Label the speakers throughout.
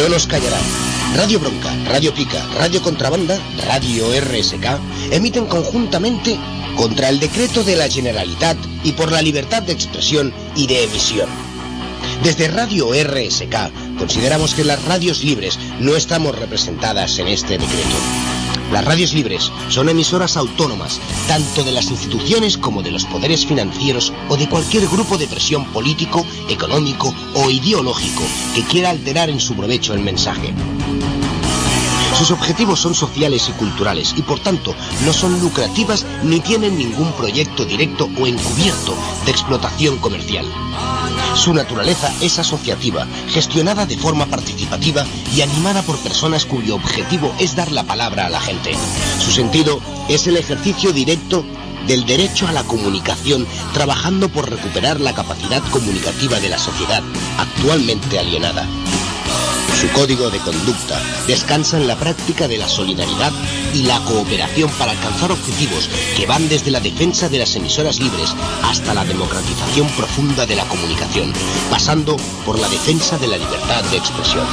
Speaker 1: No nos callarán. Radio Bronca, Radio Pica, Radio Contrabanda, Radio RSK emiten conjuntamente contra el decreto de la Generalitat y por la libertad de expresión y de emisión. Desde Radio RSK consideramos que las radios libres no estamos representadas en este decreto. Las radios libres son emisoras autónomas, tanto de las instituciones como de los poderes financieros o de cualquier grupo de presión político, económico o ideológico que quiera alterar en su provecho el mensaje. Sus objetivos son sociales y culturales y por tanto no son lucrativas ni tienen ningún proyecto directo o encubierto de explotación comercial. Su naturaleza es asociativa, gestionada de forma participativa y animada por personas cuyo objetivo es dar la palabra a la gente. Su sentido es el ejercicio directo del derecho a la comunicación, trabajando por recuperar la capacidad comunicativa de la sociedad, actualmente alienada. Su código de conducta descansa en la práctica de la solidaridad y la cooperación para alcanzar objetivos que van desde la defensa de las emisoras libres hasta la democratización profunda de la comunicación, pasando por la defensa de la libertad de expresión.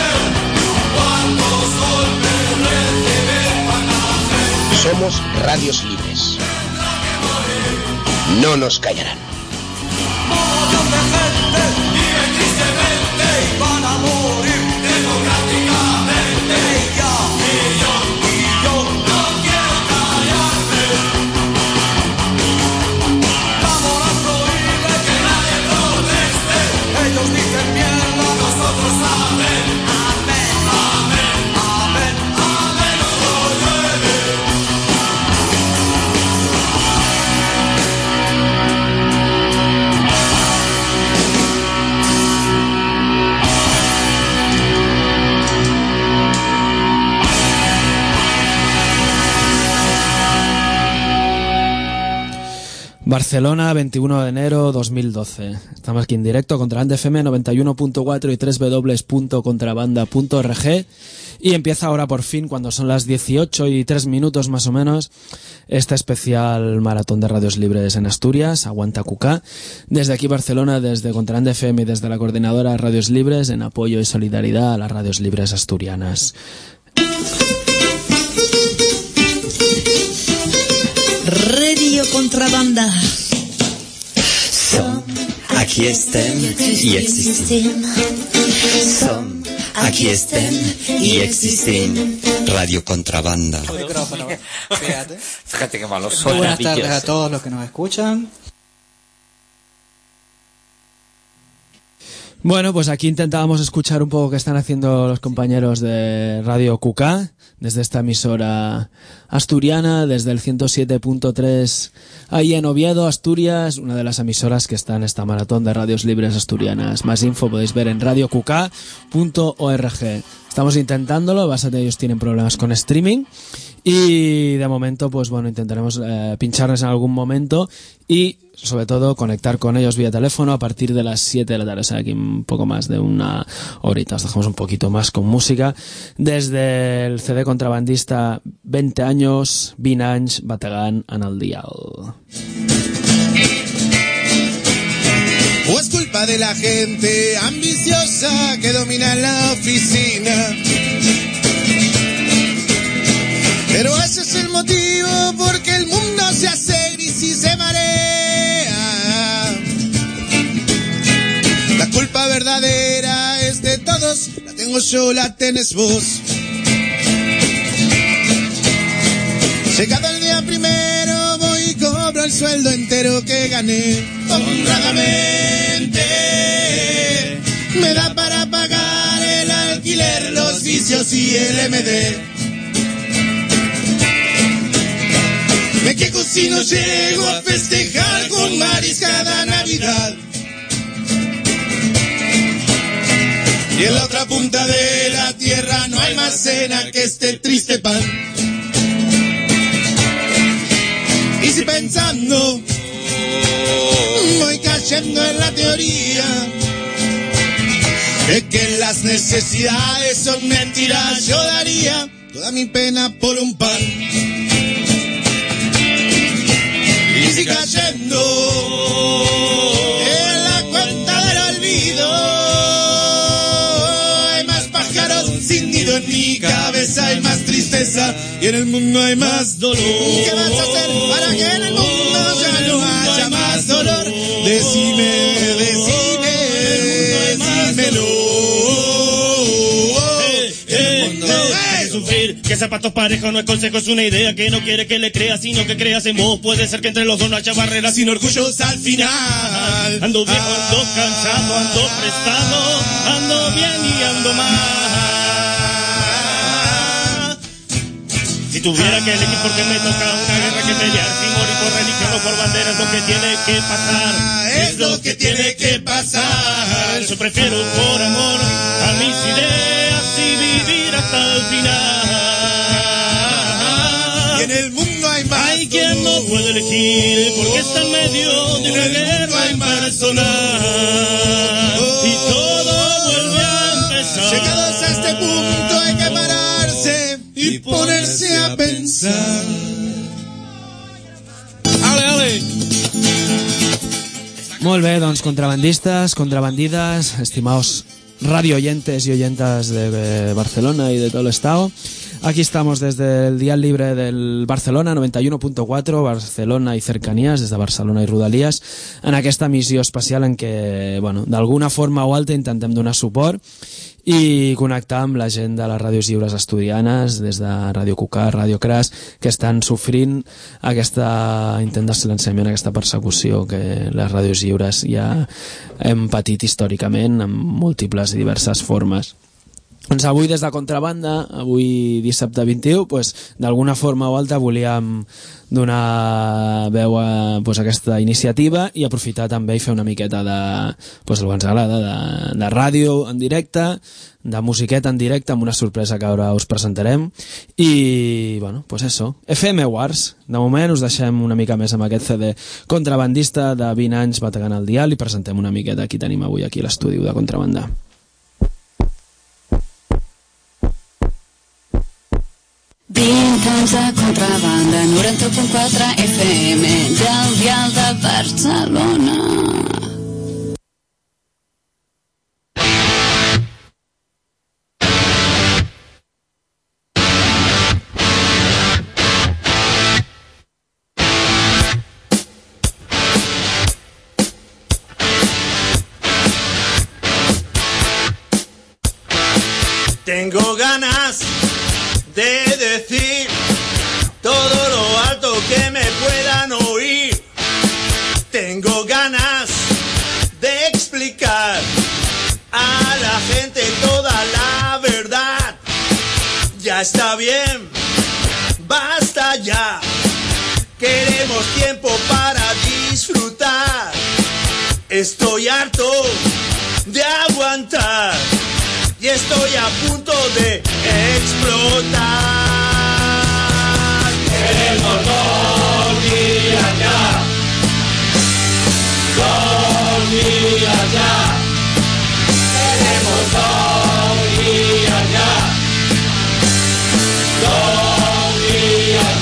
Speaker 1: Somos radios libres. No nos callarán.
Speaker 2: Barcelona, 21 de enero 2012. Estamos aquí en directo contra FM 91.4 y www.contrabanda.org. Y empieza ahora por fin, cuando son las 18:03 más o menos, este especial maratón de radios libres en Asturias, Aguanta Cucá. Desde aquí Barcelona, desde Contrabanda FM y desde la coordinadora Radios Libres, en apoyo y solidaridad a las radios libres asturianas.
Speaker 3: Radio Contrabanda.
Speaker 4: Som, aquí estem i existim. Som, aquí estem y existim. Radio Contrabanda.
Speaker 5: Micrófono, fíjate.
Speaker 6: Fíjate qué malo son.
Speaker 5: Buenas tardes a todos los que nos escuchan.
Speaker 2: Bueno, pues aquí intentábamos escuchar un poco qué están haciendo los compañeros de Radio QK, desde esta emisora asturiana, desde el 107.3 ahí en Oviedo, Asturias, una de las emisoras que está en esta maratón de radios libres asturianas. Más info podéis ver en radioqk.org. Estamos intentándolo, bastante ellos tienen problemas con streaming y de momento pues bueno, intentaremos pincharles en algún momento y sobre todo conectar con ellos vía teléfono a partir de las 7 de la tarde, o sea, aquí un poco más de una horita. Os dejamos un poquito más con música desde el CD contrabandista 20 años, 20 anys, bategant en el dial.
Speaker 7: O es culpa de la gente ambiciosa que domina la oficina. Pero ese es el motivo porque el mundo se hace gris y se marea. La culpa verdadera es de todos, la tengo yo, la tenés vos. Llegado el día primero voy y cobro el sueldo entero que gané honradamente. Me da para pagar el alquiler, los vicios y el MD. Me quejo si no llego a festejar con Maris cada Navidad. Y en la otra punta de la tierra no hay más cena que este triste pan. Y si pensando voy cayendo en la teoría de que las necesidades son mentiras, yo daría toda mi pena por un pan. Y si cayendo en la cuenta del olvido hay más pájaros tristeza y en el mundo hay más dolor. ¿Qué vas a hacer para que en el mundo ya no haya más dolor? Decime, dímelo.
Speaker 6: Sufrir, que zapatos parejos no es consejo, es una idea que no quiere que le creas, sino que creas en vos. Puede ser que entre los dos no haya barreras,
Speaker 7: sin orgullos al final.
Speaker 6: Ando viejo, ando cansado, ando prestado, ando bien y ando mal. Si tuviera que elegir porque me toca una guerra que pelear, sin morir por religión o por bandera, es lo que tiene que pasar.
Speaker 7: Es lo que tiene que pasar.
Speaker 6: Yo prefiero por amor a mis ideas y vivir hasta el final.
Speaker 7: Y en el mundo hay más.
Speaker 6: Hay quien no puede elegir porque está en medio de una guerra impersonal. Y todo vuelve a empezar.
Speaker 7: Llegados a este punto hay que pararse y ponerse a pensar.
Speaker 6: Ale, ale.
Speaker 2: Molt bé, doncs contrabandistas, contrabandidas, estimados radio oyentes y oyentas de Barcelona y de todo el estado. Aquí estamos desde el Dial Libre del Barcelona, 91.4, Barcelona i cercanías, des de Barcelona i Rodalies, en aquesta missió especial en què, bueno, d'alguna forma o altra intentem donar suport i connectar amb la gent de les ràdios lliures estudianes, des de Ràdio Cucà, Ràdio Cras, que estan sofrint aquesta intent de silenciament, aquesta persecució que les ràdios lliures ja hem patit històricament en múltiples i diverses formes. Doncs avui des de Contrabanda, avui dissabte 21, pues, d'alguna forma o altra volíem donar veu a pues, aquesta iniciativa i aprofitar també i fer una miqueta de, pues, el que ens agrada, de ràdio en directe, de musiqueta en directe, amb una sorpresa que ara us presentarem. I, bueno, pues eso, FM Wars. De moment us deixem una mica més amb aquest CD contrabandista de 20 anys bategant el dial i presentem una miqueta qui tenim avui aquí a l'estudi de Contrabanda.
Speaker 8: 20 anys de Contrabanda, 90.4 FM, del dial de Barcelona.
Speaker 7: Tengo ganas de decir todo lo alto que me puedan oír. Tengo ganas de explicar a la gente toda la verdad. Ya está bien, basta ya. Queremos tiempo para disfrutar. Estoy harto de aguantar. Y estoy a punto de explotar. Queremos 2 días ya. 2 días ya. Queremos 2 días ya. 2 días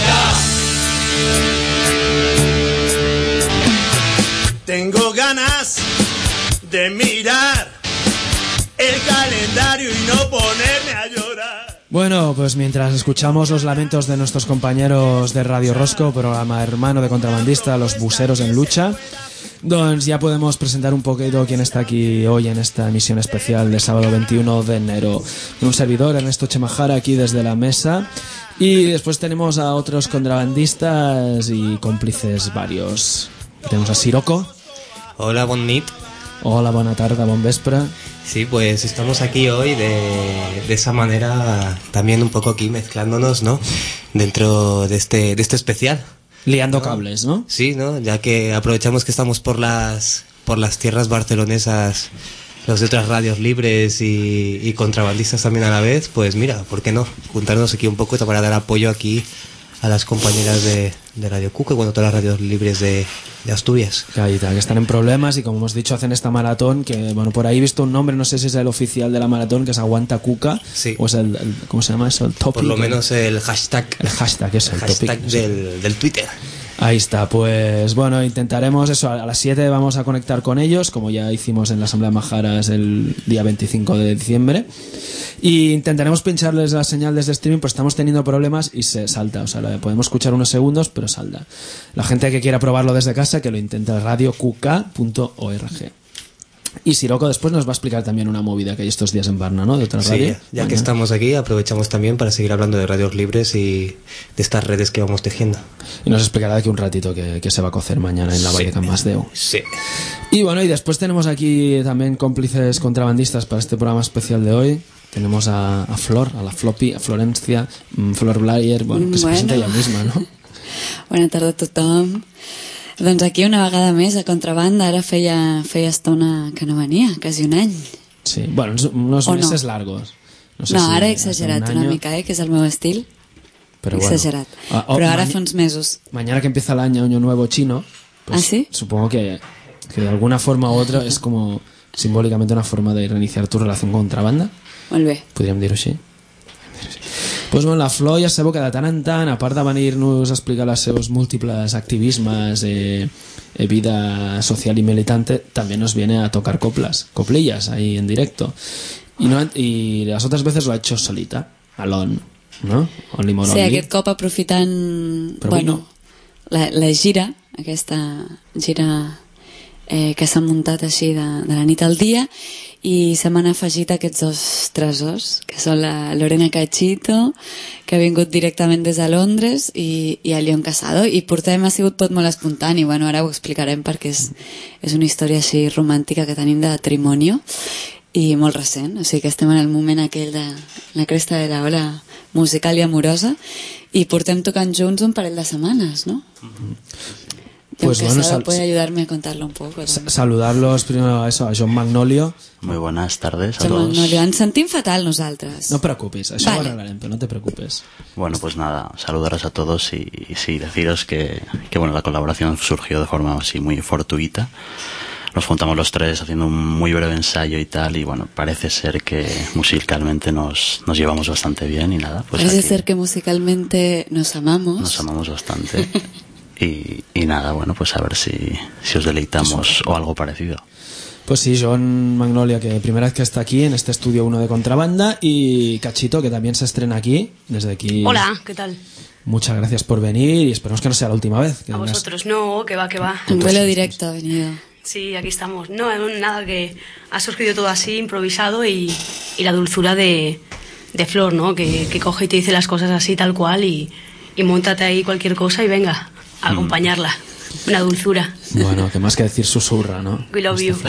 Speaker 7: ya. Tengo ganas de mirar el calendario y no ponerme a llorar.
Speaker 2: Bueno, pues mientras escuchamos los lamentos de nuestros compañeros de Radio Rosco, programa hermano de Contrabandista, Los Buseros en Lucha, doncs ya podemos presentar un poquito quién está aquí hoy en esta emisión especial de sábado 21 de enero. Un servidor, Ernesto Chemajara, aquí desde la mesa. Y después tenemos a otros contrabandistas y cómplices varios. Tenemos a Sirocco.
Speaker 9: Hola, bon nit.
Speaker 2: Hola, bona tarda, bon vespre.
Speaker 9: Sí, pues estamos aquí hoy de esa manera, también un poco aquí mezclándonos, ¿no? Dentro de este especial.
Speaker 2: Liando cables, ¿no?
Speaker 9: Sí, ¿no? Ya que aprovechamos que estamos por las tierras barcelonesas, los de otras radios libres y contrabandistas también a la vez, pues mira, ¿por qué no? Juntarnos aquí un poco para dar apoyo aquí a las compañeras de Radio Cuca y bueno, todas las radios libres de Asturias.
Speaker 2: Que están en problemas y como hemos dicho hacen esta maratón que, bueno, por ahí he visto un nombre, no sé si es el oficial de la maratón, que es Aguanta Cuca,
Speaker 9: sí.
Speaker 2: O es el ¿cómo se llama eso? El topic.
Speaker 9: Por lo menos el hashtag.
Speaker 2: El hashtag es el
Speaker 9: hashtag
Speaker 2: topic.
Speaker 9: del Twitter.
Speaker 2: Ahí está, pues bueno, intentaremos eso, a las 7 vamos a conectar con ellos, como ya hicimos en la Asamblea Majaras el día 25 de diciembre, y intentaremos pincharles la señal desde streaming, pues estamos teniendo problemas y se salta, o sea, podemos escuchar unos segundos, pero salta. La gente que quiera probarlo desde casa, que lo intente, radioqk.org. Y Sirocco después nos va a explicar también una movida que hay estos días en Barna, ¿no? De otra radio.
Speaker 9: Sí, ya que estamos aquí, aprovechamos también para seguir hablando de radios libres y de estas redes que vamos tejiendo.
Speaker 2: Y nos explicará de aquí un ratito que se va a cocer mañana en la Valle de Can Masdeu.
Speaker 9: Sí.
Speaker 2: Y bueno, y después tenemos aquí también cómplices contrabandistas para este programa especial de hoy. Tenemos a Flor, a la Floppy, a Florencia, Flor Blayer, bueno, que se presenta ella misma, ¿no?
Speaker 8: Bona tarda a tothom. Doncs aquí una vegada més a Contrabanda, ara feia estona que no venia, quasi un any.
Speaker 2: Sí, bueno, unos meses largos.
Speaker 8: No, si ara he exagerat una mica, que és el meu estil.
Speaker 2: Pero
Speaker 8: he exagerat. Però ara fa uns mesos.
Speaker 2: Mañana que empieza el año nuevo chino, pues
Speaker 8: ¿sí?
Speaker 2: Supongo que de alguna forma u otra es como simbólicamente una forma de reiniciar tu relación con Contrabanda.
Speaker 8: Molt bé.
Speaker 2: Podríem dir-ho així. Pues bueno, la Flor ja sabeu que de tant en tant, a part de venir-nos a explicar els seus múltiples activismes, vida social y militante, también nos viene a tocar coplillas ahí en directo. Y las otras veces lo ha hecho solita, alone, ¿no? Only more
Speaker 8: sí,
Speaker 2: only.
Speaker 8: Aquest cop aprofitant la gira, aquesta gira que s'ha muntat així de la nit al dia, i se m'han afegit aquests dos tresors, que són la Lorena Cachito, que ha vingut directament des de Londres, i el Leon Casado, i portem, ha sigut tot molt espontani. Bueno, ara ho explicarem perquè és una història així romàntica que tenim de Trimonio, i molt recent, o sigui que estem en el moment aquell de la cresta de la ola musical i amorosa, i portem tocant junts un parell de setmanes, no?
Speaker 2: Pues bueno,
Speaker 8: puede ayudarme a contarlo un poco.
Speaker 2: Saludarlos primero a John Magnolio.
Speaker 10: Muy buenas tardes a
Speaker 8: John
Speaker 10: todos.
Speaker 8: Magnolio, ens sentim fatal nosaltres.
Speaker 2: No te preocupes, eso lo arreglarem, pero no te preocupes.
Speaker 10: Bueno, pues nada, saludaros a todos y sí, deciros que bueno, la colaboración surgió de forma así muy fortuita. Nos juntamos los tres haciendo un muy breve ensayo y tal, y bueno, parece ser que musicalmente nos llevamos bastante bien y nada. Pues
Speaker 8: parece ser que musicalmente nos amamos.
Speaker 10: Nos amamos bastante. Y nada, bueno, pues a ver si os deleitamos o algo parecido.
Speaker 2: Pues sí, John Magnolia, que primera vez que está aquí en este estudio 1 de Contrabanda, y Cachito, que también se estrena aquí, desde aquí.
Speaker 11: Hola, ¿qué tal?
Speaker 2: Muchas gracias por venir y esperemos que no sea la última vez.
Speaker 11: A vosotros, no, que va.
Speaker 8: Un vuelo directo ha venido.
Speaker 11: Sí, aquí estamos. No, nada, que ha surgido todo así, improvisado, y la dulzura de Flor, ¿no? Que coge y te dice las cosas así, tal cual, y móntate ahí cualquier cosa y venga a acompañarla. Una dulzura.
Speaker 2: Bueno, que más que decir susurra, no?
Speaker 11: We love you.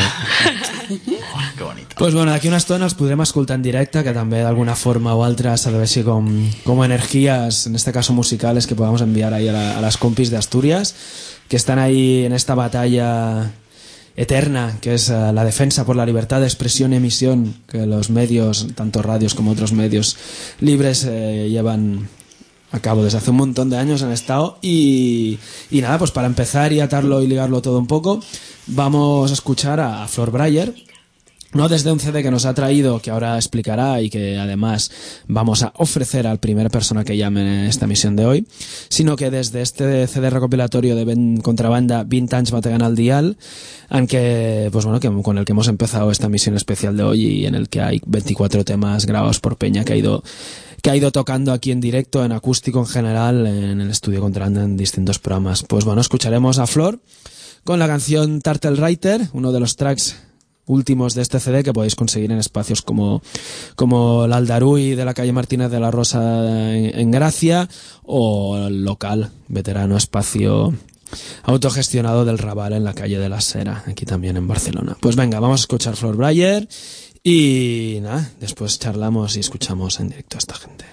Speaker 10: Que bonito.
Speaker 2: Pues bueno, d'aquí una estona els podrem escoltar en directe, que també d'alguna forma o altra serveixi com energías, en este caso musicales, que podamos enviar ahí a las compis de Asturias, que están ahí en esta batalla eterna, que es la defensa por la libertad de expresión y emisión, que los medios, tanto radios como otros medios libres, llevan a cabo desde hace un montón de años han estado. Y nada, pues para empezar y atarlo y ligarlo todo un poco, vamos a escuchar a Flor Blayer, no desde un CD que nos ha traído, que ahora explicará y que además vamos a ofrecer al primer persona que llame en esta emisión de hoy, sino que desde este CD recopilatorio de Contrabanda, 20 anys bategant al dial, aunque, pues bueno, con el que hemos empezado esta emisión especial de hoy, y en el que hay 24 temas grabados por Peña que ha ido tocando aquí en directo, en acústico en general, en el estudio Contrabanda, en distintos programas. Pues bueno, escucharemos a Flor con la canción Turtle Writer, uno de los tracks últimos de este CD que podéis conseguir en espacios como el Aldarui de la calle Martínez de la Rosa en Gracia, o el local veterano espacio autogestionado del Raval en la calle de la Sera, aquí también en Barcelona. Pues venga, vamos a escuchar Flor Blayer y nada, después charlamos y escuchamos en directo a esta gente.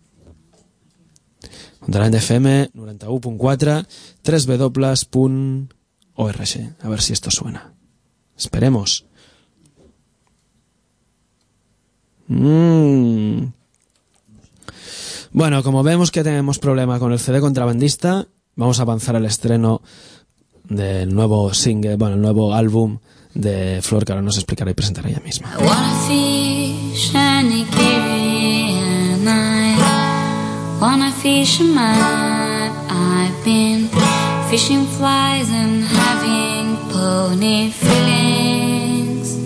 Speaker 2: Contrabanda FM 91.4 www.org. A ver si esto suena. Esperemos. Bueno, como vemos que tenemos problema con el CD contrabandista, vamos a avanzar al estreno del nuevo single, bueno, el nuevo álbum de Flor, que ahora nos explicará y presentará ella misma.
Speaker 12: fishing flies and having pony feelings.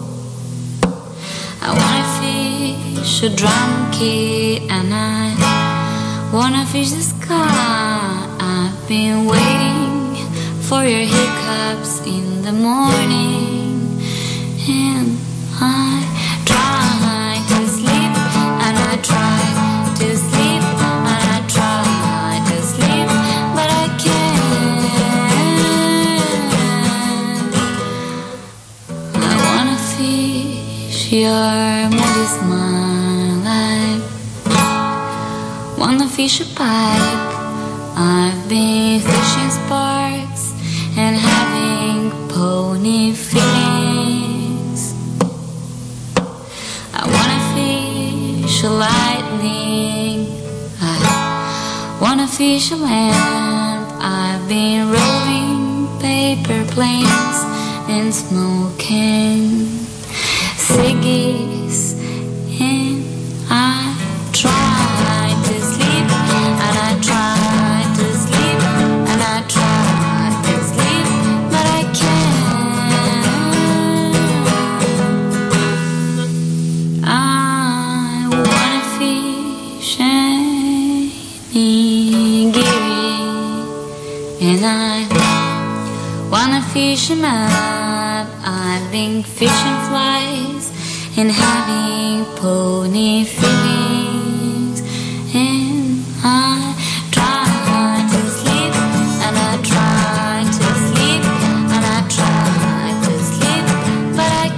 Speaker 12: I wanna fish a drunkie and I wanna fish the sky. I've been waiting for your hiccups in the morning, and I try to sleep and I try to sleep and I try to sleep, but I can't. I wanna fish your moody smile. I wanna fish a pipe. I've been fishing sparks and having pony feelings. I wanna fish a lightning. I wanna fish a lamp. I've been rolling paper planes and smoking ciggies, and I try to sleep and I try to sleep and I try to sleep, but I can't. I wanna fish any giri, and I wanna fish a map. I've been fishing flies and having pony feelings, and I try to sleep and I try to sleep and I try to sleep, but I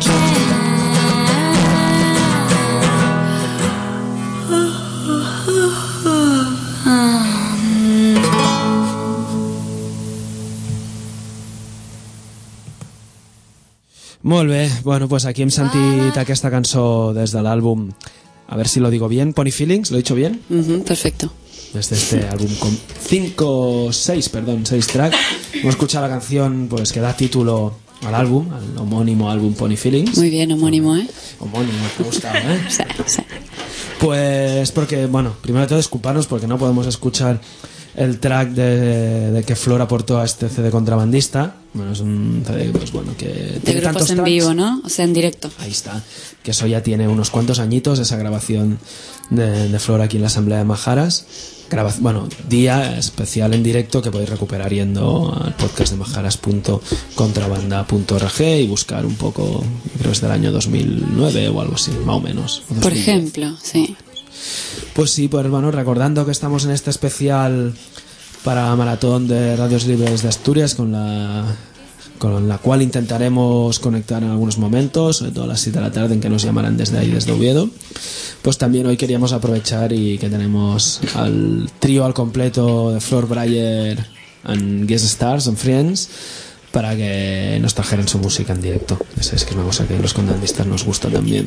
Speaker 2: Molt bé, bueno, pues aquí hem sentit aquesta cançó des de l'àlbum, a ver si lo digo bien, Pony Feelings, ¿lo he dicho bien?
Speaker 8: Perfecto.
Speaker 2: Desde este álbum con 6 tracks. Hemos escuchado la canción pues que da título al álbum, al homónimo álbum Pony Feelings.
Speaker 8: Muy bien, homónimo, ¿eh?
Speaker 2: Homónimo, te ha gustado, ¿eh?
Speaker 8: Sí, sí.
Speaker 2: Pues porque, bueno, primero de todo disculparnos porque no podemos escuchar el track de que Flor aportó a este CD Contrabandista. Bueno, es un CD, pues bueno, que
Speaker 8: de
Speaker 2: tiene
Speaker 8: grupos
Speaker 2: tantos
Speaker 8: en
Speaker 2: tracks.
Speaker 8: vivo, ¿no? O sea, en directo.
Speaker 2: Ahí está, que eso ya tiene unos cuantos añitos, esa grabación de Flor aquí en la Asamblea de Majaras. Bueno, día especial en directo que podéis recuperar yendo al podcast de majaras.contrabanda.org y buscar un poco, creo que es del año 2009 o algo así, más o menos. O 2010.
Speaker 8: Por ejemplo, sí.
Speaker 2: Pues sí, pues bueno, recordando que estamos en este especial para Maratón de Radios Libres de Asturias con la cual intentaremos conectar en algunos momentos, sobre todo a las 7 de la tarde en que nos llamarán desde ahí, desde Oviedo. Pues también hoy queríamos aprovechar y que tenemos al trío al completo de Flor Breyer and Guest Stars and Friends para que nos trajeran su música en directo. Esa es que es una cosa que a los contrabandistas nos gusta también.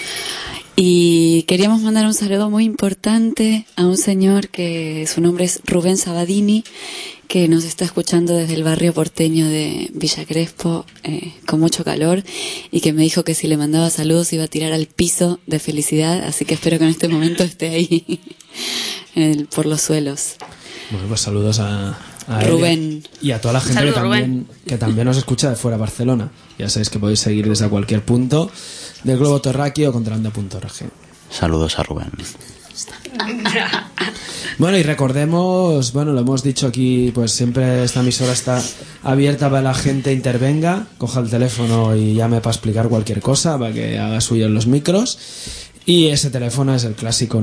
Speaker 8: Y queríamos mandar un saludo muy importante a un señor que su nombre es Rubén Sabadini, que nos está escuchando desde el barrio porteño de Villa Crespo, con mucho calor, y que me dijo que si le mandaba saludos iba a tirar al piso de felicidad, así que espero que en este momento esté ahí por los suelos.
Speaker 2: Bueno, pues saludos a
Speaker 8: Rubén
Speaker 2: y a toda la gente que también nos escucha de fuera de Barcelona. Ya sabéis que podéis seguir desde cualquier punto del globo terráqueo o contrabanda.org.
Speaker 10: Saludos a Rubén.
Speaker 2: Bueno, y recordemos, bueno, lo hemos dicho aquí, pues siempre esta emisora está abierta para que la gente intervenga, coja el teléfono y llame para explicar cualquier cosa, para que haga suyo los micros. Y ese teléfono es el clásico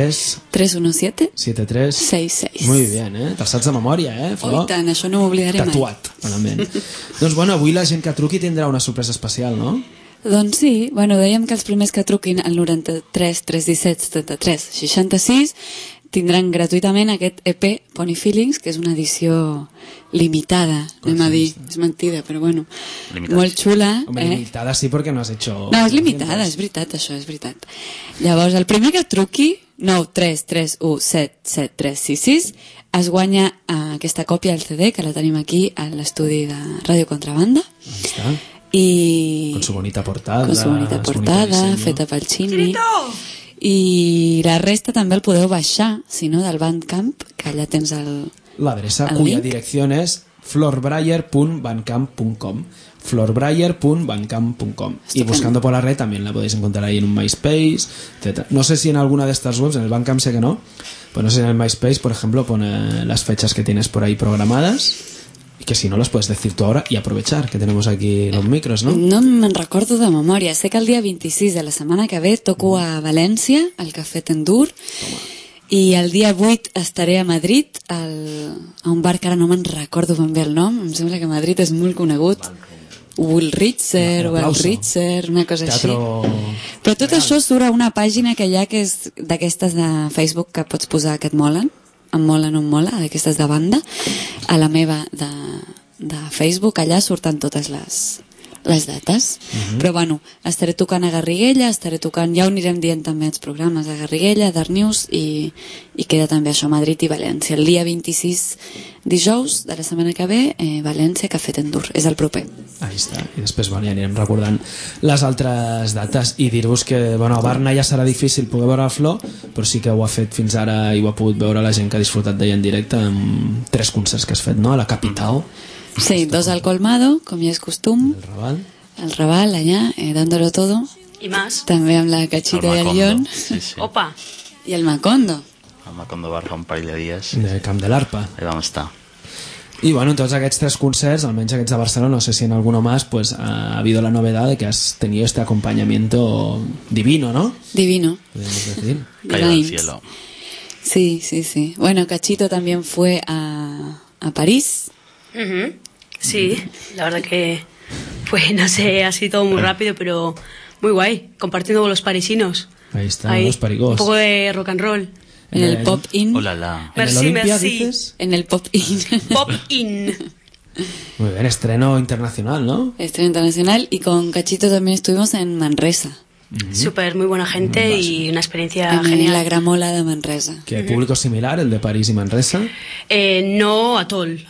Speaker 2: 93-317-7366. Muy bien, te'l saps de memòria,
Speaker 8: Oh, i tant, això no m'oblidaré mai.
Speaker 2: Tatuat, realment. Doncs bueno, avui la gent que truqui tindrà una sorpresa especial, no?
Speaker 8: Doncs sí, bueno, dèiem que els primers que truquin al 93 317 73 66 tindran gratuïtament aquest EP Pony Feelings, que és una edició limitada, anem a dir, és mentida, però bueno, molt xula.
Speaker 2: Home, limitada sí, perquè no has hecho...
Speaker 8: No, és limitada, és veritat, això, és veritat. Llavors, el primer que truqui, 933177366, es guanya aquesta còpia del CD, que la tenim aquí a l'estudi de Ràdio Contrabanda.
Speaker 2: Ahí està.
Speaker 8: I...
Speaker 2: Con su bonita portada.
Speaker 8: Con su bonita portada, feta pel Xini. I la resta també el podeu baixar, si no, del Bandcamp, que allà tens
Speaker 2: l'adreça
Speaker 8: el
Speaker 2: cuya
Speaker 8: link.
Speaker 2: dirección es florbrayer.bandcamp.com florbrayer.bandcamp.com y buscando por la red también la podéis encontrar ahí en un MySpace, etc. No sé si en alguna de estas webs, en el Bandcamp sé que no, pues no sé si en el MySpace, por ejemplo, pone las fechas que tienes por ahí programadas y que si no las puedes decir tú ahora y aprovechar que tenemos aquí los micros, ¿no?
Speaker 8: No me'n recordo de memòria. Sé que el dia 26 de la setmana que ve toco a València, al Cafè Tendur, i el dia 8 estaré a Madrid, a un bar que ara no me'n recordo ben bé el nom, em sembla que a Madrid és molt conegut. Woolritzer o el Ritzer, una cosa
Speaker 2: Teatro...
Speaker 8: així. Però tot això surt a una pàgina que hi ha que és d'aquestes de Facebook que pots posar que et molen, em mola, no em mola, d'aquestes de banda, a la meva de Facebook, allà surten totes les dates. Però bueno, estaré tocant a Garriguella, estaré tocant, ja ho anirem dient també els programes, a Garriguella, Darnius, i queda també això, Madrid i València. El dia 26 dijous de la setmana que ve, València, Cafè Tendur, és el proper.
Speaker 2: Ahí està, i després bueno, ja anirem recordant les altres dates i dir-vos que bueno, a Barna ja serà difícil poder veure el Flor, però sí que ho ha fet fins ara i ho ha pogut veure la gent que ha disfrutat d'ella en directe amb 3 concerts que has fet, no? A la capital.
Speaker 8: Sí, 2 al Colmado, com ja és costum. El Raval, allà, dándolo todo.
Speaker 11: I más.
Speaker 8: També amb la Cachita i el Lion.
Speaker 10: Sí, sí.
Speaker 11: Opa.
Speaker 8: I el Macondo.
Speaker 10: El Macondo Bar fa un parell de dies.
Speaker 2: De Camp de l'Arpa.
Speaker 10: Ahí vam estar.
Speaker 2: Y bueno, en tots aquests 3 concerts, almenys aquests de Barcelona, no sé si en alguno más, pues ha habido la novedad de que has tenido este acompañamiento divino, ¿no?
Speaker 8: Divino.
Speaker 2: Podemos decir.
Speaker 10: Caído del cielo.
Speaker 8: Sí, sí, sí. Bueno, Cachito también fue a París.
Speaker 11: Sí, la verdad que pues no sé, ha sido todo muy rápido, pero muy guay, compartiendo con los parisinos.
Speaker 2: Ahí están los parigós.
Speaker 11: Un poco de rock and roll.
Speaker 8: En el Pop-In.
Speaker 10: Hola, la.
Speaker 2: ¿En el Olympia dices?
Speaker 8: En el Pop-In.
Speaker 11: Pop-In.
Speaker 2: Muy bien, estreno internacional, ¿no?
Speaker 8: Estreno internacional, y con Cachito también estuvimos en Manresa.
Speaker 11: Súper, muy buena gente y una experiencia
Speaker 8: en
Speaker 11: genial.
Speaker 8: la Gramola de Manresa.
Speaker 2: ¿Qué público similar, el de París y Manresa?
Speaker 11: No, atol.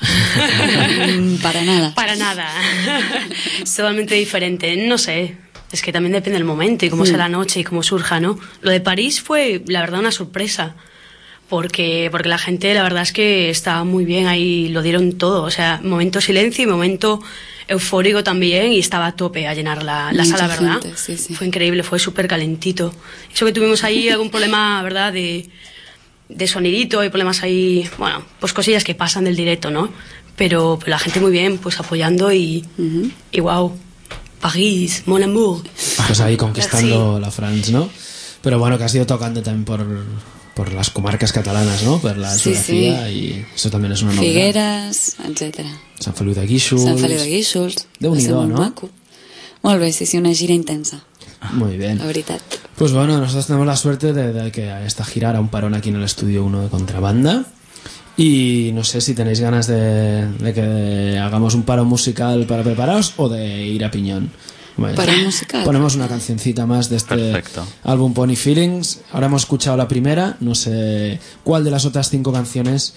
Speaker 8: Para nada.
Speaker 11: Para nada. Es totalmente diferente. No sé, es que también depende del momento y cómo sea la noche y cómo surja, ¿no? Lo de París fue, la verdad, una sorpresa. Porque la gente, la verdad es que estaba muy bien ahí, lo dieron todo. O sea, momento silencio y momento eufórico también, y estaba a tope a llenar la sala, ¿verdad?
Speaker 8: Gente, sí, sí.
Speaker 11: Fue increíble, fue súper calentito. Eso que tuvimos ahí algún problema, ¿verdad? De sonidito, hay problemas ahí, bueno, pues cosillas que pasan del directo, ¿no? Pero la gente muy bien, pues apoyando y wow, París, mon amour.
Speaker 2: Pues ahí conquistando la France, ¿no? Pero bueno, que has ido tocando también por las comarcas catalanas, ¿no? Per la geografia, y eso también es una novedad.
Speaker 8: Figueras, etc.
Speaker 2: Sant Feliu de Guíxols.
Speaker 8: Sant Feliu de Guíxols.
Speaker 2: Déu-n'hi-do, ¿no?
Speaker 8: Maco. Molt bé, sí, una gira intensa.
Speaker 2: Muy bien.
Speaker 8: La veritat.
Speaker 2: Pues bueno, nosotros tenemos la suerte de que esta gira hará un parón aquí en el estudio 1 de Contrabanda. Y no sé si tenéis ganas de que hagamos un parón musical para prepararos o de ir a piñón. Bueno,
Speaker 8: Parón musical.
Speaker 2: Ponemos una cancioncita más de este álbum Pony Feelings. Ahora hemos escuchado la primera, no sé cuál de las otras 5 canciones.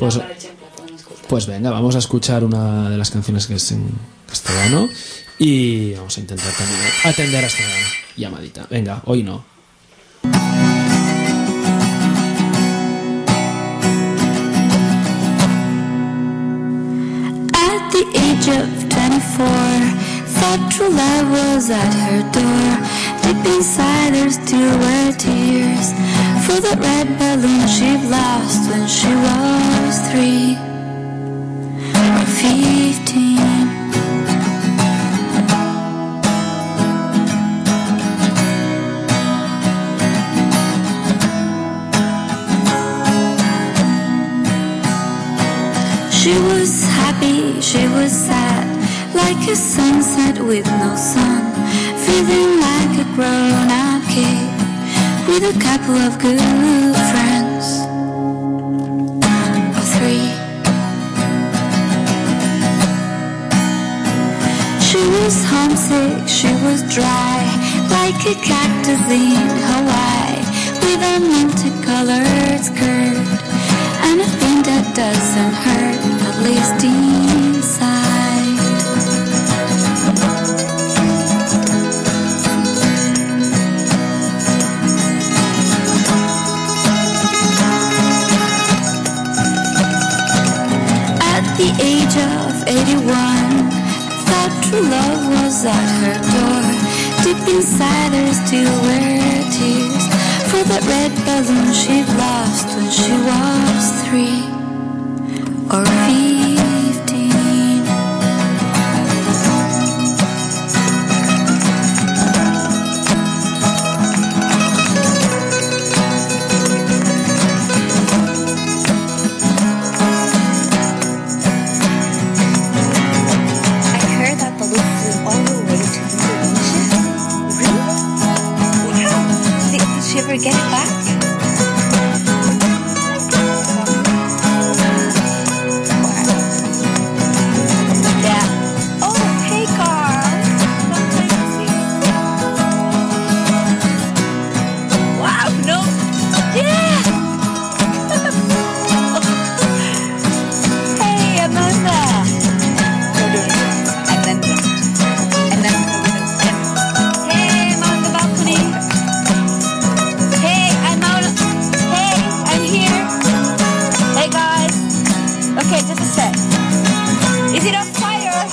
Speaker 2: Pues venga, vamos a escuchar una de las canciones que es en castellano y vamos a intentar también atender a esta llamadita. Venga, hoy no.
Speaker 12: At the age of 24, thought true love was at her door. Deep inside there still were tears for the red balloon she lost when she was 3 or 15. She was happy, she was sad, like a sunset with no sun, feeling like a grown-up kid with a couple of good friends, or 3. She was homesick, she was dry, like a cactus in Hawaii, with a multicolored skirt and a thing that doesn't hurt, at least inside. was at her door. Deep inside her still were tears for that red cousin she'd lost when she was 3 or 15.
Speaker 13: Get it back? Yeah. Oh, hey, Carl. Wow, no. Yeah. Hey, Amanda. And then. Hey, I'm on the balcony. Hey, I'm here. Hey, guys. Okay, just a sec. Is it on fire?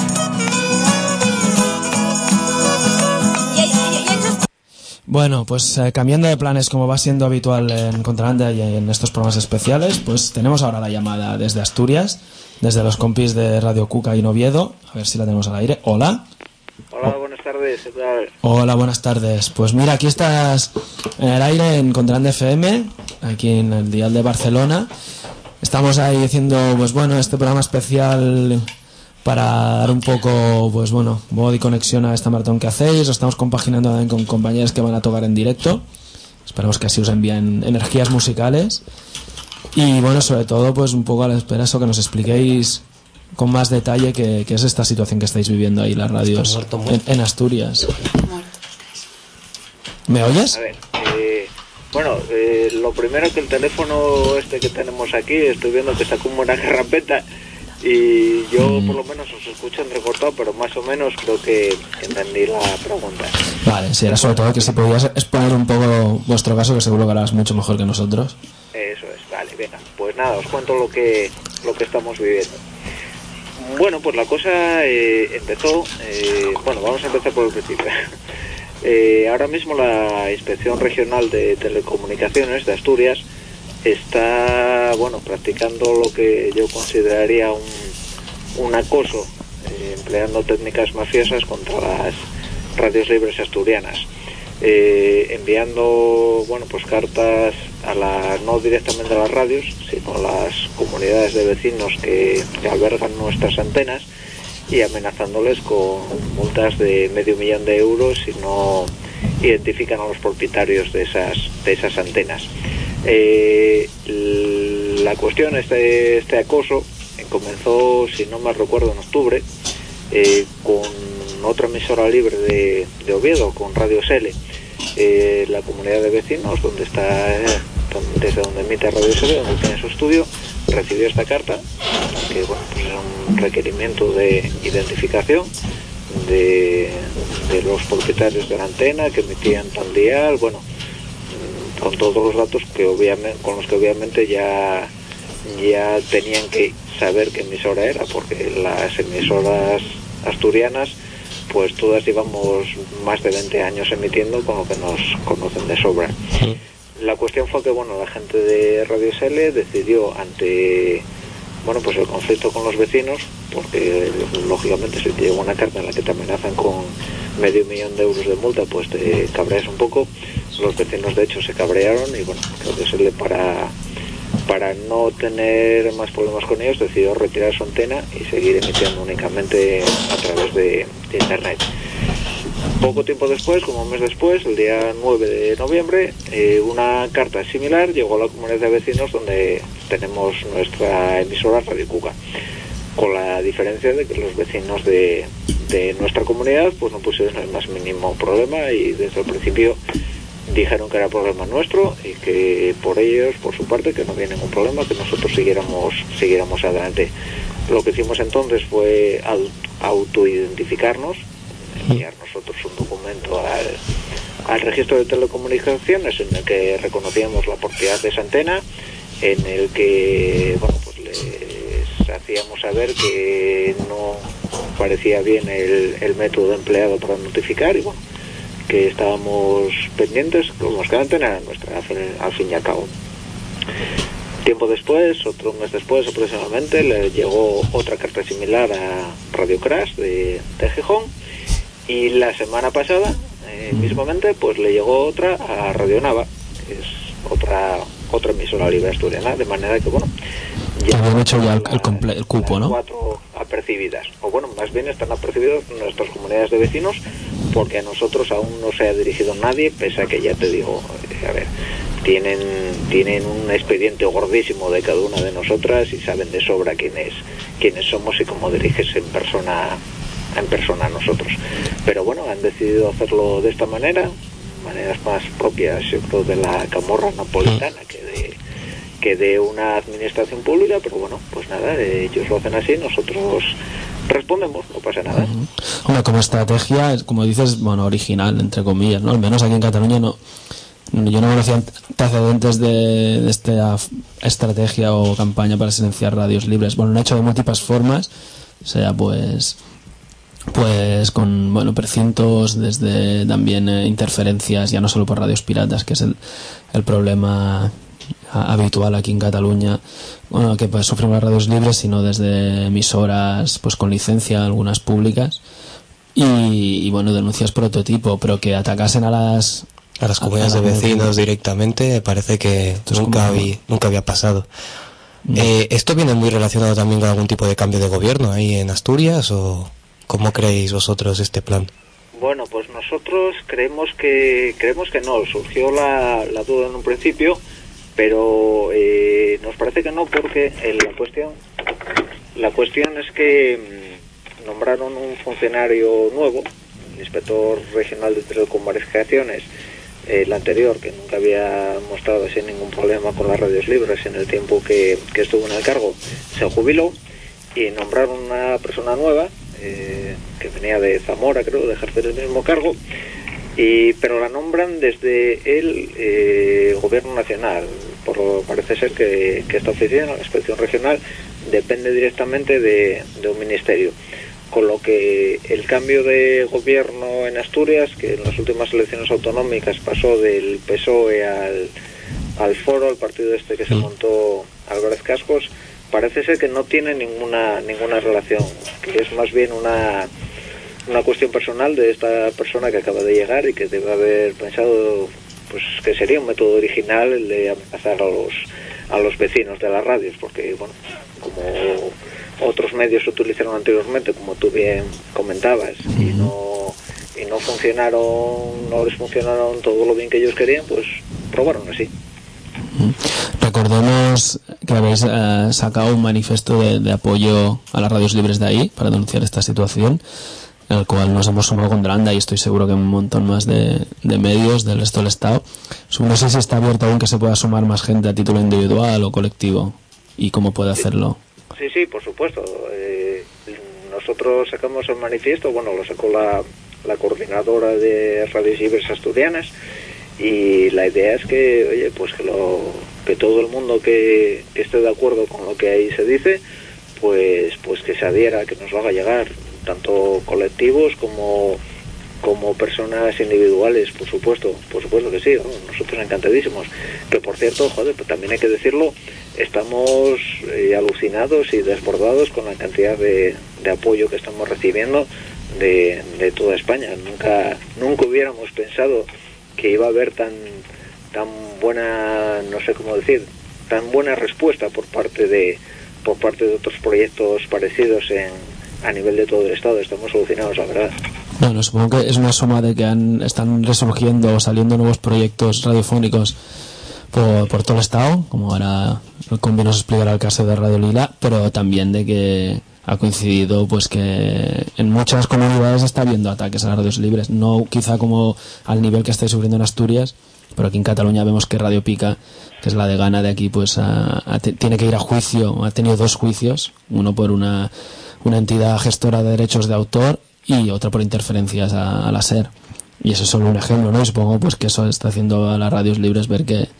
Speaker 13: Yeah, just...
Speaker 2: Bueno, pues cambiando de planes como va siendo habitual en Contrabanda y en estos programas especiales, pues tenemos ahora la llamada desde Asturias, desde los compis de Radio Cuca y en Oviedo. A ver si la tenemos al aire. Hola.
Speaker 14: Hola, buenas tardes. ¿Qué tal?
Speaker 2: Hola, buenas tardes. Pues mira, aquí estás en el aire en Contrabanda FM, aquí en el dial de Barcelona. Estamos ahí haciendo, pues bueno, este programa especial para dar un poco, pues bueno, voz y conexión a esta maratón que hacéis. Lo estamos compaginando también con compañeros que van a tocar en directo. Esperamos que así os envíen energías musicales. Y bueno, sobre todo, pues un poco a la espera eso, que nos expliquéis con más detalle qué es esta situación que estáis viviendo ahí las radios en Asturias. ¿Me oyes?
Speaker 14: A ver, lo primero que el teléfono este que tenemos aquí, estoy viendo que está como una carrampeta y yo por lo menos os escucho entrecortado, pero más o menos creo que entendí la pregunta.
Speaker 2: Vale, sí, era sobre todo que si podías exponer un poco vuestro caso, que seguro que harás mucho mejor que nosotros.
Speaker 14: Eso es, vale, venga, pues nada, os cuento lo que estamos viviendo. Bueno, pues la cosa empezó, vamos a empezar por el principio. Ahora mismo la Inspección Regional de Telecomunicaciones de Asturias está, practicando lo que yo consideraría un acoso, empleando técnicas mafiosas contra las radios libres asturianas, enviando, cartas no directamente a las radios, sino a las comunidades de vecinos que albergan nuestras antenas y amenazándoles con multas de $500,000 euros si no identifican a los propietarios de esas antenas. La cuestión, este acoso comenzó, si no me recuerdo, en octubre, con otra emisora libre de Oviedo, con Radio SL. La comunidad de vecinos, desde donde emite Radio SL, donde tiene su estudio, recibió esta carta, que es un requerimiento de identificación de los propietarios de la antena que emitían tal dial, con todos los datos con los que obviamente ya tenían que saber qué emisora era, porque las emisoras asturianas pues todas llevamos más de 20 años emitiendo, con lo que nos conocen de sobra. La cuestión fue que la gente de Radio SL decidió, ante el conflicto con los vecinos, porque lógicamente si te llega una carta en la que te amenazan con $500,000 euros de multa, pues te cabreas un poco. Los vecinos de hecho se cabrearon y Radio SL para no tener más problemas con ellos decidió retirar su antena y seguir emitiendo únicamente a través de internet. Poco tiempo después, como un mes después, el día 9 de noviembre, una carta similar llegó a la comunidad de vecinos donde tenemos nuestra emisora Radio Cuca, con la diferencia de que los vecinos de nuestra comunidad pues no pusieron el más mínimo problema y desde el principio dijeron que era problema nuestro y que por ellos, por su parte, que no había ningún problema, que nosotros siguiéramos adelante. Lo que hicimos entonces fue autoidentificarnos, enviar nosotros un documento al registro de telecomunicaciones en el que reconocíamos la propiedad de esa antena, en el que les hacíamos saber que parecía bien el método empleado para notificar y bueno, que estábamos pendientes como que la antena era nuestra al fin y al cabo. Tiempo después, otro mes después aproximadamente, le llegó otra carta similar a Radio Crash de Gijón, y la semana pasada mismamente pues le llegó otra a Radio Nava, que es otra emisora libre asturiana, de manera que bueno, ya
Speaker 2: habían hecho ya el cupo, ¿no?
Speaker 14: 4 apercibidas, o bueno, más bien están apercibidos nuestras comunidades de vecinos, porque a nosotros aún no se ha dirigido nadie, pese a que ya te digo, a ver, tienen un expediente gordísimo de cada una de nosotras y saben de sobra quiénes somos y cómo diriges en persona a nosotros. Pero bueno, han decidido hacerlo de esta manera, maneras más propias, yo creo, de la camorra napolitana que de una administración pública, pero bueno, pues nada, ellos lo hacen así, nosotros respondemos, no pasa nada.
Speaker 2: Hombre, como estrategia, como dices, bueno, original, entre comillas, ¿no? Al menos aquí en Cataluña yo no conocía antecedentes de esta estrategia o campaña para silenciar radios libres. Bueno, lo han hecho de múltiples formas, o sea, pues con, bueno, precintos, desde también interferencias, ya no solo por radios piratas, que es el problema habitual aquí en Cataluña, bueno, que pues sufren las radios libres, sino desde emisoras pues con licencia, algunas públicas, y bueno, denuncias prototipo, pero que atacasen a las
Speaker 9: comunidades de vecinos directamente, parece que nunca había pasado. ¿Esto viene muy relacionado también con algún tipo de cambio de gobierno ahí en Asturias, o cómo creéis vosotros este plan?
Speaker 14: Bueno, pues nosotros creemos que no, surgió la duda en un principio, pero nos parece que no, porque la cuestión es que nombraron un funcionario nuevo, el inspector regional de telecomunicaciones, el anterior, que nunca había mostrado así ningún problema con las radios libres en el tiempo que estuvo en el cargo, se jubiló, y nombraron una persona nueva que venía de Zamora, creo, de ejercer el mismo cargo, pero la nombran desde el gobierno nacional. Parece ser que esta oficina, la inspección regional, depende directamente de un ministerio, con lo que el cambio de gobierno en Asturias, que en las últimas elecciones autonómicas pasó del PSOE al Foro, al partido este que se montó Álvarez Cascos, parece ser que no tiene ninguna relación, que es más bien una cuestión personal de esta persona que acaba de llegar y que debe haber pensado pues que sería un método original el de amenazar a los vecinos de las radios, porque bueno, como otros medios se utilizaron anteriormente, como tú bien comentabas, y no funcionaron, no les funcionaron todo lo bien que ellos querían, pues probaron así.
Speaker 2: Recordemos que habéis sacado un manifiesto de apoyo a las radios libres de ahí para denunciar esta situación, en el cual nos hemos sumado con Dranda, y estoy seguro que un montón más de medios del resto del Estado. No sé si está abierto aún que se pueda sumar más gente a título individual o colectivo, y cómo puede hacerlo.
Speaker 14: Sí, por supuesto. Nosotros sacamos el manifiesto, bueno, lo sacó la coordinadora de radios libres asturianas, y la idea es que, oye, pues que todo el mundo que esté de acuerdo con lo que ahí se dice, pues que se adhiera, que nos lo haga llegar, tanto colectivos como personas individuales, por supuesto que sí, ¿no? Nosotros encantadísimos. Que por cierto, joder, pues también hay que decirlo, estamos alucinados y desbordados con la cantidad de apoyo que estamos recibiendo de toda España. Nunca hubiéramos pensado que iba a haber tan buena, no sé cómo decir, tan buena respuesta por parte de otros proyectos parecidos a nivel de todo el Estado. Estamos alucinados, la verdad.
Speaker 2: Bueno, supongo que es una suma de que están resurgiendo o saliendo nuevos proyectos radiofónicos por todo el Estado, como ahora el combi nos explicará el caso de Radio Lila, pero también de que ha coincidido pues que en muchas comunidades está habiendo ataques a las radios libres, no quizá como al nivel que estáis sufriendo en Asturias, pero aquí en Cataluña vemos que Radio Pica, que es la degana de aquí, pues tiene que ir a juicio, ha tenido 2 juicios, uno por una entidad gestora de derechos de autor y otra por interferencias a la SER, y eso es solo un ejemplo, ¿no? Y supongo pues que eso está haciendo a las radios libres ver que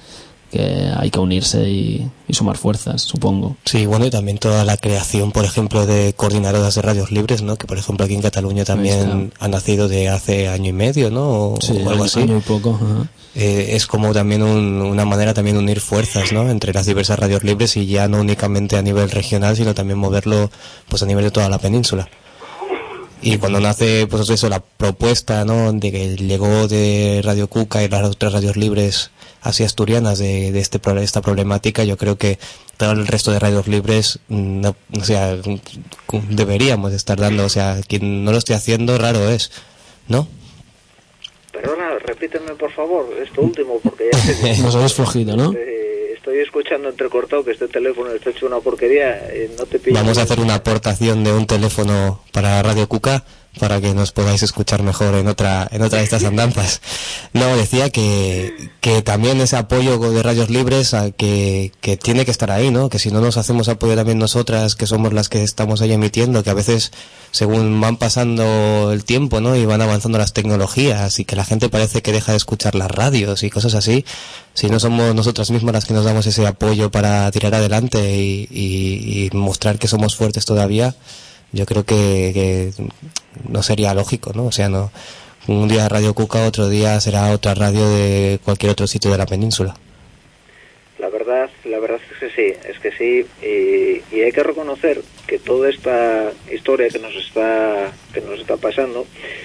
Speaker 2: hay que unirse y sumar fuerzas, supongo.
Speaker 9: Sí, bueno, y también toda la creación, por ejemplo, de coordinadoras de radios libres, ¿no? Que, por ejemplo, aquí en Cataluña también ha nacido de hace año y medio, ¿no?
Speaker 2: Sí,
Speaker 9: o algo así.
Speaker 2: Año y poco. Ajá.
Speaker 9: Es como también una manera también de unir fuerzas, ¿no? Entre las diversas radios libres y ya no únicamente a nivel regional, sino también moverlo pues a nivel de toda la península. Y cuando nace, pues eso, la propuesta, ¿no? De que llegó de Radio Cuca y las otras radios libres así asturianas de esta problemática, yo creo que todo el resto de radios libres, no, o sea, deberíamos estar dando, o sea, quien no lo esté haciendo, raro es, ¿no?
Speaker 14: Perdona, repíteme por favor esto último, porque ya sé que
Speaker 2: nos habéis flojito, ¿no?
Speaker 14: Estoy escuchando entrecortado que este teléfono está hecho una porquería, no te pillo.
Speaker 9: Vamos a hacer una aportación de un teléfono para Radio Cuca para que nos podáis escuchar mejor en otra de estas andanzas. No, decía que también ese apoyo de radios libres que tiene que estar ahí, ¿no? Que si no nos hacemos apoyo también nosotras, que somos las que estamos ahí emitiendo, que a veces según van pasando el tiempo, ¿no? Y van avanzando las tecnologías y que la gente parece que deja de escuchar las radios y cosas así, si no somos nosotras mismas las que nos damos ese apoyo para tirar adelante y mostrar que somos fuertes todavía, yo creo que no sería lógico, ¿no? O sea, no, un día Radio Cuca, otro día será otra radio de cualquier otro sitio de la península.
Speaker 14: La verdad es que sí, y hay que reconocer que toda esta historia que nos está pasando,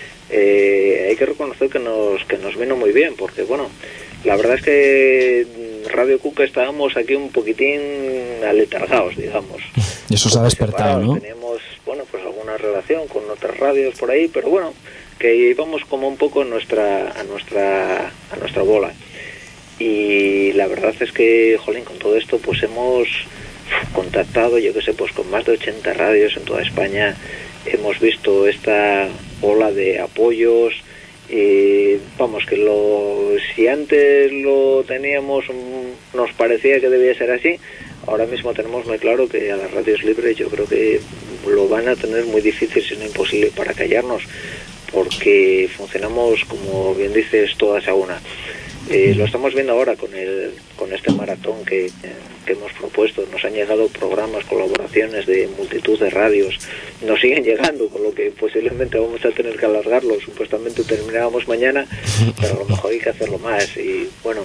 Speaker 14: hay que reconocer que nos vino muy bien, porque bueno, la verdad es que Radio Cuca estábamos aquí un poquitín aletargados, digamos.
Speaker 2: Y eso se ha despertado, ¿no?
Speaker 14: Teníamos, bueno, pues alguna relación con otras radios por ahí, pero bueno, que íbamos como un poco a nuestra bola. Y la verdad es que, jolín, con todo esto pues hemos contactado, yo que sé, pues con más de 80 radios en toda España. Hemos visto esta ola de apoyos y vamos, que si antes lo teníamos, nos parecía que debía ser así, ahora mismo tenemos muy claro que a las radios libres yo creo que lo van a tener muy difícil, si no imposible, para callarnos, porque funcionamos, como bien dices, todas a una. Lo estamos viendo ahora con este maratón que hemos propuesto. Nos han llegado programas, colaboraciones de multitud de radios, nos siguen llegando, con lo que posiblemente vamos a tener que alargarlo. Supuestamente terminábamos mañana, pero a lo mejor hay que hacerlo más. Y bueno,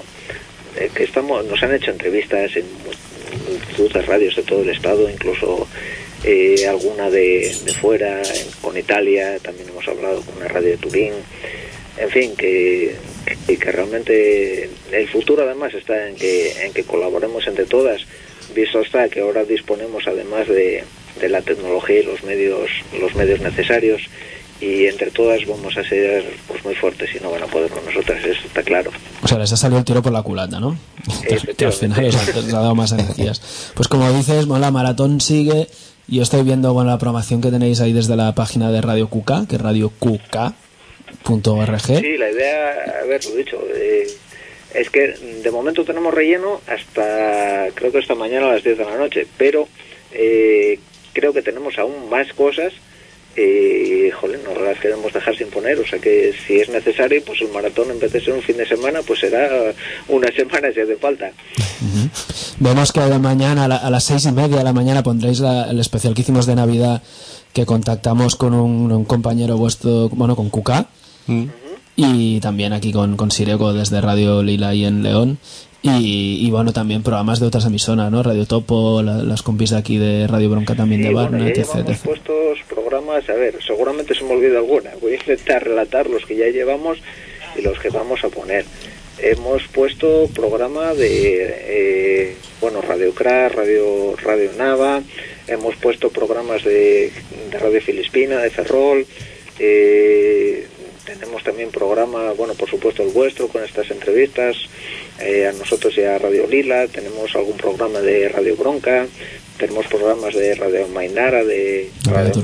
Speaker 14: nos han hecho entrevistas en multitud de radios de todo el estado, incluso alguna de fuera, con Italia. También hemos hablado con una radio de Turín. En fin, que realmente el futuro además está en que colaboremos entre todas, visto está que ahora disponemos además de la tecnología y los medios necesarios, y entre todas vamos a ser pues muy fuertes y no van a poder con nosotras, eso está claro.
Speaker 2: O sea, les ha salido el tiro por la culata, ¿no? Que al final os ha dado más energías. Pues como dices, bueno, la maratón sigue. Yo estoy viendo la programación que tenéis ahí desde la página de Radio Cuca, que es radiocuca.org.
Speaker 14: Sí, la idea, haberlo dicho, es que de momento tenemos relleno creo que hasta mañana a las 10 de la noche, pero creo que tenemos aún más cosas. No las queremos dejar sin poner, o sea que si es necesario, pues el maratón, en vez de ser un fin de semana, pues será una semana si hace falta.
Speaker 2: Uh-huh. Vemos que mañana a las 6:30 de la mañana pondréis el especial que hicimos de Navidad, que contactamos con un compañero vuestro, bueno, con Cuca, y también aquí con Sireco desde Radio Lila y en León, y bueno, también programas de otras emisoras, ¿no? Radio Topo, las compis de aquí de Radio Bronca también, de Barna,
Speaker 14: etc. Hemos puesto programas, a ver, seguramente se me olvida alguna, voy a intentar relatar los que ya llevamos y los que vamos a poner. Hemos puesto programa de Radio Crash, Radio Nava, hemos puesto programas de Radio Filispina, de Ferrol, tenemos también programa, bueno, por supuesto el vuestro con estas entrevistas, a nosotros y a Radio Lila, tenemos algún programa de Radio Bronca, tenemos programas de Radio Mainara, de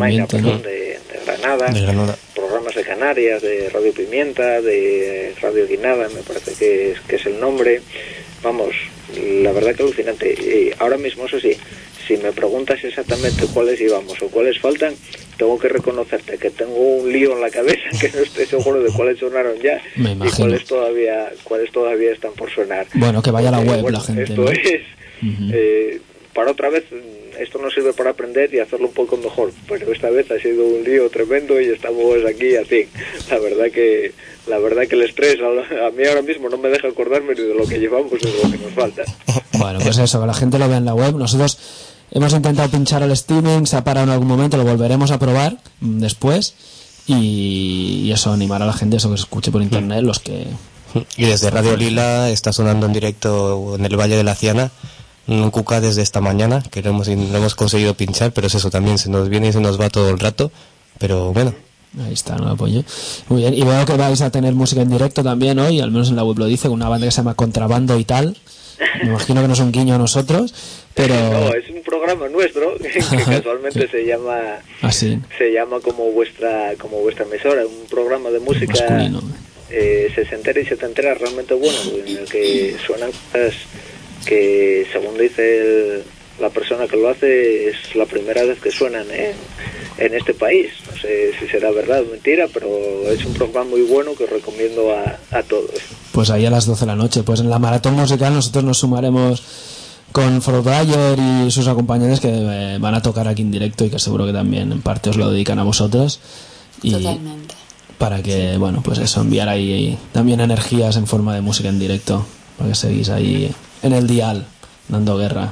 Speaker 14: Granada, programas de Canarias, de Radio Pimienta, de Radio Guinada, me parece que es el nombre. Vamos, la verdad que alucinante. Y ahora mismo, eso sí, si me preguntas exactamente cuáles llevamos o cuáles faltan, tengo que reconocerte que tengo un lío en la cabeza que no estoy seguro de cuáles sonaron ya
Speaker 2: Me
Speaker 14: y
Speaker 2: imagino.
Speaker 14: cuáles todavía están por sonar.
Speaker 2: Bueno, que vaya a la web
Speaker 14: Bueno,
Speaker 2: la gente,
Speaker 14: esto
Speaker 2: ¿no?
Speaker 14: es para otra vez. Esto nos sirve para aprender y hacerlo un poco mejor, pero esta vez ha sido un lío tremendo y estamos aquí así. La verdad que el estrés a mí ahora mismo no me deja acordarme ni de lo que llevamos ni de lo que nos falta.
Speaker 2: Bueno, pues eso, que la gente lo vea en la web. Nosotros hemos intentado pinchar el streaming, se ha parado en algún momento, lo volveremos a probar después y eso, animar a la gente, eso, que se escuche por internet, los que...
Speaker 9: Y desde Radio Lila está sonando en directo en el Valle de la Ciana un Cuca desde esta mañana, que no hemos conseguido pinchar, pero es eso, también se nos viene y se nos va todo el rato, pero bueno.
Speaker 2: Ahí está, no apoyo. Muy bien, y veo que vais a tener música en directo también hoy, al menos en la web lo dice, con una banda que se llama Contrabando y tal. Me imagino que no es un guiño a nosotros, pero...
Speaker 14: No, es un programa nuestro que casualmente se llama como vuestra emisora, un programa de música sesentera y setentera realmente bueno, en el que suenan cosas que, según dice la persona que lo hace, es la primera vez que suenan en este país. No sé si será verdad o mentira, pero es un programa muy bueno que recomiendo a todos.
Speaker 2: Pues ahí a las 12 de la noche. Pues en la maratón musical nosotros nos sumaremos con Fort Bayer y sus acompañantes que van a tocar aquí en directo y que seguro que también en parte os lo dedican a vosotros. Y
Speaker 8: Totalmente.
Speaker 2: para que, bueno, pues eso, enviar ahí también energías en forma de música en directo, para que seguís ahí en el dial, dando guerra.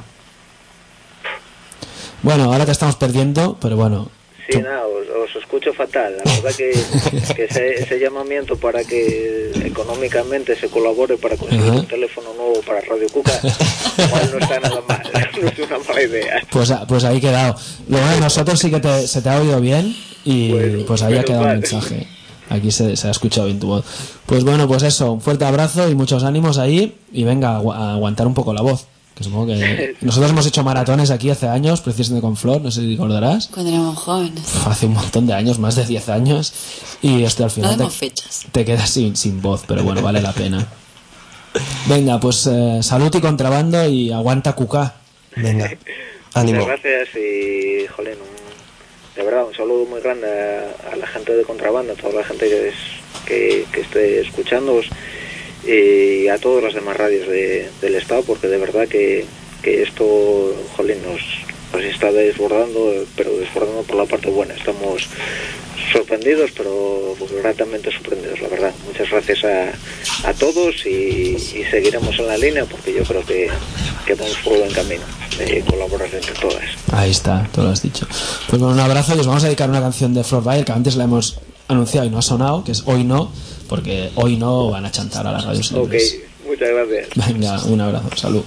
Speaker 2: Bueno, ahora te estamos perdiendo, pero bueno.
Speaker 14: Sí, nada, os escucho fatal. La verdad que ese llamamiento para que económicamente se colabore para conseguir un teléfono nuevo para Radio Cuca, igual no está nada mal, no es una mala idea.
Speaker 2: Pues ahí quedado. Lo bueno, nosotros sí que se te ha oído bien y pues ahí ha quedado el mensaje. Aquí se ha escuchado bien tu voz. Pues bueno, pues eso, un fuerte abrazo y muchos ánimos ahí y venga a aguantar un poco la voz. Que supongo que nosotros hemos hecho maratones aquí hace años, precisamente con Flor, no sé si recordarás.
Speaker 8: Cuando éramos jóvenes.
Speaker 2: Hace un montón de años, más de 10 años. Y al final
Speaker 8: no demos fechas.
Speaker 2: Te quedas sin voz, pero bueno, vale la pena. Venga, pues salud y contrabando y aguanta Cuca. Venga, ánimo.
Speaker 14: Muchas gracias y, jolín, de verdad, un saludo muy grande a la gente de Contrabando, a toda la gente que esté escuchándoos y a todas las demás radios del estado, porque de verdad que esto, jolín, nos está desbordando, pero desbordando por la parte buena. Estamos sorprendidos, pero gratamente sorprendidos, la verdad. Muchas gracias a todos y seguiremos en la línea, porque yo creo que vamos por buen camino de colaborar entre todas.
Speaker 2: Ahí está, tú lo has dicho. Pues bueno, un abrazo y os vamos a dedicar una canción de Flor Bayer que antes la hemos anunciado y no ha sonado, que es Hoy No, porque hoy no van a chantar a las radios libres.
Speaker 14: Ok, muchas gracias.
Speaker 2: Venga, un abrazo, salud.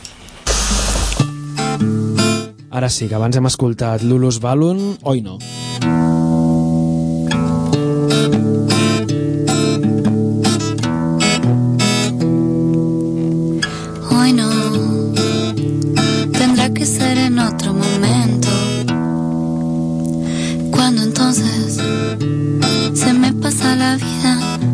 Speaker 2: Ara sí, que abans hem escoltat Lulus Balloon, Hoy No.
Speaker 12: Hoy no, tendrá que ser en otro momento. Cuando entonces se me pasa la vida.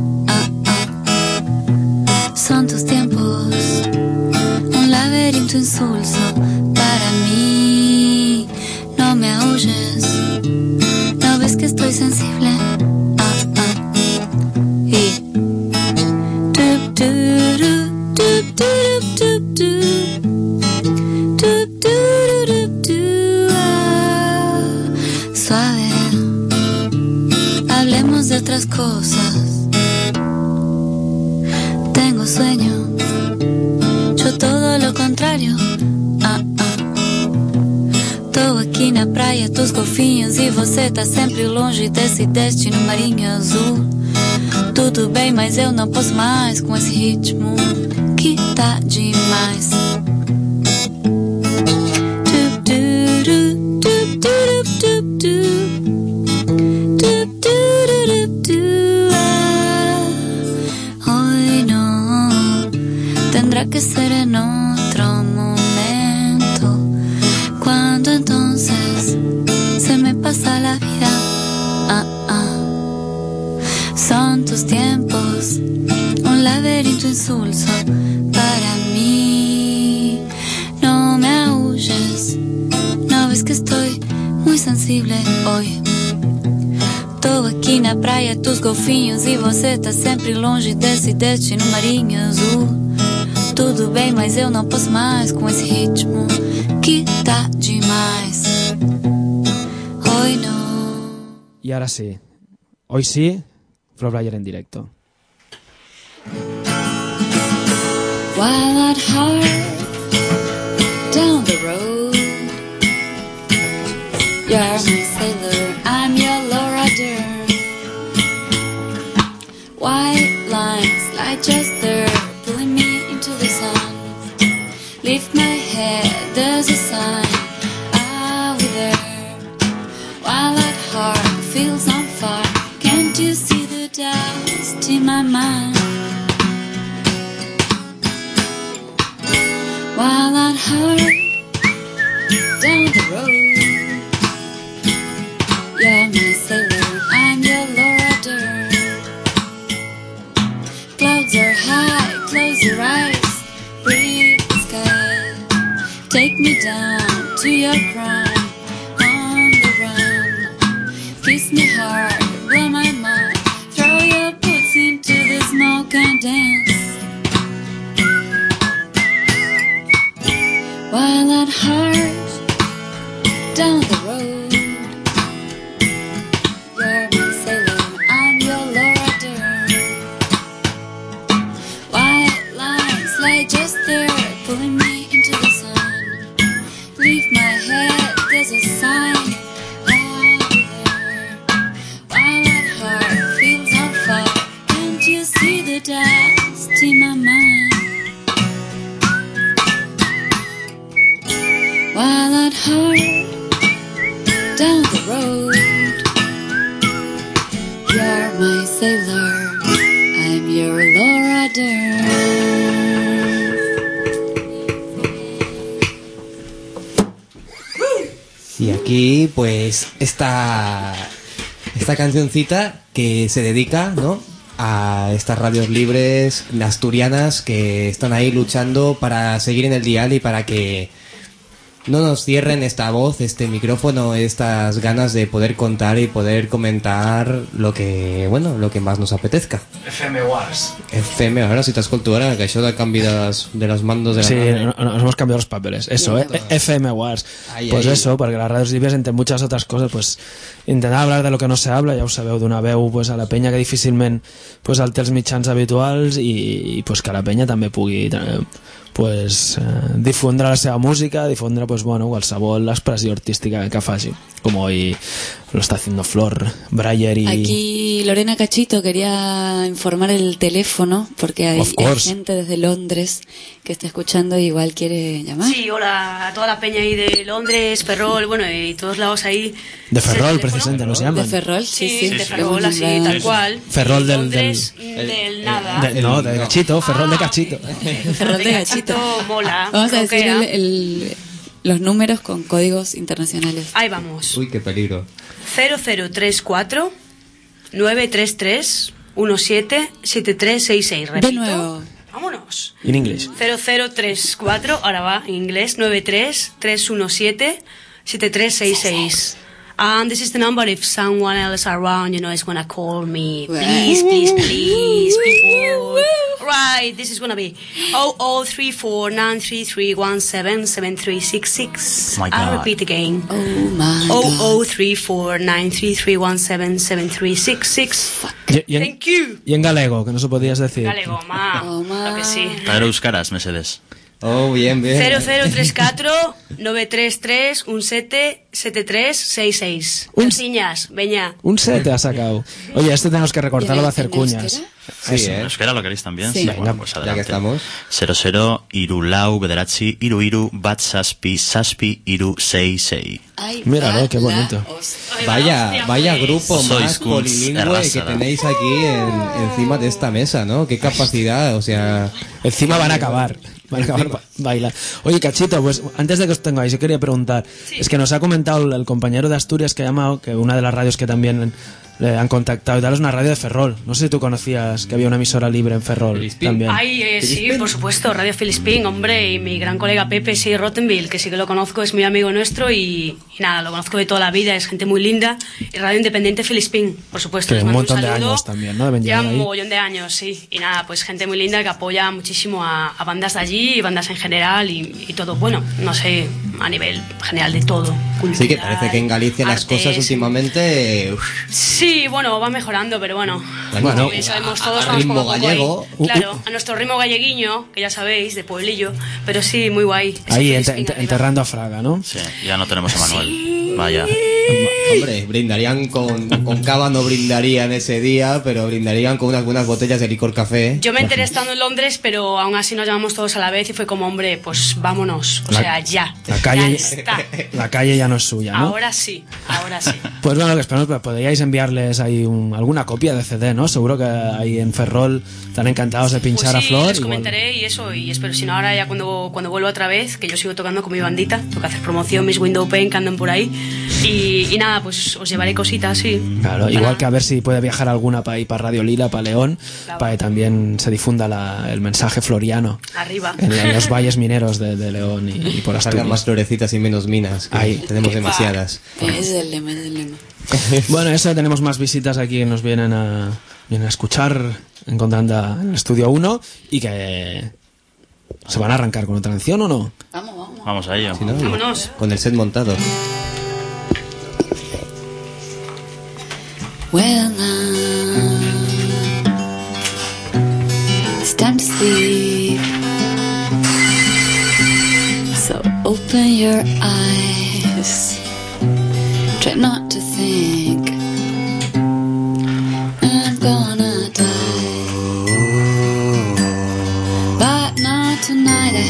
Speaker 12: Son tus tiempos, un laberinto insulso para mí. No me aúlles, no ves que estoy sensible. Y suave, hablemos de otras cosas. Tengo sueño, yo todo lo contrario. Tô aqui na praia dos golfinhos e você tá sempre longe desse destino marinho azul. Tudo bem, mas eu não posso mais com esse ritmo que tá demais. Hoy no, tendrá que ser en otro momento. Cuando entonces se me pasa la vida. Son tus tiempos, un laberinto insulso para mí. No me aúlles, no ves que estoy muy sensible hoy. Tô aqui na praia dos golfinhos e você tá sempre longe desse destino marinho azul. Tudo bem, mas eu não posso mais com esse ritmo que tá demais. Hoy no.
Speaker 2: Y ahora sí, hoy sí, Flo Brayer en directo.
Speaker 12: While at heart down the road, you're my sailor, I'm your Laura Dern. White lines lie just there, pulling me into the sun. Lift my head, there's a sign, are we there? While at heart feels on fire, can't you see the dust in my mind? While at heart down the road, you're my sailor, I'm your Laura Dern. Clouds are high, close your eyes, breathe the sky. Take me down to your crime, on the run. Kiss me hard, blow my mind, throw your boots into the smoke and dance. While at heart down the road, you're my sailor, I'm your Laura Dern. White lines lie just there, pulling me into the sun. Leave my head, there's a sign, I'll be there. While at heart feels on fire, can't you see the dust in my mind? While at heart down the road, you're my sailor, I'm your Laura Dern.
Speaker 9: Y aquí, pues, esta cancioncita que se dedica, ¿no?, a estas radios libres asturianas que están ahí luchando para seguir en el dial y para que no nos cierren esta voz, este micrófono, estas ganas de poder contar y poder comentar lo que más nos apetezca.
Speaker 2: FM Wars.
Speaker 9: FM, ahora si t'escolto ara, que això de canvi de los mandos de la
Speaker 2: Sí,
Speaker 9: radio.
Speaker 2: nos hemos cambiado los papeles. Eso, FM Wars. Pues eso, porque las radios libres, entre muchas otras cosas, pues intentar hablar de lo que no se habla, ja ho sabeu, d'una veu pues, a la penya que difícilment pues, té els mitjans habituals i pues, que la penya també pugui pues, difondre la seva música, difondre pues, bueno, qualsevol expressió artística que faci, como hoy lo está haciendo Flor Brayer y...
Speaker 8: Aquí Lorena Cachito quería informar el teléfono porque hay gente desde Londres que está escuchando y igual quiere llamar.
Speaker 11: Sí, hola a toda la peña ahí de Londres, Ferrol, bueno, y todos lados ahí.
Speaker 2: De Ferrol, precisamente, ¿no se llaman?
Speaker 8: De Ferrol, sí.
Speaker 11: De Ferrol, así, tal cual.
Speaker 2: Ferrol del
Speaker 11: nada.
Speaker 2: No, de Cachito, Ferrol de Cachito.
Speaker 8: Ferrol de Cachito.
Speaker 11: Mola.
Speaker 8: Vamos a decir los números con códigos internacionales.
Speaker 11: Ahí vamos.
Speaker 9: Uy, qué peligro.
Speaker 11: 0034 933 17 7366. Repito.
Speaker 8: De nuevo.
Speaker 11: Vámonos.
Speaker 2: En inglés.
Speaker 11: 0034, ahora va en inglés, 93 317 7366. And this is the number if someone else around, is gonna call me. Please, people. Right, this is gonna be 0034-933-177366.
Speaker 10: My God.
Speaker 11: I'll repeat again. 0034-933-177366. Thank you.
Speaker 2: Y en galego, que no se podías decir.
Speaker 11: Galego, lo que sí.
Speaker 10: Claro, euskaraz, mesedes.
Speaker 9: Oh, bien, bien.
Speaker 11: 0034-933-177366. Unsiñas, veña.
Speaker 2: Un set te ha sacado. Oye, este tenemos que recortarlo, va a hacer cuñas.
Speaker 10: Sí, ¿en euskera lo queréis también?
Speaker 2: Sí.
Speaker 10: Venga, pues adelante.
Speaker 9: Ya que estamos.
Speaker 10: 00 irulau bederatzi iru iru bat zazpi zazpi iru sei sei.
Speaker 2: Míralo, qué bonito.
Speaker 9: Vaya grupo
Speaker 10: Sois
Speaker 9: más
Speaker 10: Kunz
Speaker 9: polilingüe
Speaker 10: Errázara.
Speaker 9: que tenéis aquí encima de esta mesa, ¿no? Qué capacidad, o sea...
Speaker 2: Encima van a acabar. baila. Oye, Cachito, pues antes de que os tengáis, yo quería preguntar, es que nos ha comentado el compañero de Asturias que ha llamado, que una de las radios que también le han contactado y tal es una radio de Ferrol. No sé si tú conocías que había una emisora libre en Ferrol también.
Speaker 11: Ay, sí, por supuesto, Radio Filispín, hombre, y mi gran colega Pepe, sí, Rottenville, que sí que lo conozco, es muy amigo nuestro y nada, lo conozco de toda la vida, es gente muy linda. Y Radio Independiente Filispín, por supuesto.
Speaker 2: Que
Speaker 11: les
Speaker 2: un
Speaker 11: mando
Speaker 2: montón de
Speaker 11: saludo.
Speaker 2: años también, ¿no?
Speaker 11: Ya un mogollón de años, sí. Y nada, pues gente muy linda que apoya muchísimo a bandas de allí y bandas en general y todo, bueno, no sé, a nivel general de todo. Cultural,
Speaker 9: Sí, que parece que en Galicia las
Speaker 11: artes.
Speaker 9: cosas últimamente...
Speaker 11: Sí, bueno, va mejorando, pero bueno,
Speaker 9: Bueno,
Speaker 11: como sabemos todos,
Speaker 9: a
Speaker 11: vamos
Speaker 9: ritmo
Speaker 11: poco a poco
Speaker 9: gallego.
Speaker 11: ahí. Claro, a nuestro ritmo galleguiño, que ya sabéis, de pueblillo, pero sí, muy guay.
Speaker 2: Ahí
Speaker 11: Ese Filispín arriba.
Speaker 2: enterrando a Fraga, ¿no?
Speaker 10: Sí, ya no tenemos a Manuel. Vaya.
Speaker 9: Hombre, brindarían con cava, no brindarían ese día, pero brindarían con unas buenas botellas de licor café.
Speaker 11: Yo me enteré estando en Londres, pero aún así nos llamamos todos a la vez y fue como, hombre, pues vámonos, o sea, ya.
Speaker 2: La calle,
Speaker 11: Ya está.
Speaker 2: la calle ya no es suya, ¿no?
Speaker 11: Ahora sí, ahora sí.
Speaker 2: Pues bueno, lo que esperamos, pues podríais enviarles ahí alguna copia de CD, ¿no? Seguro que ahí en Ferrol están encantados de pinchar
Speaker 11: Pues
Speaker 2: a
Speaker 11: sí,
Speaker 2: Flor.
Speaker 11: les
Speaker 2: igual.
Speaker 11: comentaré y eso, y espero, si no ahora ya cuando vuelva otra vez, que yo sigo tocando con mi bandita, tengo que hacer promoción, mis Window Pain que andan por ahí, y nada, pues os llevaré cositas, sí.
Speaker 2: Claro, igual que a ver si puede viajar alguna para ir para Radio Lila, para León, para que también se difunda el mensaje floriano
Speaker 11: Arriba.
Speaker 2: en los valles mineros de León y por
Speaker 9: Salgan
Speaker 2: Asturias.
Speaker 9: más florecitas y menos minas, que
Speaker 2: Ahí.
Speaker 9: tenemos demasiadas.
Speaker 8: Es el lema, es el lema.
Speaker 2: Bueno, eso, tenemos más visitas aquí que nos vienen a escuchar encontrando en el estudio 1 y que se van a arrancar con otra canción, ¿o no?
Speaker 10: Vamos a ello.
Speaker 9: Si no,
Speaker 11: Vámonos.
Speaker 9: con el set montado.
Speaker 8: Well, now it's time to sleep. So open your eyes. Try not to think I'm gonna die, but not tonight, I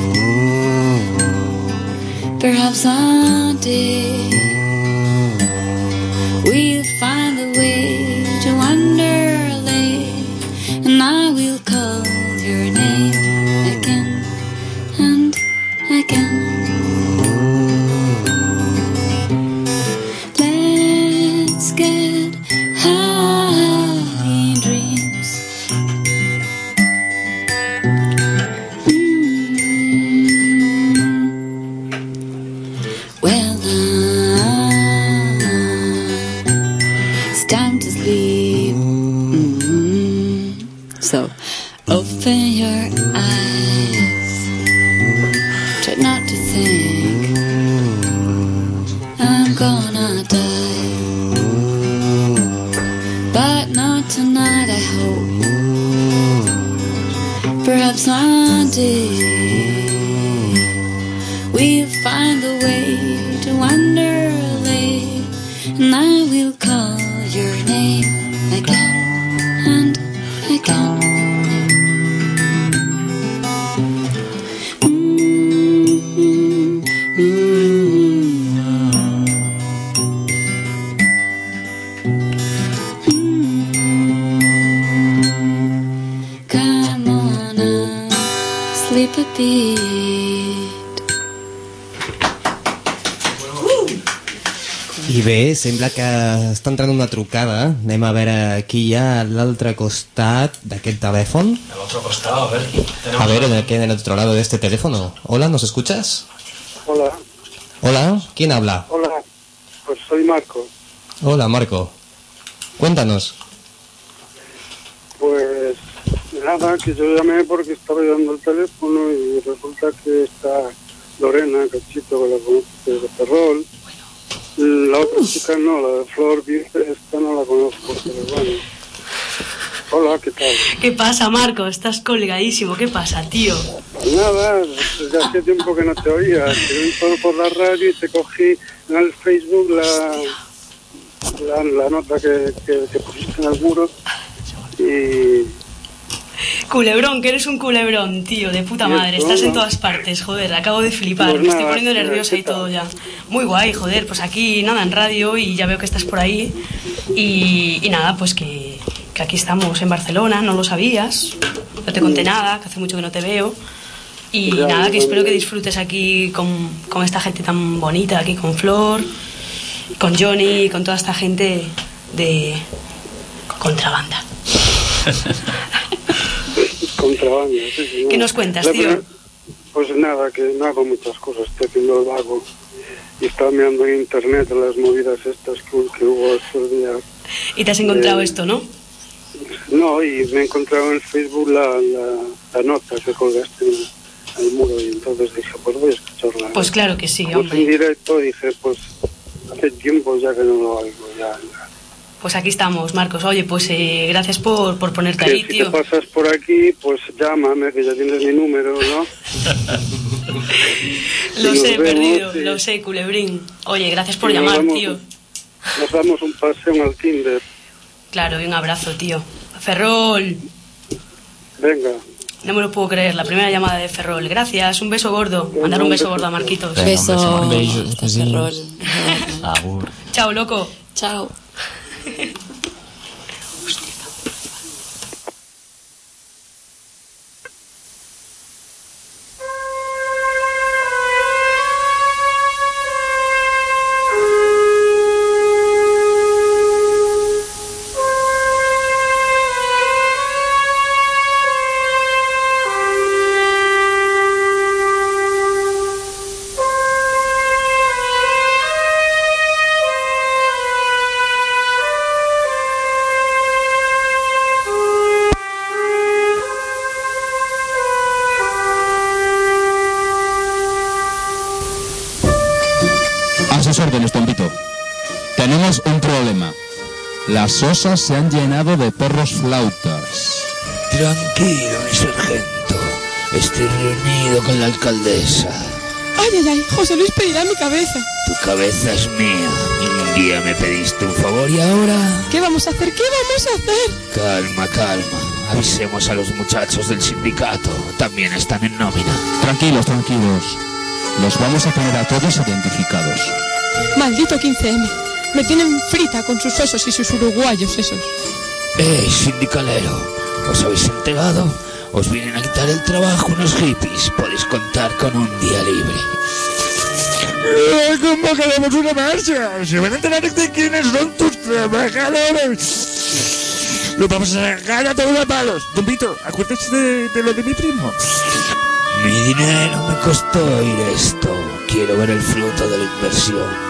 Speaker 8: hope. Perhaps someday we'll find a way to Wonderland, and I will call your name again and again. Let's get high in dreams. Well, now it's time to sleep. So open your eyes. Try not to think I'm gonna die, but not tonight, I hope. Perhaps one day we'll find a way to Wonderland, and I will call your name again and again. Come on and sleep a bit.
Speaker 9: I bé, sembla que està entrant una trucada. Anem a veure qui hi ha a l'altre costat d'aquest telèfon.
Speaker 2: Al otro costado, a ver.
Speaker 9: A ver, ¿qué en el otro lado de este teléfono? Hola, ¿nos escuchas?
Speaker 15: Hola,
Speaker 9: Hola, ¿quién habla?
Speaker 15: hola, pues soy Marco.
Speaker 9: Hola, Marco. Cuéntanos.
Speaker 15: Pues nada, que yo llamé porque estaba llevando el teléfono y resulta que está Lorena, Cachito, que la conoce de Ferrol. La otra chica no, la de Flor, esta no la conozco, pero bueno. Hola, ¿qué tal?
Speaker 11: ¿Qué pasa, Marco? Estás colgadísimo. ¿Qué pasa, tío?
Speaker 15: Nada, desde hace tiempo que no te oía. Te oí por la radio y te cogí en el Facebook la nota que pusiste en el muro. Y
Speaker 11: Culebrón, que eres un culebrón, tío, de puta
Speaker 15: Y
Speaker 11: madre.
Speaker 15: eso,
Speaker 11: Estás en
Speaker 15: ¿no?
Speaker 11: todas partes, joder, acabo de flipar.
Speaker 15: Pues
Speaker 11: Me estoy
Speaker 15: nada,
Speaker 11: poniendo
Speaker 15: tío,
Speaker 11: nerviosa y
Speaker 15: ¿qué tal?
Speaker 11: todo ya. Muy guay, joder, pues aquí nada, en radio y ya veo que estás por ahí. Y nada, pues que aquí estamos en Barcelona, no lo sabías. No te conté nada, que hace mucho que no te veo. Y nada, que espero que disfrutes aquí con esta gente tan bonita, aquí con Flor, con Johnny, con toda esta gente de contrabanda.
Speaker 15: Contrabanda, sí.
Speaker 11: ¿Qué nos cuentas, tío?
Speaker 15: Pues nada, que no hago muchas cosas, estoy haciendo el vago y estaba mirando en internet las movidas estas que hubo estos días.
Speaker 11: Y te has encontrado esto, ¿no?
Speaker 15: No, y me he encontrado en Facebook la nota que colgaste en el muro y entonces dije, pues voy a escucharla.
Speaker 11: Pues claro que sí,
Speaker 15: como
Speaker 11: hombre.
Speaker 15: en directo dije, pues hace tiempo ya que no lo hago, ya.
Speaker 11: Pues aquí estamos, Marcos. Oye, pues gracias por ponerte ahí,
Speaker 15: Si
Speaker 11: tío.
Speaker 15: te pasas por aquí, pues llámame, que ya tienes mi número, ¿no?
Speaker 11: Lo
Speaker 15: Y
Speaker 11: sé,
Speaker 15: nos vemos,
Speaker 11: perdido,
Speaker 15: sí.
Speaker 11: lo sé, culebrín. Oye, gracias por
Speaker 15: Y nos
Speaker 11: llamar,
Speaker 15: damos-
Speaker 11: tío.
Speaker 15: Nos damos un paseo al Tinder.
Speaker 11: Claro, y un abrazo, tío. Ferrol.
Speaker 15: Venga.
Speaker 11: No me lo puedo creer, la primera llamada de Ferrol. Gracias, un beso gordo. Mandar un beso gordo a Marquitos.
Speaker 8: Beso.
Speaker 2: Ferrol.
Speaker 9: Agur.
Speaker 11: Chao, loco.
Speaker 8: Chao.
Speaker 16: A sus órdenes, Tompito. Tenemos un problema. Las sosas se han llenado de perros flautas.
Speaker 17: Tranquilo, mi sargento. Estoy reunido con la alcaldesa.
Speaker 18: Ay, ay, ay, José Luis pedirá mi cabeza.
Speaker 17: Tu cabeza es mía. Un día me pediste un favor y ahora...
Speaker 18: ¿Qué vamos a hacer? ¿Qué vamos a hacer?
Speaker 17: Calma, calma. Avisemos a los muchachos del sindicato. También están en nómina.
Speaker 16: Tranquilos, tranquilos. Los vamos a tener a todos identificados.
Speaker 18: Maldito 15M. Me tienen frita con sus osos y sus uruguayos esos.
Speaker 17: Sindicalero. ¿Os habéis enterado? Os vienen a quitar el trabajo unos hippies. Podéis contar con un día libre.
Speaker 19: ¿Cómo queremos una marcha? Se van a enterar de quiénes son tus trabajadores. Los vamos a sacar a todos a palos. Tompito, acuérdate de lo de mi primo.
Speaker 17: Mi dinero me costó oír esto. Quiero ver el fruto de la inversión.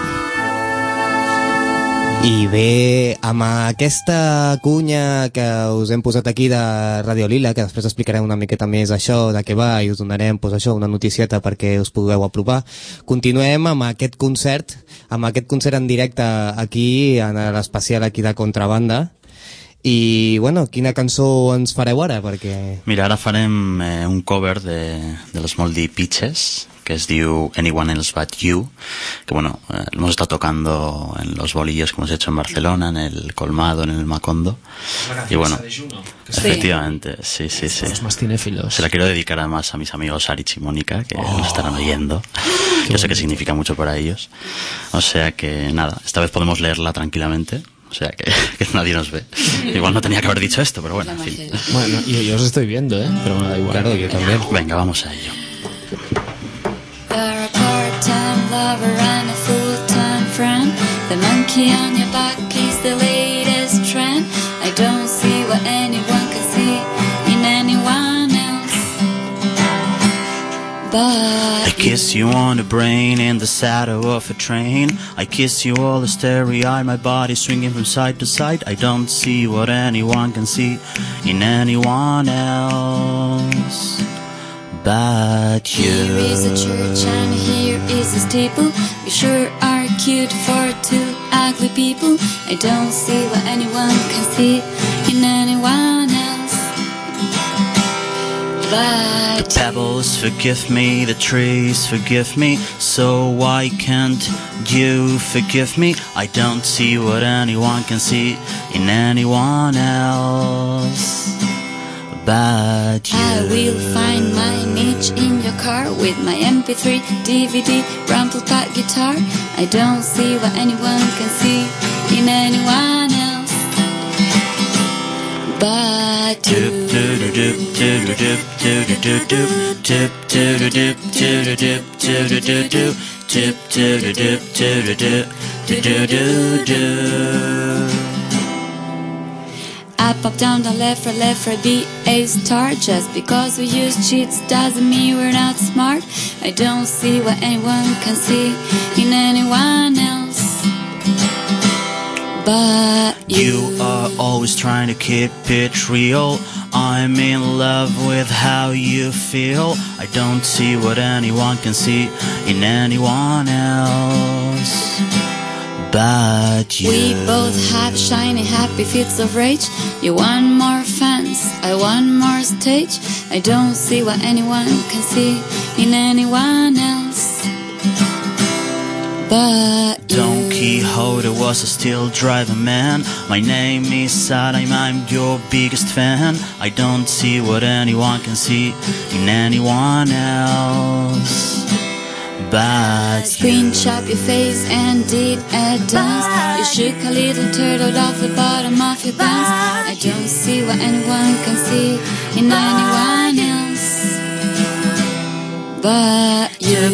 Speaker 9: I bé, amb aquesta cunya que us hem posat aquí de Radio Lila, que després explicarem una miqueta més això, de què va, i us donarem pues, això, una noticieta perquè us pugueu apropar, continuem amb aquest concert en directe aquí, en l'especial aquí de Contrabanda. I, bueno, quina cançó ens fareu ara? Perquè...
Speaker 10: Mira, ara farem un cover de los Moldy Peaches, que es diu Anyone Else But You, que bueno, lo hemos estado tocando en los bolillos que hemos hecho en Barcelona, en el Colmado, en el Macondo. Y bueno, efectivamente, sí.
Speaker 2: Los más cinéfilos.
Speaker 10: Se la quiero dedicar además a mis amigos Arich y Mónica, que nos estarán oyendo. Yo sé que significa mucho para ellos. O sea que nada, esta vez podemos leerla tranquilamente. O sea que nadie nos ve. Igual no tenía que haber dicho esto, pero bueno, en fin.
Speaker 2: Bueno, yo os estoy viendo, pero me da igual.
Speaker 10: Claro, yo también. Venga, vamos a ello.
Speaker 12: You're a part-time lover and a full-time friend. The monkey on your back is the latest trend. I don't see what anyone can see in anyone else but
Speaker 10: I kiss you on the brain in the saddle of a train. I kiss you all the stereo, my body swinging from side to side. I don't see what anyone can see in anyone else but you.
Speaker 12: here is a church and here is a steeple. You sure are cute for two ugly people. I don't see what anyone can see in anyone else but
Speaker 10: The pebbles forgive me, the trees forgive me, so why can't you forgive me? I don't see what anyone can see in anyone else but you.
Speaker 12: I will find my niche in your car with my MP3, DVD, rumble pack guitar. I don't see what anyone can see in anyone else
Speaker 8: but you. Up, up, down, down, left, right, be a star. Just because we use cheats doesn't mean we're not smart. I don't see what anyone can see in anyone else but you.
Speaker 20: You are always trying to keep it real. I'm in love with how you feel. I don't see what anyone can see in anyone else but you.
Speaker 8: We both have shiny, happy fits of rage. You want more fans, I want more stage. I don't see what anyone can see in anyone else but you.
Speaker 20: Don Quixote was a still driving man. My name is Saddam, I'm your biggest fan. I don't see what anyone can see in anyone else but
Speaker 8: Screenshot up your face and did a dance. You shook a little turtle off the bottom of your pants. I don't see what anyone can see in anyone else but you.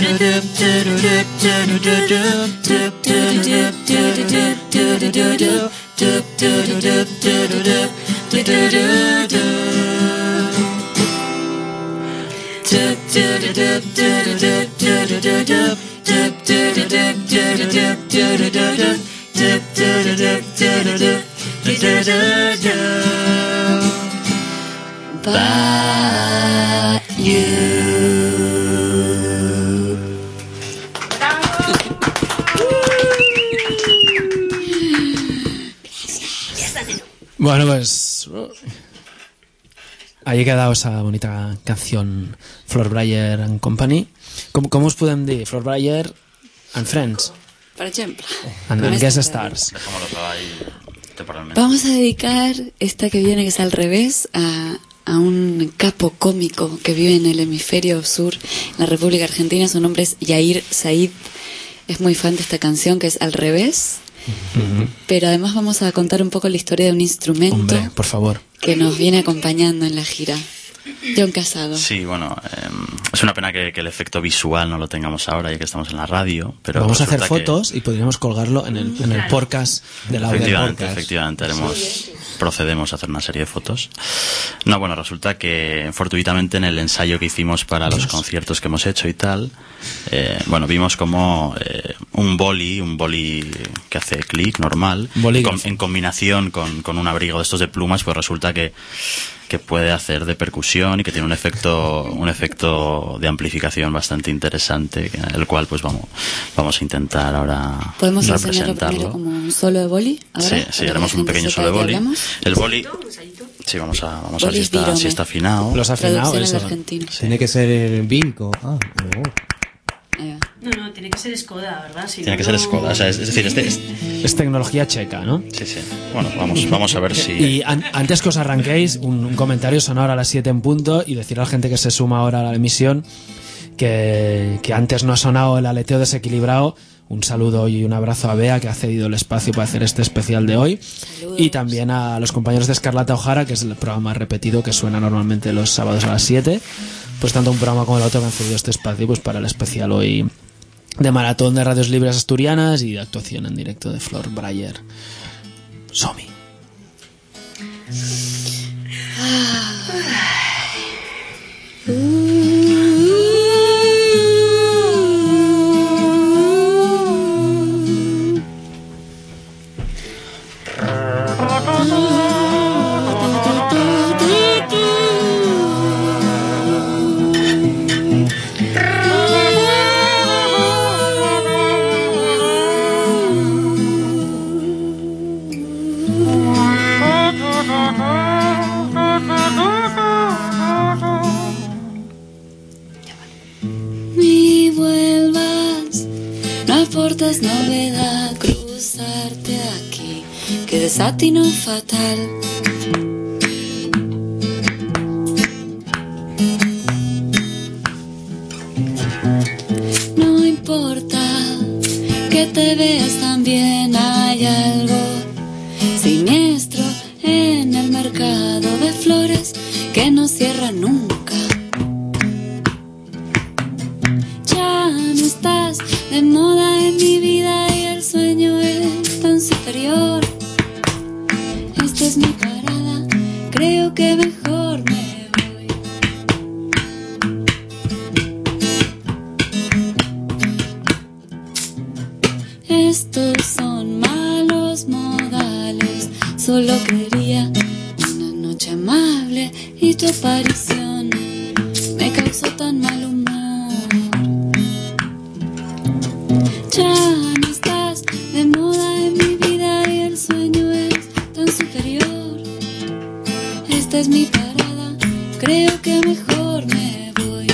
Speaker 8: But you.
Speaker 2: Bueno, pues ahí queda esa bonita canción Flor Brayer and Company. Com us podem dir? Flor Brayer and Friends.
Speaker 8: Per ejemplo.
Speaker 2: And Guest Stars.
Speaker 8: Vamos a dedicar esta que viene, que es al revés, a un capo cómico que vive en el hemisferio sur, en la República Argentina. Su nombre es Yair Said. Es muy fan de esta canción, que es al revés. Pero además vamos a contar un poco la historia de un instrumento.
Speaker 2: Hombre, por favor.
Speaker 8: Que nos viene acompañando en la gira. John Casado.
Speaker 10: Sí, bueno, es una pena que el efecto visual no lo tengamos ahora, ya que estamos en la radio. Pero
Speaker 2: vamos a hacer fotos y podríamos colgarlo en el podcast del audio del podcast.
Speaker 10: Efectivamente, procedemos a hacer una serie de fotos. No, bueno, resulta que fortuitamente en el ensayo que hicimos para los conciertos que hemos hecho y tal, bueno, vimos como un boli que hace clic normal, en combinación con un abrigo de estos de plumas, pues resulta que puede hacer de percusión y que tiene un efecto de amplificación bastante interesante, el cual pues vamos a intentar ahora
Speaker 8: ¿podemos
Speaker 10: representarlo.
Speaker 8: enseñarlo primero como un solo de boli? Ahora,
Speaker 10: sí, haremos un pequeño solo de boli. El boli, sí, vamos a ver si está afinado.
Speaker 2: Los afinados,
Speaker 8: eso. Sí.
Speaker 9: Tiene que ser el Vico.
Speaker 11: No, tiene que ser Skoda, ¿verdad?
Speaker 10: Tiene que ser Skoda, o sea, es decir,
Speaker 2: es tecnología checa, ¿no?
Speaker 10: Sí. Bueno, vamos a ver si...
Speaker 2: Y antes que os arranquéis, un comentario sonoro a las 7 en punto y decir a la gente que se suma ahora a la emisión que antes no ha sonado el aleteo desequilibrado. Un saludo y un abrazo a Bea, que ha cedido el espacio para hacer este especial de hoy. Saludos. Y también a los compañeros de Escarlata O'Hara, que es el programa repetido que suena normalmente los sábados a las 7. Pues tanto un programa como el otro que han cedido este espacio pues para el especial hoy de maratón de radios libres asturianas y de actuación en directo de Flor Brayer. Somi.
Speaker 8: Es novedad cruzarte aquí, que desatino fatal. No importa que te veas tan bien, hay algo siniestro en el mercado. que no cierra nunca. Ya no estás de moda en mi vida y el sueño es tan superior. Esta es mi parada, creo que mejor me voy. Estos son malos modales, solo quería una noche amable y tu aparición me causó tan mal humor. Ya no estás de moda en mi vida y el sueño es tan superior. Esta es mi parada, creo que mejor me voy.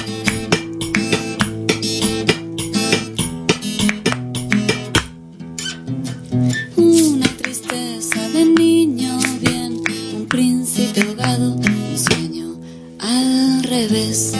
Speaker 8: Una tristeza de niño bien, un príncipe ahogado, un sueño al revés.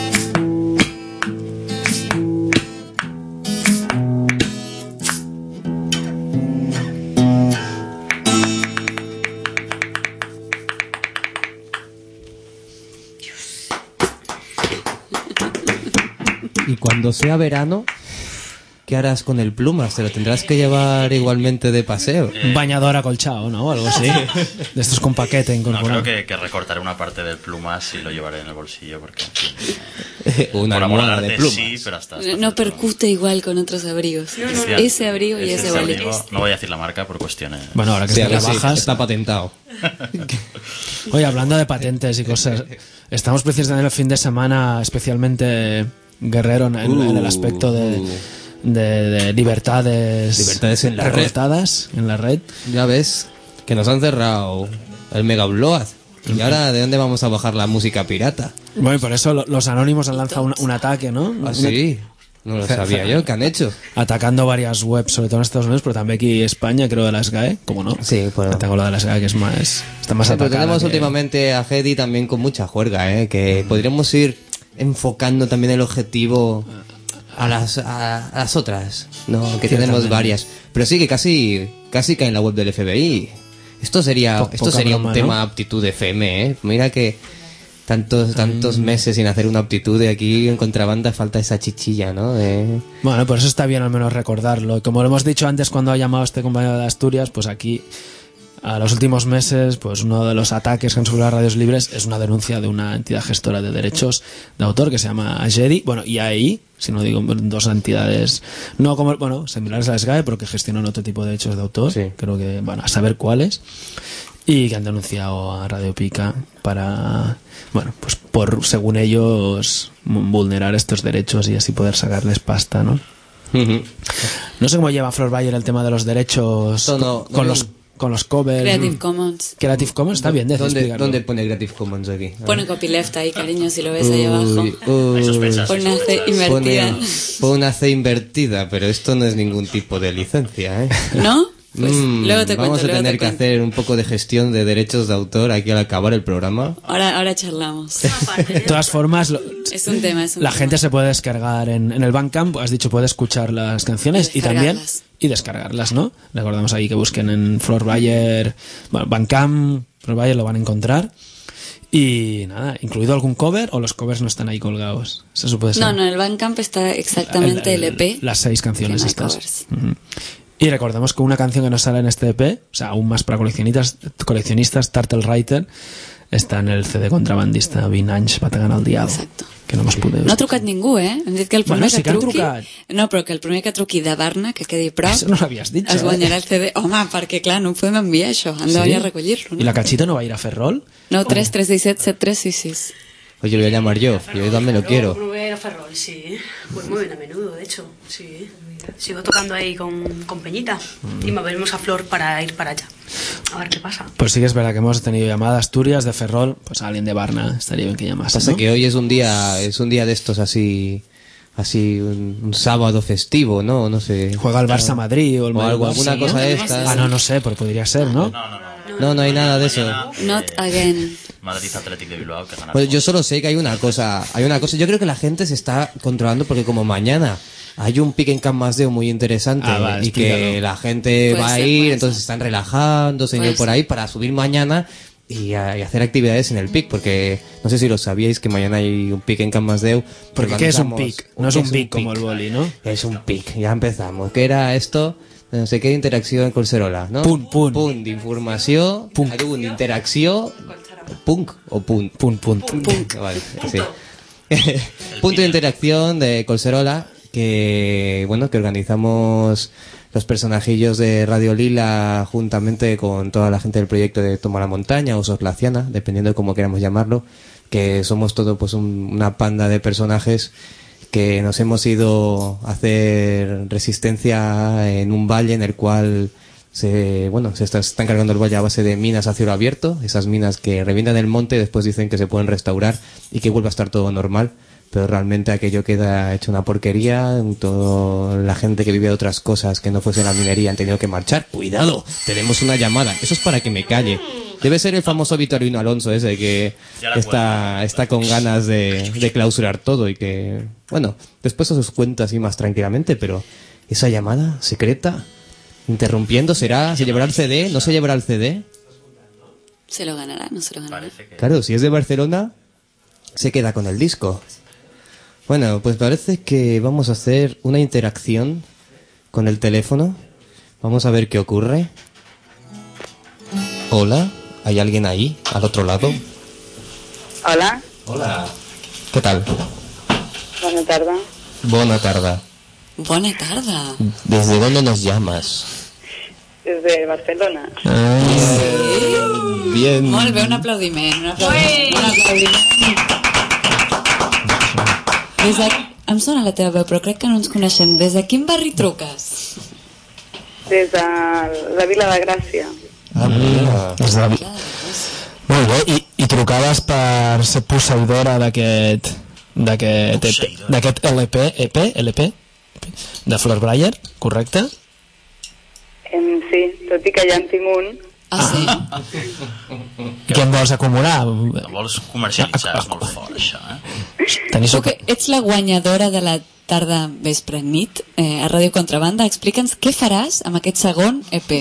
Speaker 9: Y cuando sea verano, ¿qué harás con el Plumas? ¿Te lo tendrás que llevar igualmente de paseo?
Speaker 2: Un bañador acolchado, ¿no? Algo así. De estos con paquete
Speaker 10: No,
Speaker 2: incorporado.
Speaker 10: creo que recortaré una parte del Plumas y lo llevaré en el bolsillo porque...
Speaker 9: Una
Speaker 10: por amor al
Speaker 9: almohada
Speaker 10: arte,
Speaker 9: de plumas.
Speaker 10: sí, pero hasta
Speaker 8: No percute igual con otros abrigos. Ese abrigo y ese bolígrafo.
Speaker 10: abrigo, no voy a decir la marca por cuestiones...
Speaker 2: Bueno, ahora que
Speaker 9: Sí,
Speaker 2: está
Speaker 9: ahora sí,
Speaker 2: bajas...
Speaker 9: está patentado.
Speaker 2: Oye, hablando de patentes y cosas, estamos precisamente el fin de semana especialmente guerrero en el aspecto de libertades
Speaker 9: en la red.
Speaker 2: recortadas en la red.
Speaker 9: Ya ves que nos han cerrado el Mega Upload. ¿Y ahora de dónde vamos a bajar la música pirata?
Speaker 2: Bueno, y por eso los anónimos han lanzado un ataque, ¿no?
Speaker 9: Ah, sí. No lo sabía yo. ¿Qué han hecho?
Speaker 2: Atacando varias webs, sobre todo en Estados Unidos, pero también aquí en España, creo de la SGAE, ¿cómo no?
Speaker 9: Sí, bueno.
Speaker 2: Tengo la de la SGAE que es más, está más
Speaker 9: Sí, pero
Speaker 2: atacada.
Speaker 9: tenemos
Speaker 2: que-
Speaker 9: últimamente a Hedy también con mucha juerga, que podríamos ir enfocando también el objetivo a las otras, ¿no? Que tenemos
Speaker 2: Ciertamente.
Speaker 9: varias. Pero sí que casi cae en la web del FBI. Esto sería
Speaker 2: Poca
Speaker 9: un
Speaker 2: broma,
Speaker 9: tema
Speaker 2: ¿no?
Speaker 9: aptitud FM, ¿eh? Mira que tantos meses sin hacer una aptitud y aquí en contrabanda falta esa chichilla, ¿no?
Speaker 2: Bueno, por eso está bien al menos recordarlo. Y como lo hemos dicho antes cuando ha llamado este compañero de Asturias, pues aquí a los últimos meses, pues uno de los ataques que han sufrido las radios libres es una denuncia de una entidad gestora de derechos de autor que se llama AGEDI, bueno, y ahí, si no digo dos entidades, no como, bueno, similares a la SGAE, pero que gestionan otro tipo de derechos de autor, creo que, bueno, a saber cuáles, y que han denunciado a Radio Pica para, bueno, pues por, según ellos, vulnerar estos derechos y así poder sacarles pasta, ¿no? No sé cómo lleva Flor Bayer el tema de los derechos con los covers.
Speaker 8: Creative Commons.
Speaker 2: Creative Commons está bien de explicarlo.
Speaker 9: ¿Dónde pone Creative Commons aquí?
Speaker 8: Pone copyleft ahí, cariño, si lo ves ahí abajo. Pone una C invertida.
Speaker 9: Pone una C invertida, pero esto no es ningún tipo de licencia, ¿eh?
Speaker 8: ¿No? Pues luego te cuento.
Speaker 9: Vamos a
Speaker 8: luego
Speaker 9: tener
Speaker 8: te
Speaker 9: que
Speaker 8: cuento.
Speaker 9: hacer un poco de gestión de derechos de autor aquí al acabar el programa.
Speaker 8: Ahora charlamos.
Speaker 2: De todas formas,
Speaker 8: Es un tema, es un
Speaker 2: la
Speaker 8: tema.
Speaker 2: gente se puede descargar en el Bandcamp, has dicho, puede escuchar las canciones y también
Speaker 8: descargarlas.
Speaker 2: descargarlas, ¿no? Recordamos ahí que busquen en Flor Bayer, bueno, Bandcamp, Flor Bayer lo van a encontrar. Y nada, ¿incluido algún cover o los covers no están ahí colgados? Eso puede ser.
Speaker 8: No, en el Bandcamp está exactamente el EP.
Speaker 2: Las 6 canciones
Speaker 8: que no hay
Speaker 2: estas.
Speaker 8: covers.
Speaker 2: Ujú. Y recordemos que una canción que no sale en este EP, o sea, aún más para coleccionistas, Turtle Writer, està en el CD contrabandista 20 anys bategant el dial.
Speaker 8: Exacto.
Speaker 2: Que no mos podeu...
Speaker 8: No ha trucat ningú, eh? Hem dit que el primer
Speaker 2: Bueno, sí que han
Speaker 8: truqui...
Speaker 2: trucat.
Speaker 8: No, però que el primer que truqui de Barna, que quedi prop,
Speaker 2: Eso no lo habías dicho,
Speaker 8: es guanyarà el CD. Home, perquè clar, no ho podem enviar això. Han de venir a recollir-lo,
Speaker 2: ¿Y
Speaker 8: no?
Speaker 2: la Cachita no va a ir a Ferrol?
Speaker 8: No, 3 317 7366.
Speaker 9: Oye, lo voy a llamar yo también lo quiero.
Speaker 11: Probé a Ferrol, sí. Pues muy bien a menudo, de hecho, sí. Sigo tocando ahí con Peñita y moveremos a Flor para ir para allá. A ver qué pasa.
Speaker 2: Pues sí que es verdad que hemos tenido llamada a Asturias, de Ferrol, pues a alguien de Barna estaría bien que llamase,
Speaker 9: Pasa
Speaker 2: ¿no?
Speaker 9: que hoy es un día de estos así un sábado festivo, ¿no? No sé.
Speaker 2: Juega el Barça Madrid o el
Speaker 9: algo,
Speaker 2: Madrid
Speaker 9: alguna
Speaker 2: Barça,
Speaker 9: cosa
Speaker 2: ¿no?
Speaker 9: de estas.
Speaker 2: Ah, no sé, pero podría ser, ¿no?
Speaker 9: No hay nada de eso.
Speaker 8: Not again.
Speaker 10: Madrid Athletic de Bilbao, que gana.
Speaker 9: Pues yo solo sé que hay una cosa, yo creo que la gente se está controlando porque como mañana hay un pick and más de muy interesante
Speaker 2: Vale,
Speaker 9: y que
Speaker 2: explícalo.
Speaker 9: la gente
Speaker 8: Puede
Speaker 9: va a
Speaker 8: ser,
Speaker 9: ir,
Speaker 8: puede
Speaker 9: entonces están relajando,
Speaker 8: Puede
Speaker 9: por ahí para subir mañana y hacer actividades en el PIC, porque no sé si lo sabíais que mañana hay un PIC en Can Masdeu.
Speaker 2: Porque ¿qué es un PIC? No es un PIC como el boli, ¿no?
Speaker 9: Es un PIC, ya empezamos. ¿Qué era esto? No sé qué interacció en Collserola, no? Punt d'informació, punt d'interacció, punk o punt.
Speaker 2: Punt.
Speaker 9: Vale, sí. Punto de interacción de Collserola, que bueno, que organizamos los personajillos de Radio Lila juntamente con toda la gente del proyecto de Toma la Montaña o Soslaciana, dependiendo de cómo queramos llamarlo, que somos todo pues una panda de personajes que nos hemos ido a hacer resistencia en un valle en el cual se está cargando el valle a base de minas a cielo abierto, esas minas que revientan el monte y después dicen que se pueden restaurar y que vuelve a estar todo normal, pero realmente aquello queda hecho una porquería. Toda la gente que vive de otras cosas que no fuese la minería han tenido que marchar. ¡Cuidado! Tenemos una llamada. Eso es para que me calle. Debe ser el famoso Vitorino Alonso ese que está con ganas de clausurar todo y que, bueno, después os cuento así más tranquilamente, pero esa llamada secreta, interrumpiendo, ¿será? ¿Se llevará el CD? ¿No se llevará el CD?
Speaker 8: ¿Se lo ganará? ¿No se lo ganará?
Speaker 9: Claro, si es de Barcelona, se queda con el disco. Bueno, pues parece que vamos a hacer una interacción con el teléfono. Vamos a ver qué ocurre. Hola, ¿hay alguien ahí, al otro lado?
Speaker 21: Hola.
Speaker 9: Hola. ¿Qué tal?
Speaker 21: Bona tarda.
Speaker 9: Bona tarda.
Speaker 8: Bona tarda.
Speaker 9: ¿Desde dónde nos llamas?
Speaker 21: Desde Barcelona.
Speaker 9: Bien.
Speaker 8: Molt bé, un aplaudiment. Un aplaudiment. Em sona la teva veu, però crec que no ens coneixem. Des de quin barri truques?
Speaker 21: Des de la Vila de Gràcia.
Speaker 2: Des de la... Molt bé, i trucaves per ser posseïdora d'aquest LP de Flor Breyer, correcte?
Speaker 21: Sí, tot i que ja en tinc un.
Speaker 8: Ah, sí?
Speaker 2: Què en vols acumular?
Speaker 20: El vols comercialitzar, és molt fort, això,
Speaker 8: Tu que ets la guanyadora de la tarda, vespre, nit, a Ràdio Contrabanda, explica'ns què faràs amb aquest segon EP.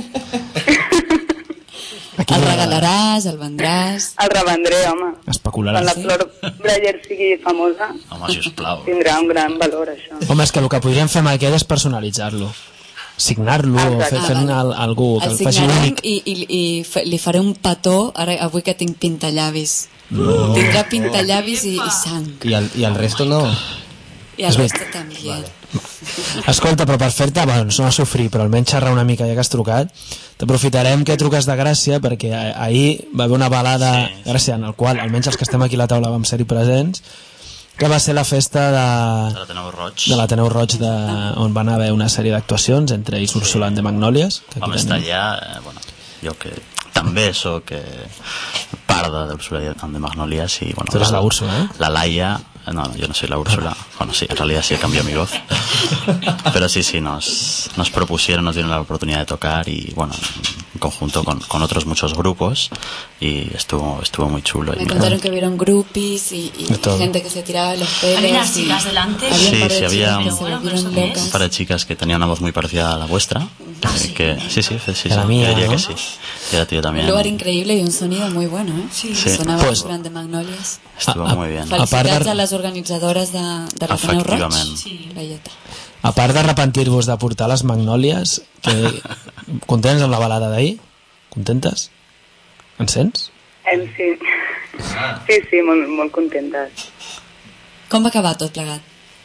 Speaker 8: El regalaràs, el vendràs...
Speaker 21: El revendré, home.
Speaker 2: Especularàs.
Speaker 21: Quan la Flor Breyer sigui famosa, tindrà un gran valor, això.
Speaker 2: Home, és que el que podríem fer amb aquest és personalitzar-lo. Signar-lo, fer-ne algú que el faci únic.
Speaker 8: I li faré un petó avui que tinc pintallavis. Tindrà pintallavis i sang.
Speaker 9: I el resto no?
Speaker 8: I el resto també. Vale.
Speaker 2: Escolta, però per fer-te, no a sofrir, però almenys xerrar una mica ja que has trucat, t'aprofitarem que truques de Gràcia, perquè ahir va haver una balada Gràcia en el qual almenys els que estem aquí a la taula vam ser-hi presents, que va ser la festa de l'Ateneu Roig, on van haver una sèrie d'actuacions, entre ells Ursulant de Magnòlies.
Speaker 20: Vam estar allà, bueno, jo que també soc part d'Ursulant de Magnòlies i, bueno,
Speaker 2: tu eres la Úrsula,
Speaker 20: la Laia, no, yo no soy la Úrsula, bueno, sí, en realidad sí cambió mi voz, pero sí, nos propusieron, nos dieron la oportunidad de tocar y, bueno, en conjunto con otros muchos grupos y estuvo muy chulo.
Speaker 8: Me contaron que vieron groupies y gente que se tiraba de los pelos.
Speaker 11: ¿Había unas chicas delante?
Speaker 20: Sí, había un par de chicas que tenían una voz muy parecida a la vuestra. Que, sí,
Speaker 2: la mía,
Speaker 20: yo diría
Speaker 2: ¿no?
Speaker 20: que sí. Y la tuya también.
Speaker 8: Un lugar increíble y un sonido muy bueno, ¿eh?
Speaker 20: Sí.
Speaker 8: Sonaba pues, Ursulant de Magnòlies.
Speaker 20: Estuvo muy bien.
Speaker 8: Felicitats a les organitzadores de l'Ateneu Roig.
Speaker 20: Sí.
Speaker 2: A part d'arrepentir-vos de portar les Magnòlies, contents amb la balada d'ahir? Contentes? En sents?
Speaker 21: Sí. Sí, molt contentes.
Speaker 8: Com va acabar tot plegat?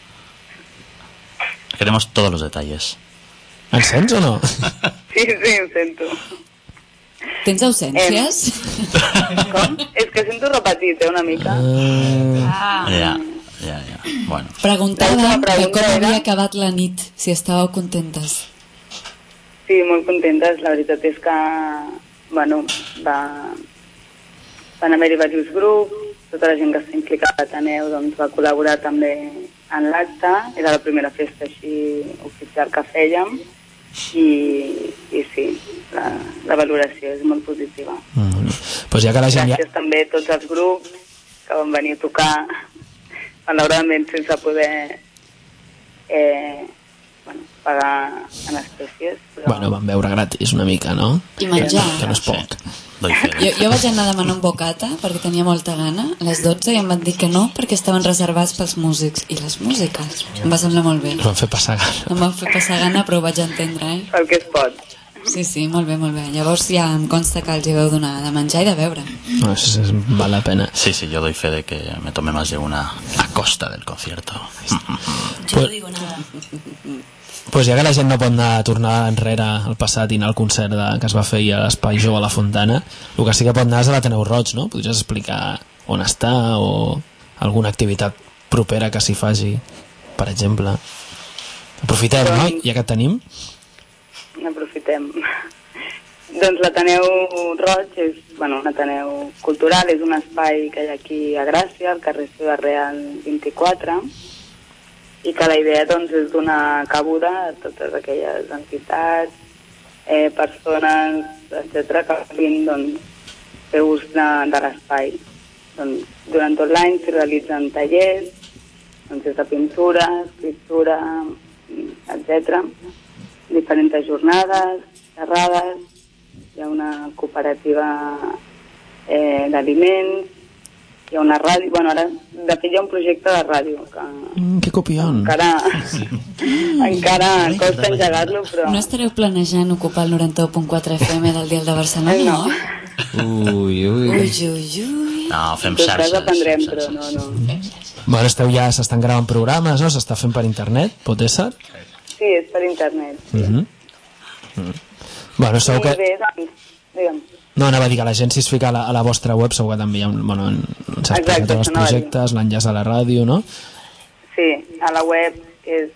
Speaker 20: Queremos todos los detalles.
Speaker 2: En sents o no?
Speaker 21: Sí, em sento.
Speaker 8: Tens ausències?
Speaker 21: Com? És que sento repetit, una mica.
Speaker 20: Ja. Bueno.
Speaker 8: Preguntàvem com havia acabat la nit, si estàveu contentes.
Speaker 21: Sí, molt contentes. La veritat és que, bueno, van haver-hi diversos grups, tota la gent que està implicada a l'Ateneu doncs, va col·laborar també en l'acte. Era la primera festa així oficial que fèiem. I sí, la valoració és molt positiva.
Speaker 2: Pues ja que la gent
Speaker 21: gràcies també a tots els grups que van venir a tocar, malauradament sense poder pagar en espècies, però...
Speaker 2: Bueno, van veure gratis una mica, no?
Speaker 8: I menjar.
Speaker 2: Que no és poc.
Speaker 10: Doy fe.
Speaker 8: Jo vaig anar a demanar un bocata perquè tenia molta gana a les 12 i em van dir que no perquè estaven reservats pels músics. I les músiques em va semblar molt bé.
Speaker 2: Em van fer passar gana.
Speaker 8: Em van fer passar gana, però ho vaig entendre,
Speaker 21: El que es pot.
Speaker 8: Sí, molt bé, molt bé. Llavors ja em consta que els hi veu donar de menjar i de beure.
Speaker 2: No, eso vale la pena.
Speaker 10: Sí, yo doy fe de que me tomé más de una a costa del concierto.
Speaker 11: Yo no digo nada.
Speaker 2: Pues ja que la gent no pot anar a tornar enrere al passat i anar al concert que es va fer a l'Espai Jove a la Fontana, el que sí que pot anar és a l'Ateneu Roig, no? Podries explicar on està o alguna activitat propera que s'hi faci, per exemple. Aprofitem, no? Ja que et tenim.
Speaker 21: Aprofitem. Doncs l'Ateneu Roig és un Ateneu cultural, és un espai que hi ha aquí a Gràcia, al carrer Ciutat Real 24, i que la idea és donar cabuda a totes aquelles entitats, persones, etc., que puguin fer ús de l'espai. Durant tot l'any s'hi realitzen tallers, des de pintura, escriptura, etc., diferents jornades, xerrades, hi ha una cooperativa d'aliments, hi ha una ràdio, ara de fet hi ha un projecte de ràdio
Speaker 2: que copión.
Speaker 21: Encara costa engegar-lo, però...
Speaker 8: No estareu planejant ocupar el 91.4 FM del Dial de Barcelona, no?
Speaker 9: Ui.
Speaker 10: No, fem
Speaker 21: xarxes. Tot aprendrem, però no.
Speaker 2: Bueno, s'estan gravant programes, no? S'està fent per internet, pot ésser?
Speaker 21: Sí, és per internet.
Speaker 2: Bueno, segur que...
Speaker 21: Bé, digue'm.
Speaker 2: No, anava a dir que la gent si es fica a la vostra web segur que també hi ha
Speaker 21: Exacte,
Speaker 2: els projectes, l'enllaç a la ràdio, no?
Speaker 21: Sí, a la web és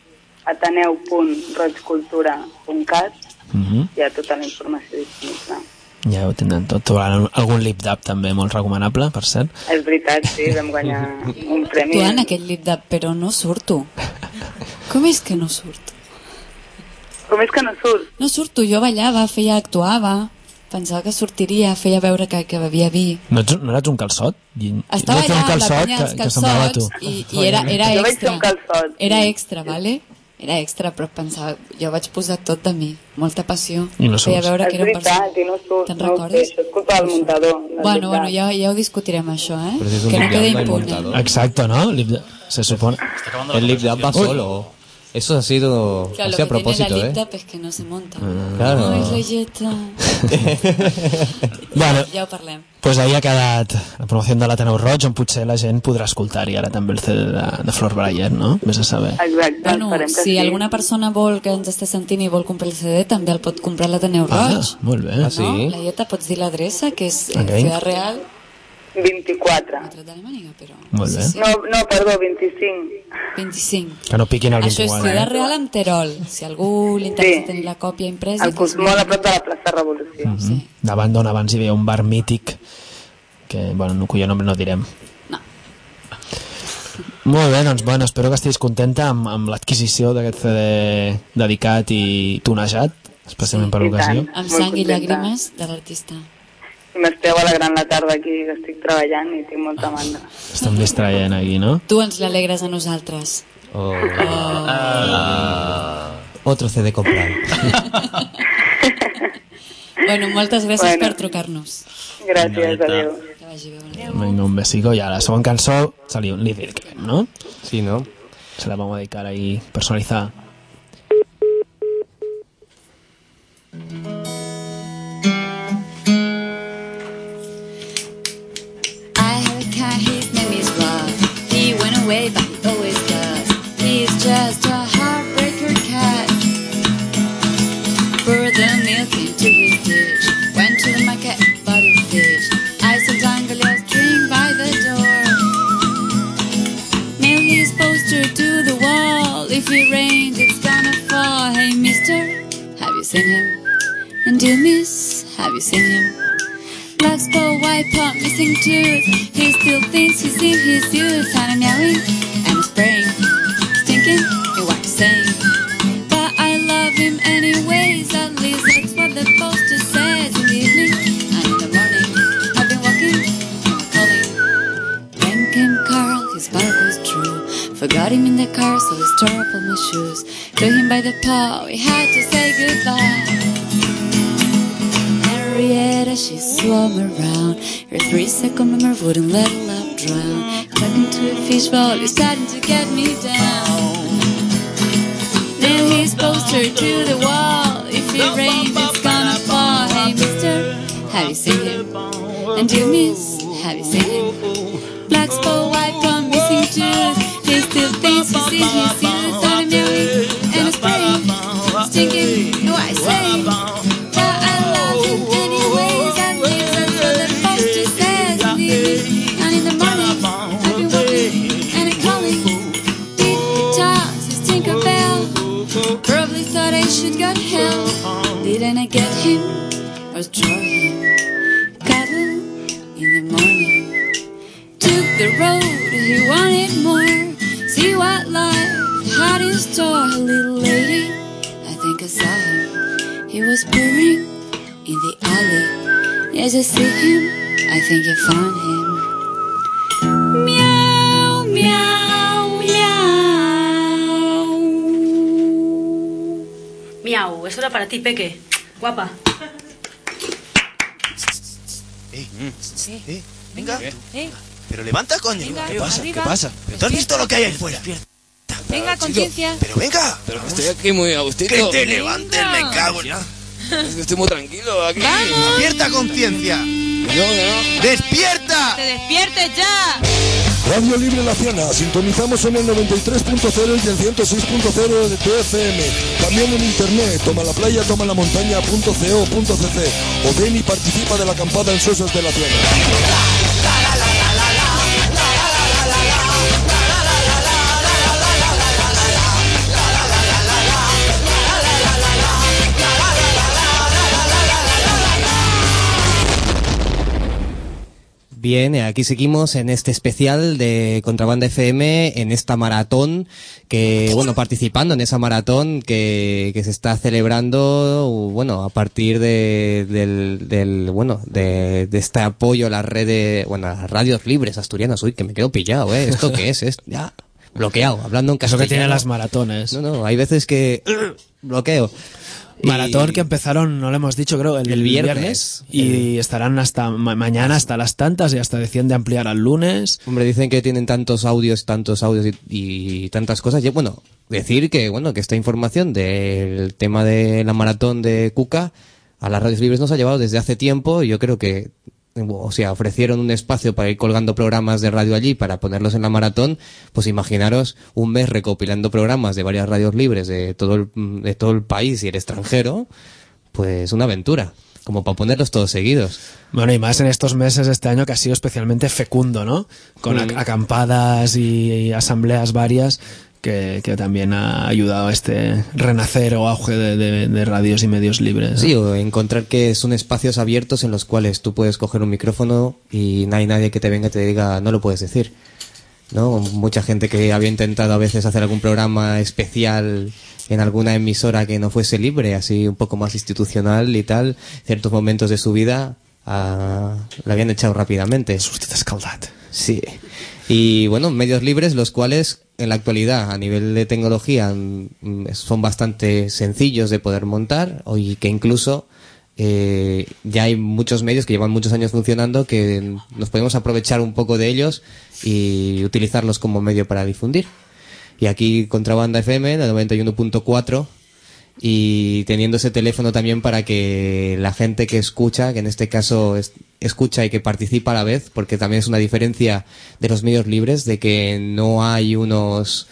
Speaker 21: ateneu.roigcultura.cat, hi ha tota la informació disponible.
Speaker 2: Ja ho tindran tot. Trobaran algun lip-dub també molt recomanable, per cert.
Speaker 21: És veritat, sí, vam guanyar un premi.
Speaker 8: Tu, Anna, aquest lip-dub, però no surto. Com és que no surto?
Speaker 21: Com és que no surt?
Speaker 8: No surto, jo ballava, actuava, pensava que sortiria, feia veure que bevia vi.
Speaker 2: No eres un calçot?
Speaker 8: Estava allà amb la penya dels calçots i era
Speaker 21: extra. Jo vaig ser un calçot.
Speaker 8: Era extra, vale? Era extra, però pensava, jo vaig posar tot de mi, molta passió.
Speaker 2: I no surts.
Speaker 21: És veritat, i no surt. Te'n recordes? Això és culpa del muntador.
Speaker 8: Bueno, ja ho discutirem, això, que no quede impune.
Speaker 2: Exacto, ¿no? Se supone...
Speaker 9: El lip-dub va solo. Eso ha sido
Speaker 8: claro,
Speaker 9: así a propósito,
Speaker 8: lo que tiene la lip-dub es que no se monta.
Speaker 9: Claro.
Speaker 8: Ai, la lletra.
Speaker 2: Bueno,
Speaker 8: ja ho parlem.
Speaker 2: Pues ahí ha quedat la promoció de l'Ateneu Roig, on potser la gent podrà escoltar-hi ara també el CD de Flor Brayer, no? Vés a saber.
Speaker 21: Exacte,
Speaker 8: bueno, si alguna persona vol que ens està sentint i vol comprar el CD, també el pot comprar a l'Ateneu Roig.
Speaker 2: Molt bé.
Speaker 8: No? Sí. La lletra, pots dir l'adreça, que és Ciutat Real
Speaker 21: 24.
Speaker 2: Molt bé.
Speaker 21: No, perdó, 25.
Speaker 8: 25.
Speaker 2: Que no piquin el 24.
Speaker 8: Això és Ciutat Real amb Terol. Si algú li interessa tenir la còpia impresa...
Speaker 21: El Cosmol a prop de la plaça Revolució.
Speaker 2: Sí. Davant d'on abans hi havia un bar mític que, bueno, cuyo nombre no direm.
Speaker 8: No.
Speaker 2: Molt bé, doncs, bueno, espero que estiguis contenta amb l'adquisició d'aquest CD dedicat i tonejat, especialment per l'ocasió.
Speaker 8: Amb sang i llàgrimes de l'artista.
Speaker 21: I m'esteu alegrant la tarda aquí, que estic treballant i tinc molta mandra.
Speaker 2: Estem distraient aquí, no?
Speaker 8: Tu ens l'alegres a nosaltres.
Speaker 9: Otro CD comprado.
Speaker 8: Bueno, moltes gràcies per trucar-nos.
Speaker 21: Gràcies, adéu.
Speaker 8: Que vagi bé.
Speaker 2: Venga, un besico. I a la següent cançó salió un líder, ¿no?
Speaker 9: Sí, ¿no?
Speaker 2: Se la vamos a dedicar ahí, personalizada.
Speaker 12: Away, but he always does. He's just a heartbreaker cat. Poured the milk into his dish. Went to the market, bought a fish. I saw Dangalia's drink by the door. Nailed his poster to the wall. If it rains, it's gonna fall. Hey, mister, have you seen him? And dear miss, have you seen him? Black spot, white pot, missing tooth. He still thinks he's in his youth. And I'm yelling, and I'm spraying, stinking in what he's saying. But I love him anyways, at least that's what the poster says. In the evening and in the morning, I've been walking, calling. Then came Carl, his bark was true. Forgot him in the car, so he tore up all my shoes. Took him by the paw, we had to say goodbye.
Speaker 8: Henrietta, she swam around. Her 3-second memory wouldn't let her love drown. Stuck into a fishbowl, you're starting to get me down. Then he exposed her to the wall. If it rains, it's gonna fall. Hey, mister, have you seen him? And you miss, have you seen him? Black spot, white plum, missing tooth. He still thinks he sees his youth on a million and a spray. Stinking, no, I say. But I love him anyways. That means that's what the pastor says. And in the morning, I've been walking and I'm calling. Beat guitars, his Tinkerbell. Probably thought I should get help. Didn't I get him or draw him? Cuddle in the morning. Took the road, he wanted more. See what life had in store, little lady. I think I saw him. He was purring in the alley. Yes, I see him. I think I found him. Meow, meow, meow.
Speaker 11: Miau, eso era para ti, Peque. Guapa.
Speaker 1: Venga. Pero levanta, coño.
Speaker 18: Venga,
Speaker 1: ¿Qué pasa?
Speaker 18: arriba.
Speaker 1: ¿Qué pasa? ¿Pero tú has visto lo que hay ahí fuera?
Speaker 18: Venga, conciencia.
Speaker 1: Pero venga.
Speaker 17: Pero que estoy aquí muy a gustito.
Speaker 1: Que te levantes, me cago en...
Speaker 17: Es que estoy muy tranquilo aquí.
Speaker 1: ¡Despierta, conciencia!
Speaker 17: No.
Speaker 1: ¡Despierta!
Speaker 18: ¡Te despiertes ya!
Speaker 22: Radio Libre La Ciana, sintonizamos en el 93.0 y el 106.0 de tu FM. También en internet, tomalaplaya.tomamontaña.co.cc o ven y participa de la acampada en Sosas de la Ciana.
Speaker 9: Bien, aquí seguimos en este especial de Contrabanda FM, en esta maratón, que, bueno, participando en esa maratón que se está celebrando, bueno, a partir de este apoyo a las redes, bueno, a las radios libres asturianas. Uy, que me quedo pillado, ¿Esto qué es? Ya, bloqueado, hablando en castellano.
Speaker 2: Eso que tienen las maratones.
Speaker 9: No, hay veces que bloqueo.
Speaker 2: Maratón que empezaron, no lo hemos dicho, creo, el viernes. Y estarán hasta mañana, hasta las tantas, y hasta decían de ampliar al lunes.
Speaker 9: Hombre, dicen que tienen tantos audios y tantas cosas. Y bueno, decir que esta información del tema de la maratón de Cuca a las radios libres nos ha llevado desde hace tiempo. Y yo creo que, ofrecieron un espacio para ir colgando programas de radio allí para ponerlos en la maratón. Pues imaginaros un mes recopilando programas de varias radios libres de todo el país y el extranjero. Pues una aventura, como para ponerlos todos seguidos.
Speaker 2: Bueno, y más en estos meses de este año que ha sido especialmente fecundo, ¿no? Con acampadas y asambleas varias que también ha ayudado a este renacer o auge de radios y medios libres, ¿no?
Speaker 9: Sí, o encontrar que son espacios abiertos en los cuales tú puedes coger un micrófono y no hay nadie que te venga y te diga no lo puedes decir, ¿no? Mucha gente que había intentado a veces hacer algún programa especial en alguna emisora que no fuese libre, así un poco más institucional y tal, ciertos momentos de su vida la habían echado rápidamente. Sí. Y bueno, medios libres los cuales en la actualidad a nivel de tecnología son bastante sencillos de poder montar, y que incluso ya hay muchos medios que llevan muchos años funcionando que nos podemos aprovechar un poco de ellos y utilizarlos como medio para difundir. Y aquí Contrabanda FM, la 91.4, y teniendo ese teléfono también para que la gente que escucha, que en este caso escucha y que participa a la vez, porque también es una diferencia de los medios libres, de que no hay unos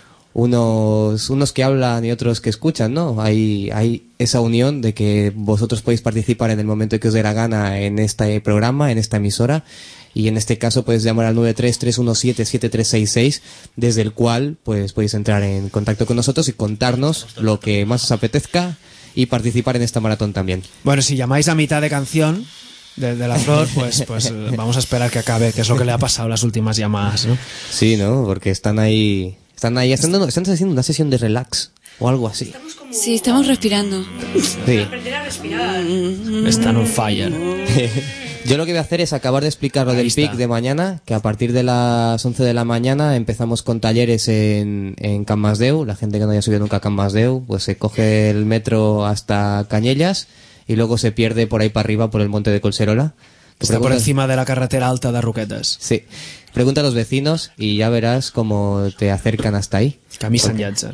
Speaker 9: que hablan y otros que escuchan, ¿no? Hay esa unión de que vosotros podéis participar en el momento que os dé la gana en este programa, en esta emisora. Y en este caso puedes llamar al 933177366, desde el cual pues podéis entrar en contacto con nosotros y contarnos lo que más os apetezca y participar en esta maratón también.
Speaker 2: Bueno, si llamáis a mitad de canción de la flor, pues vamos a esperar que acabe, que es lo que le ha pasado a las últimas llamadas, ¿no?
Speaker 9: Sí, ¿no? Porque están haciendo una sesión de relax o algo así.
Speaker 8: Sí, estamos respirando.
Speaker 9: Sí.
Speaker 11: Aprender a respirar.
Speaker 2: Están on fire.
Speaker 9: Yo lo que voy a hacer es acabar de explicar lo del PIC de mañana, que a partir de las 11 de la mañana empezamos con talleres en Can Masdeu. La gente que no haya subido nunca a Can Masdeu, pues se coge el metro hasta Cañellas y luego se pierde por ahí para arriba por el monte de Collserola.
Speaker 2: Está por encima de la carretera alta de Roquetas.
Speaker 9: Sí. Pregunta a los vecinos y ya verás cómo te acercan hasta ahí.
Speaker 2: Camisa en Yatzer.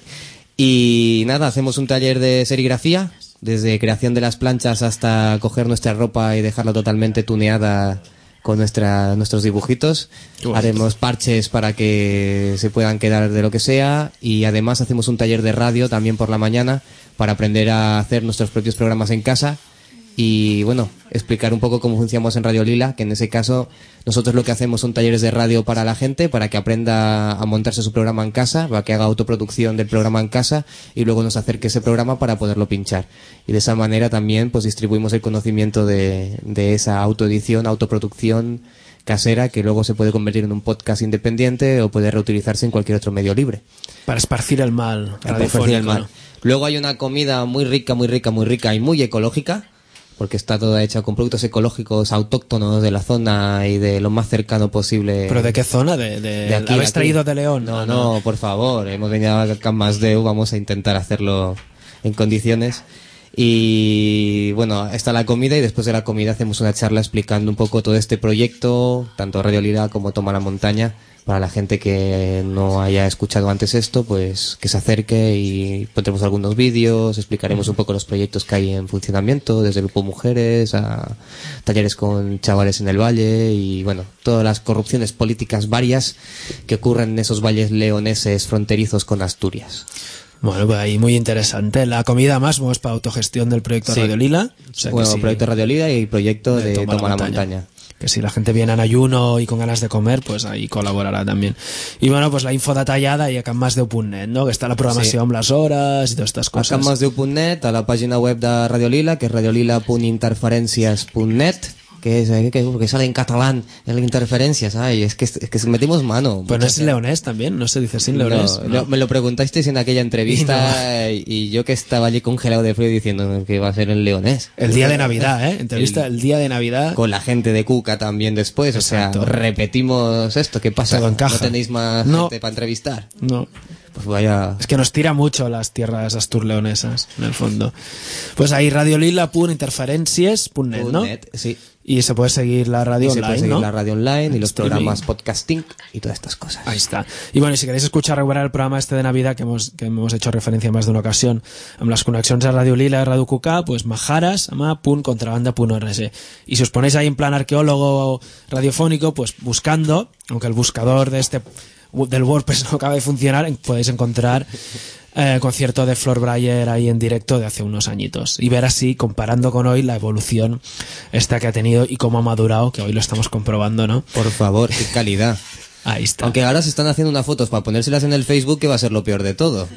Speaker 9: Y nada, hacemos un taller de serigrafía, desde creación de las planchas hasta coger nuestra ropa y dejarla totalmente tuneada con nuestros dibujitos. Haremos parches para que se puedan quedar de lo que sea, y además hacemos un taller de radio también por la mañana para aprender a hacer nuestros propios programas en casa. Y bueno, explicar un poco cómo funcionamos en Radio Lila, que en ese caso nosotros lo que hacemos son talleres de radio para la gente, para que aprenda a montarse su programa en casa, para que haga autoproducción del programa en casa y luego nos acerque ese programa para poderlo pinchar. Y de esa manera también pues distribuimos el conocimiento de esa autoedición, autoproducción casera, que luego se puede convertir en un podcast independiente o puede reutilizarse en cualquier otro medio libre.
Speaker 2: Para esparcir el mal.
Speaker 9: Para esparcir el mal. ¿No? Luego hay una comida muy rica y muy ecológica, porque está toda hecha con productos ecológicos autóctonos de la zona y de lo más cercano posible.
Speaker 2: ¿Pero de qué zona? ¿De aquí? ¿Habéis traído de León?
Speaker 9: No, por favor, hemos venido a Can Masdeu, vamos a intentar hacerlo en condiciones. Y bueno, está la comida, y después de la comida hacemos una charla explicando un poco todo este proyecto, tanto Radio Lila como Toma la Montaña, para la gente que no haya escuchado antes esto, pues que se acerque, y pondremos algunos vídeos, explicaremos un poco los proyectos que hay en funcionamiento, desde Grupo Mujeres a talleres con chavales en el valle, y bueno, todas las corrupciones políticas varias que ocurren en esos valles leoneses fronterizos con Asturias.
Speaker 2: Bueno, pues ahí muy interesante. La comida más, es para autogestión del proyecto Radio Lila.
Speaker 9: O sea, bueno, sí, proyecto Radio Lila y proyecto de Toma la Montaña.
Speaker 2: Que si la gente viene en ayuno y con ganas de comer, pues ahí colaborará también. Y bueno, pues la info detallada y a canmasdeu.net, ¿no? Que está la programació amb les hores i totes aquestes coses.
Speaker 9: A canmasdeu.net, a la pàgina web de Radio Lila, que és radiolila.interferencias.net, que sale en catalán, en la interferencia, ¿sabes? Es que metimos mano.
Speaker 2: Pero no es leonés también, no se dice sin leonés.
Speaker 9: No, me lo preguntasteis en aquella entrevista y yo que estaba allí congelado de frío diciendo que iba a ser en leonés.
Speaker 2: El día de Navidad, entrevista el día de Navidad.
Speaker 9: Con la gente de Cuca también después. Exacto. O sea, repetimos esto, ¿qué pasa?
Speaker 2: Todo encaja.
Speaker 9: ¿No tenéis más gente para entrevistar?
Speaker 2: No.
Speaker 9: Pues vaya...
Speaker 2: Es que nos tira mucho las tierras asturleonesas, en el fondo. Pues ahí radiolila.interferencias.net, ¿no?
Speaker 9: Sí.
Speaker 2: Y se puede seguir la radio online,
Speaker 9: se puede seguir,
Speaker 2: ¿no?
Speaker 9: La radio online y los programas podcasting y todas estas cosas.
Speaker 2: Ahí está. Y bueno, y si queréis escuchar recuperar el programa este de Navidad que hemos hecho referencia más de una ocasión amb las conexiones a Radio Lila y Radio Cucà, pues majaras.contrabanda.org. Y si os ponéis ahí en plan arqueólogo radiofónico, pues buscando, aunque el buscador del WordPress no acaba de funcionar, podéis encontrar concierto de Flor Breyer ahí en directo de hace unos añitos y ver así, comparando con hoy, la evolución esta que ha tenido y cómo ha madurado, que hoy lo estamos comprobando, ¿no?
Speaker 9: Por favor, qué calidad.
Speaker 2: Ahí está.
Speaker 9: Aunque ahora se están haciendo unas fotos para ponérselas en el Facebook, que va a ser lo peor de todo.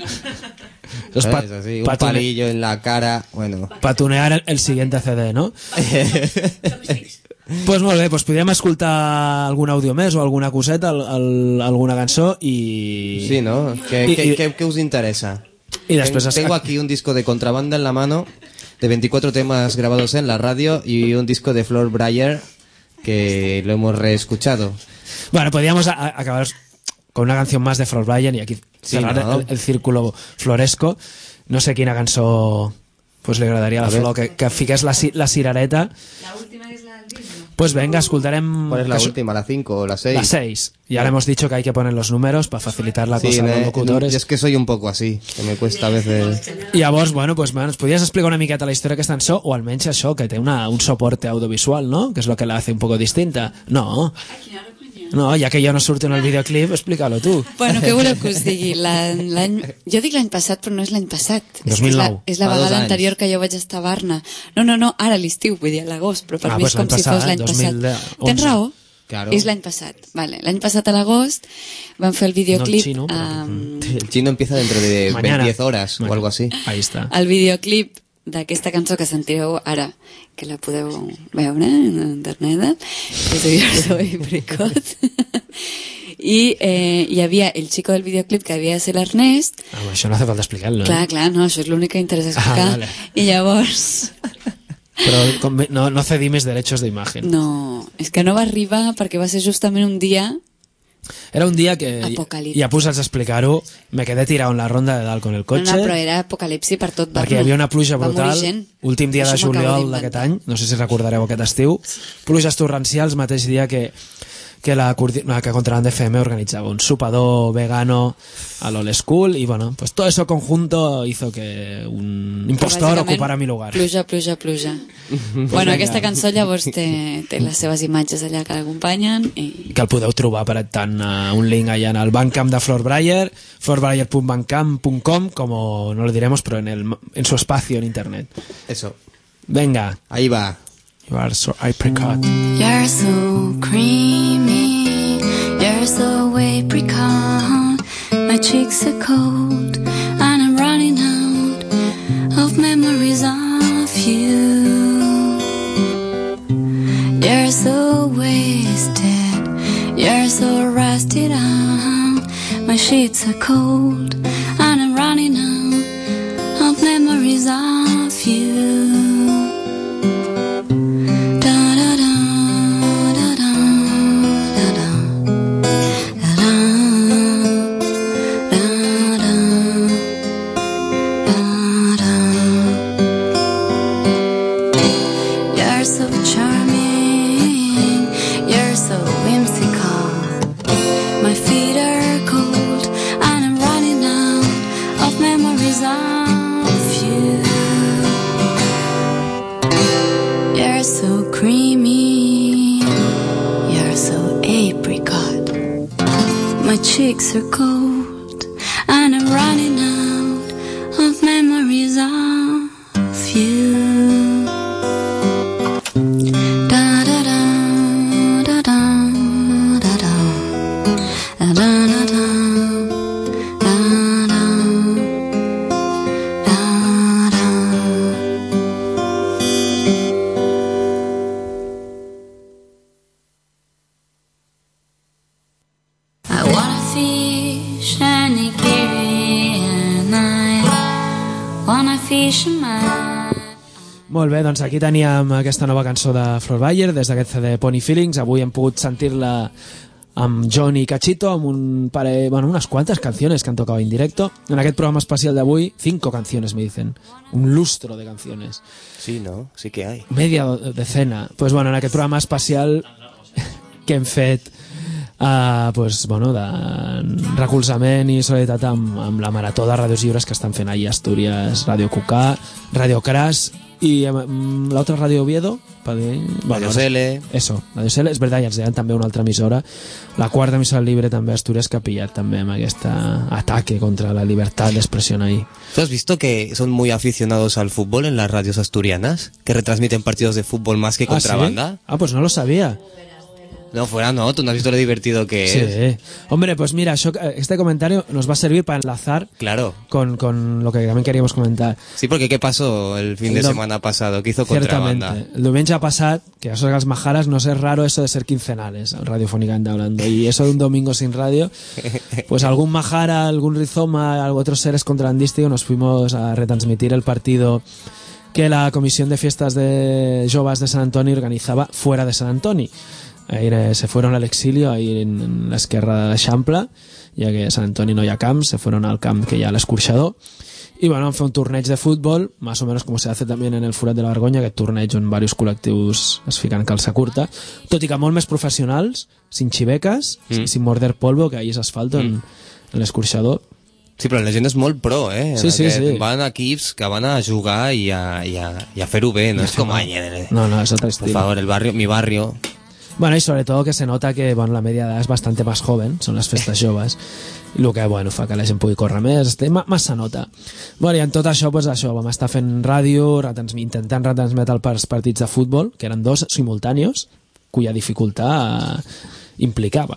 Speaker 9: Así, un palillo en la cara, bueno.
Speaker 2: Para tunear el siguiente CD, ¿no? Pues molt bé, pues podríem escoltar algun àudio més o alguna coseta, alguna cançó i...
Speaker 9: Sí, ¿no? ¿Qué os interesa?
Speaker 2: Y después
Speaker 9: tengo aquí un disco de Contrabanda en la mano, de 24 temas grabados en la radio, y un disco de Flor Breyer que lo hemos reescuchado.
Speaker 2: Bueno, podríamos acabar con una canción más de Flor Breyer y aquí cerrar el círculo floresco. No sé quina cançó pues le agradaria a la Flor que fiqués la cirereta.
Speaker 8: La última es la del disco.
Speaker 2: Pues venga, escoltarem...
Speaker 9: ¿Cuál es la última? ¿La 5 o la 6?
Speaker 2: La 6. Ya le hemos dicho que hay que poner los números para facilitar la cosa a los locutores.
Speaker 9: Es que soy un poco así, que me cuesta a veces...
Speaker 2: I llavors, bueno, pues ens podries explicar una miqueta la història d'aquesta cançó, o almenys això, que té un soporte audiovisual, ¿no? Que es lo que la hace un poco distinta. No, ja que jo no surto en el videoclip, explica-lo tu.
Speaker 8: Bueno, què voleu que us digui? Jo dic l'any passat, però no és l'any passat.
Speaker 2: 2009.
Speaker 8: És la vegada anterior que jo vaig estar a Barna. No, ara a l'estiu, vull dir a l'agost, però per mi és com si fos l'any passat. Tens raó?
Speaker 9: Claro.
Speaker 8: És l'any passat. Vale. L'any passat a l'agost van fer el videoclip...
Speaker 9: No, el chino empieza dentro de 10 horas o algo así.
Speaker 2: Ahí está.
Speaker 8: El videoclip d'aquesta cançó que sentireu ara, que la podeu veure en internet, que soy yo soy Bricot, i hi havia el chico del videoclip que havia de ser l'Ernest.
Speaker 2: Això no hace falta explicar-lo.
Speaker 8: Clar, no, això és l'únic que interessa explicar. Vale. I llavors...
Speaker 2: Però no cedimes derechos d'imatge.
Speaker 8: No, és que no va arribar perquè va ser justament un dia
Speaker 2: Era un día que,
Speaker 8: Apocalipsi.
Speaker 2: ja posats a explicar-ho, me quedé tirado en la ronda de dalt con el cotxe.
Speaker 8: No, però era apocalipsi per tot.
Speaker 2: Perquè hi havia una pluja
Speaker 8: Va
Speaker 2: brutal,
Speaker 8: morir gent.
Speaker 2: últim dia de
Speaker 8: Això m'acabo
Speaker 2: juliol
Speaker 8: d'inventar.
Speaker 2: d'aquest any, no sé si recordareu aquest estiu, pluges torrencials, mateix dia que que Contraband FM organizaba un sopador vegano a l'Old School y bueno, pues todo eso conjunto hizo que un impostor ocupara mi lugar.
Speaker 8: Pluja. Bueno, aquesta cançó llavors té les seves imatges allà que l'acompanyen i...
Speaker 2: Que el podeu trobar per tant un link allà en el Bandcamp de Flor Breyer, florbrayer.bandcamp.com, como no lo diremos, pero en su espacio en internet.
Speaker 9: Eso.
Speaker 2: Venga.
Speaker 9: Ahí va.
Speaker 2: You are so apricot.
Speaker 12: You're so creamy, you're so apricot. My cheeks are cold, and I'm running out of memories of you. You're so wasted, you're so rusted out. My sheets are cold, and I'm running out of memories of you. My cheeks are cold, and I'm running out of memories of you. Da da da da da da da da da da da.
Speaker 2: Molt bé, doncs aquí teníem aquesta nova cançó de Flor Breyer des d'aquest CD Pony Feelings. Avui hem pogut sentir-la amb John i Cachito, amb unes quantes canciones que han tocado en directo. En aquest programa especial d'avui, 5 canciones me dicen, un lustro de canciones.
Speaker 9: Sí, ¿no? Sí que hay.
Speaker 2: Media decena. Pues bueno, en aquest programa especial que hem fet de recolzament i solidaritat amb la marató de ràdios lliures que estan fent ahir a Astúries, Ràdio Cucà, Ràdio Cras y la otra Radio Oviedo,
Speaker 9: Radio Sele.
Speaker 2: Eso, Radio Sele, és veritat, i ens deien també una altra emissora, la quarta emissora libre també a Astúries, que ha pillat també amb aquest ataque contra la libertad de expresión ahí.
Speaker 9: ¿Tú has visto que son muy aficionados al fútbol en las radios asturianas? Que retransmiten partidos de fútbol más que contrabanda.
Speaker 2: ¿Sí? Pues no lo sabía.
Speaker 9: No, fuera no, tú no has visto lo divertido que es.
Speaker 2: Sí, hombre, pues mira, este comentario nos va a servir para enlazar con lo que también queríamos comentar.
Speaker 9: Sí, porque ¿qué pasó el fin de semana pasado? ¿Qué hizo contrabanda?
Speaker 2: Ciertamente, el diumenge passat, que eso de las majaras, no es raro eso de ser quincenales, radiofónicamente hablando, y eso de un domingo sin radio, pues algún majara, algún rizoma, otros seres contrabandísticos, nos fuimos a retransmitir el partido que la Comisión de Fiestas de Joves de Sant Antoni organizaba fuera de Sant Antoni. Ahí se fueron al exilio, ahí en la esquerra de Xample, ya que en Sant Antoni no hi ha camps, se fueron al camp que hi ha a l'Escorxador, y bueno, fue un torneig de fútbol, más o menos como se hace también en el Forat de la Vergonya, aquest torneig on diversos col·lectius es fiquen calça curta, tot i que molt més professionals, sin xiveques, sin morder polvo, que ahí és asfalto en l'Escorxador.
Speaker 9: Sí, però la gent és molt pro,
Speaker 2: Sí.
Speaker 9: Van a equips que van a jugar i a fer-ho bé, no és com...
Speaker 2: No, és altre estil.
Speaker 9: Por favor, mi barrio...
Speaker 2: Bueno, y sobre todo que se nota que la media edad es bastante más joven, son las festes joves, i el que fa que la gent pugui córrer més, més se nota. Bueno, i en tot això, vam estar fent ràdio, intentant retransmetre els partits de futbol, que eren 2 simultànios, cuya dificultat implicava.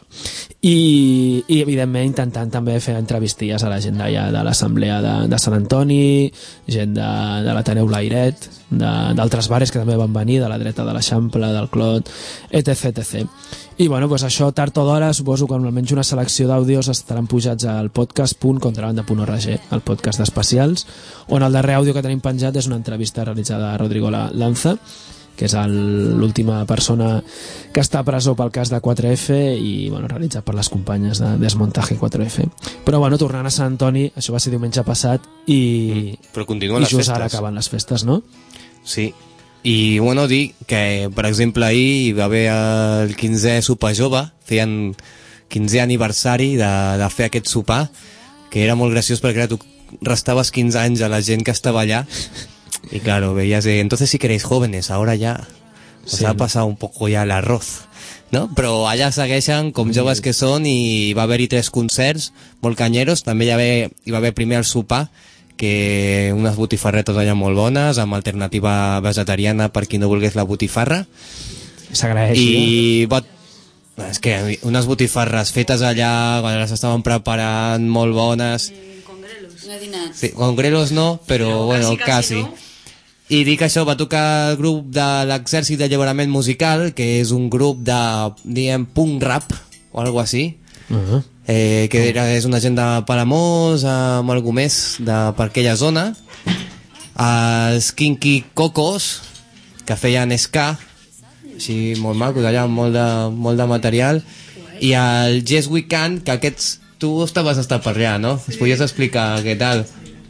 Speaker 2: I evidentment intentant també fer entrevistilles a la gent d'allà de l'assemblea de Sant Antoni, gent de l'Ateneu Lairet, d'altres bares que també van venir, de la dreta de l'Eixample, del Clot, etc. I bueno, pues això tard o d'hora, suposo que almenys una selecció d'àudios estaran pujats al podcast.contrabanda.org, el podcast d'especials, on el darrer àudio que tenim penjat és una entrevista realitzada a Rodrigo Lanza, que és l'última persona que està a presó pel cas de 4F i bueno, realitzat per les companyes de Desmontaje 4F. Però bueno, tornant a Sant Antoni, això va ser diumenge passat i
Speaker 9: però continuen les
Speaker 2: just
Speaker 9: festes.
Speaker 2: Ara acaben les festes, no?
Speaker 9: Sí, i bueno, dir que per exemple ahir hi va haver el 15è sopar jove, feien 15è aniversari de fer aquest sopar, que era molt graciós perquè tu restaves 15 anys a la gent que estava allà y claro, veías entonces si queréis jóvenes, ahora ya os
Speaker 2: Sí.
Speaker 9: ha pasado un poco ya el arroz, no? Però allà segueixen com joves que són i va haver-hi 3 concerts molt canyeros, també hi va haver primer el sopar, que unes botifarretes allà molt bones, amb alternativa vegetariana per qui no volgués la botifarra.
Speaker 2: S'agraeix.
Speaker 9: I és que unes botifarres fetes allà, quan les estaven preparant, molt bones. Sí, con grelos no, però bueno, quasi. I dic això, va tocar el grup de l'Exèrcit d'Alliberament Musical, que és un grup de, diguem, punk rap, o algo així, que és una gent de Palamós, amb algú més per aquella zona. Els Kinky Cocos, que feien ska, així molt macos, allà molt de material. I el Yes We Can, que aquests tu estaves a estar per allà, no? Es podies explicar què tal?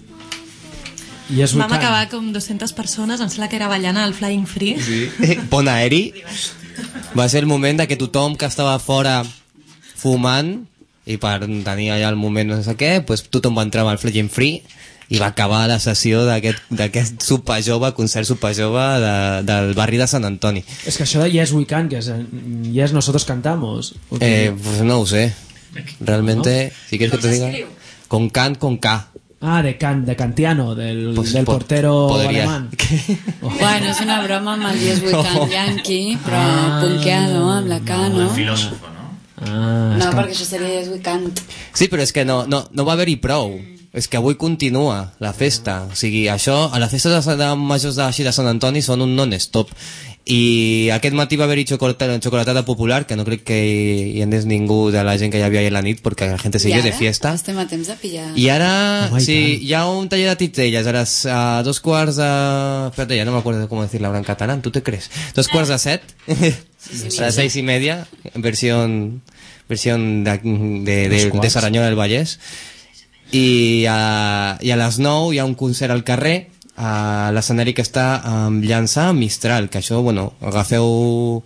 Speaker 3: Vam acabar com 200 persones, em sembla que era ballant al Flying Free.
Speaker 9: Sí. Pont aeri. Va ser el moment de que tothom que estava fora fumant, i per tenir allà el moment no sé què, pues tothom va entrar al Flying Free i va acabar la sessió d'aquest sopar jove, concert sopar jove del barri de Sant Antoni.
Speaker 2: És que això de Yes We Can, que és Yes Nosotros Cantamos.
Speaker 9: Pues no ho sé. Realmente,
Speaker 2: ¿No?
Speaker 9: si quieres que te diga... Con Can, con K.
Speaker 2: Ah, de Kantiano, del
Speaker 9: Pues
Speaker 2: portero
Speaker 9: podría.
Speaker 2: alemán.
Speaker 8: Bueno, és una broma amb el Yes We Can Yankee, però punkeado amb la K, no?
Speaker 9: El filòsofo,
Speaker 8: No, perquè això seria Yes We Can't.
Speaker 9: Sí, però és que no va haver-hi prou. És que avui continua la festa. O sigui, això, a la festa de majors així de Sant Antoni són un non-stop. I aquest matí va haver-hi xocolatada popular, que no crec que hi anés ningú de la gent que hi havia ahir a la nit, perquè la gent seguia de fiesta.
Speaker 8: Estem a temps de pillar.
Speaker 9: I ara, sí, hi ha un taller de titelles a 2:15... Espérate, ya no me acuerdo cómo decirlo ahora en catalán, ¿tú te crees? 7:15, a las 6:30, versión de Saranyona del Vallès. I a les 9 hi ha un concert al carrer, a l'escenari que està amb llançar Mistral, que això, bueno, agafeu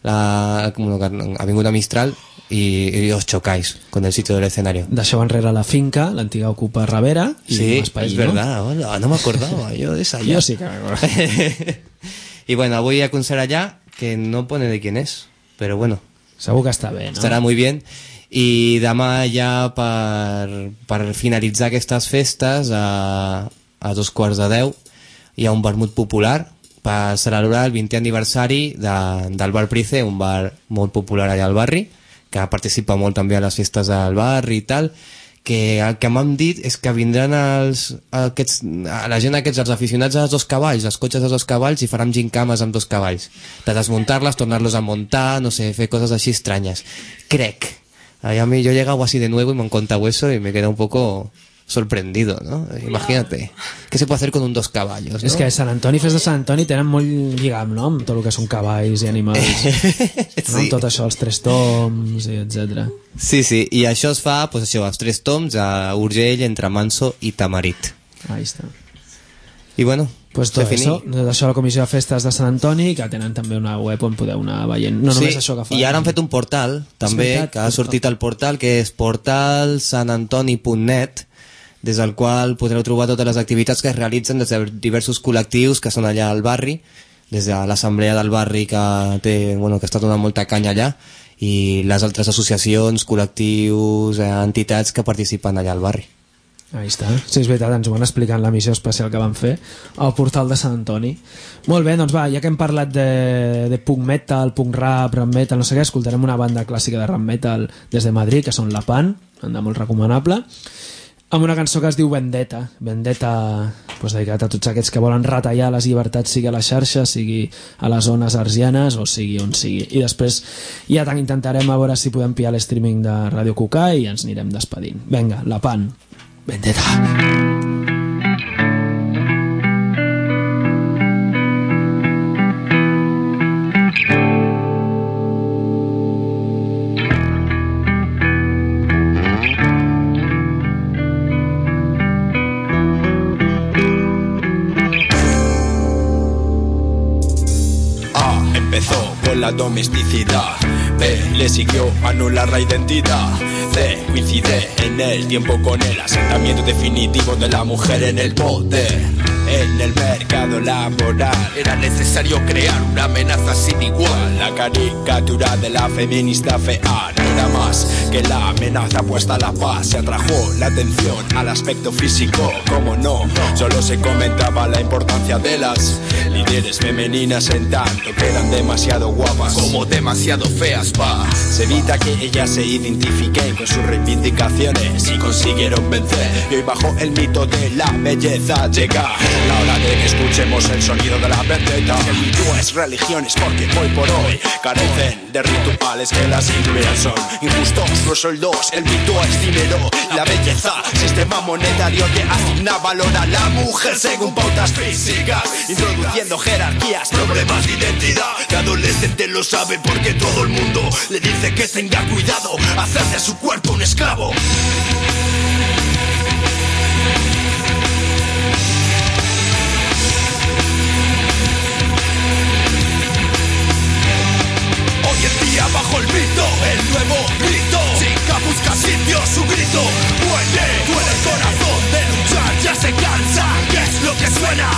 Speaker 9: Avinguda Mistral y os chocáis con el sitio del escenario.
Speaker 2: Deixeu enrere la finca, l'antiga Ocupa Ravera.
Speaker 9: Sí,
Speaker 2: espai,
Speaker 9: es verdad, hola, no me acordaba yo de esa.
Speaker 2: Yo sí que me acuerdo.
Speaker 9: Y bueno, voy a concert allá, que no pone de quién es, pero bueno.
Speaker 2: Segur que està bé, no?
Speaker 9: Estarà muy bien. I demà ja per finalitzar aquestes festes a 9:15 hi ha un vermut popular per celebrar el 20è aniversari del bar Price, un bar molt popular allà al barri, que participa molt també a les festes del barri i tal, que el que m'han dit és que vindran la gent aquests, els aficionats als 2 cavalls, els cotxes dels 2 cavalls, i faran gincames amb 2 cavalls, de desmuntar-les, tornar-los a montar, no sé, fer coses així estranyes. Crec. A mí yo he llegado así de nuevo y me han contado eso y me queda un poco sorprendido, ¿no? Imagínate, ¿qué se puede hacer con un 2 caballos, no?
Speaker 2: És que Sant Antoni, fes de Sant Antoni, tenen molt lligam, no?, amb tot el que són cavalls i animals.
Speaker 9: Sí.
Speaker 2: No? Amb tot això, els 3 toms, etc.
Speaker 9: Sí, i això es fa, pues això, els 3 toms a Urgell, entre Manso i Tamarit.
Speaker 2: Ahí està.
Speaker 9: I bueno,
Speaker 2: pues tot això, la Comissió de Festes de Sant Antoni, que tenen també una web on podeu anar veient. No només això que fa.
Speaker 9: I ara han fet un portal, també, que ha sortit el portal, que és portalsantantoni.net, des del qual podreu trobar totes les activitats que es realitzen des de diversos col·lectius que són allà al barri, des de l'assemblea del barri que està donant molta canya allà, i les altres associacions, col·lectius, entitats que participen allà al barri.
Speaker 2: Ahí està. Sí, és veritat, ens ho van explicar en la missió especial que van fer al portal de Sant Antoni. Molt bé, doncs va, ja que hem parlat de punk metal, punk rap, rap metal, no sé què, escoltarem una banda clàssica de rap metal des de Madrid, que són La Pan, banda molt recomanable, amb una cançó que es diu Vendetta. Vendetta, pues, dedicat a tots aquests que volen retallar les llibertats, sigui a la xarxa, sigui a les zones arsianes, o sigui on sigui. I després ja intentarem a veure si podem pillar l'streaming de Radio Cucà i ens anirem despedint. Vinga, La Pan, Vendetta.
Speaker 4: en la domesticidad. B le siguió anular la identidad. C coincide en el tiempo con el asentamiento definitivo de la mujer en el poder. En el mercado laboral era necesario crear una amenaza sin igual. La caricatura de la feminista fea no era más que la amenaza puesta a la paz. Se atrajo la atención al aspecto físico, como no, solo se comentaba la importancia de las líderes femeninas, en tanto que eran demasiado guapas como demasiado feas, pa. Se evita que ellas se identifiquen con sus reivindicaciones y consiguieron vencer. Y hoy bajo el mito de la belleza llega la hora de que escuchemos el sonido de la vendetta. El mito es religiones porque hoy por hoy carecen de rituales que las incluyan. Son injustos los sueldos, el mito es dinero, la belleza, sistema monetario que asigna valor a la mujer según pautas físicas, introduciendo jerarquías, problemas de identidad. Que adolescente lo sabe porque todo el mundo le dice que tenga cuidado, hacer de su cuerpo un esclavo. Bajo el mito, el nuevo grito. Chica busca sitio, su grito muere. Duele el corazón de luchar, ya se cansa. ¿Qué es lo que suena?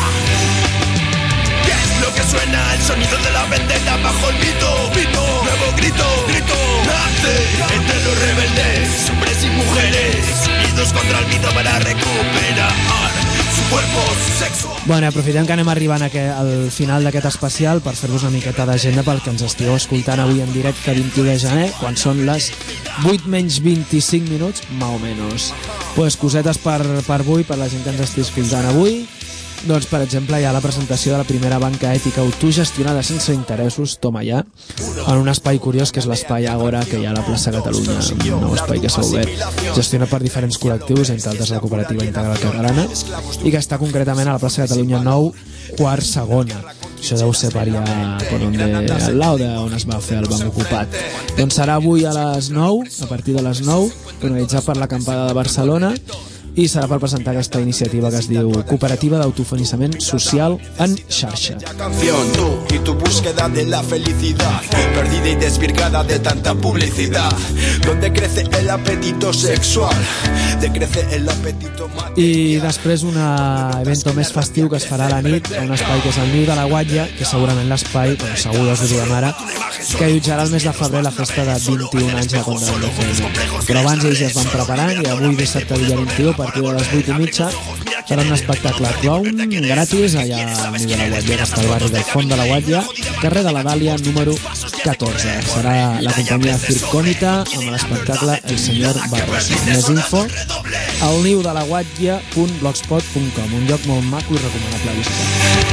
Speaker 4: ¿Qué es lo que suena? El sonido de la vendetta bajo el mito. Nuevo grito, nace entre los rebeldes, hombres y mujeres, unidos contra el mito para recuperar su cuerpo, su sexo.
Speaker 2: Bueno, aprofitem que anem arribant al final d'aquest especial per fer-vos una miqueta d'agenda pel que ens estigueu escoltant avui en directe 21 de gener, quan són les 8 menys 25 minuts, más o menos. Pues cosetes per avui, per la gent que ens estigui escoltant avui. Doncs, per exemple, hi ha la presentació de la primera banca ètica autogestionada sense interessos, toma ja, en un espai curiós que és l'espai Àgora, que hi ha a la plaça Catalunya, un nou espai que s'ha obert, gestionat per diferents col·lectius, entre altres la cooperativa integral catalana, i que està concretament a la plaça Catalunya 9, quart segona. Això deu ser per allà per al Lauda, on es va fer el banc ocupat. Doncs serà avui a les 9, a partir de les 9, organitzat per l'Acampada de Barcelona, i serà per presentar aquesta iniciativa que es diu Cooperativa d'Autofinançament Social en Xarxa.
Speaker 4: Y tu búsqueda de la felicidad, perdida y desvirgada de tanta publicidad, donde crece el apetito sexual, decrece el apetito material.
Speaker 2: I després un evento més festiu que es farà a la nit a un espai que és el Niu de la Guatlla, que segurament l'espai, bueno, segur ja us ho diguem ara, que allotjarà el mes de febrer la festa de 21 anys de Contra la FM. Però abans ells ja es van preparant i avui dissabte dia 21 a partir de les 8:30 farà un espectacle clown gratis allà al Niu de la Guatlla, que està al barri del Font de la Guatlla, carrer de la Dàlia número 14. Serà la companyia Circònita amb l'espectacle El Senyor Barroso. Més info al niudelaguatlla.blogspot.com, un lloc molt maco i recomanable a visitar.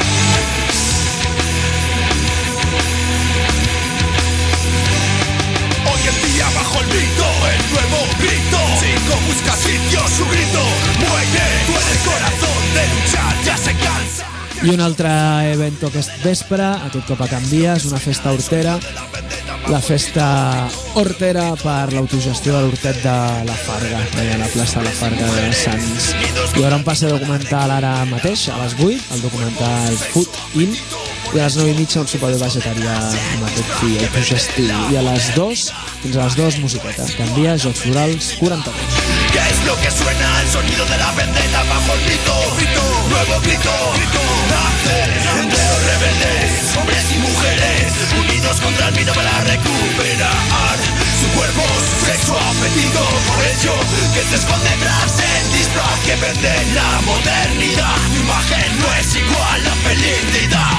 Speaker 4: El nuevo grito, chico busca sitio, su grito muere, duele el corazón de luchar, ya se cansa.
Speaker 2: I un altre evento aquest vespre, aquest cop a Can Via, és una festa hortera, la festa hortera per l'autogestió de l'hortet de la Farga, allà a la plaça de la Farga de Sants. Hi haurà un passe documental ara mateix, a les 8, el documental Food In, i a les 9:30 un sopar vegetarià amb aquest fi autogestiu, i a les 2, fins a les 2 musiqueta, Can Via, Jocs Florals, 42.
Speaker 4: ¿Qué es lo que suena? El sonido de la vendetta bajo el mito, nuevo grito, nace entre los rebeldes, hombres y mujeres, unidos contra el mito para recuperar su cuerpo, su sexo, apetito, por ello que se esconde tras el disfraz que vende la modernidad. Tu imagen no es igual a felicidad.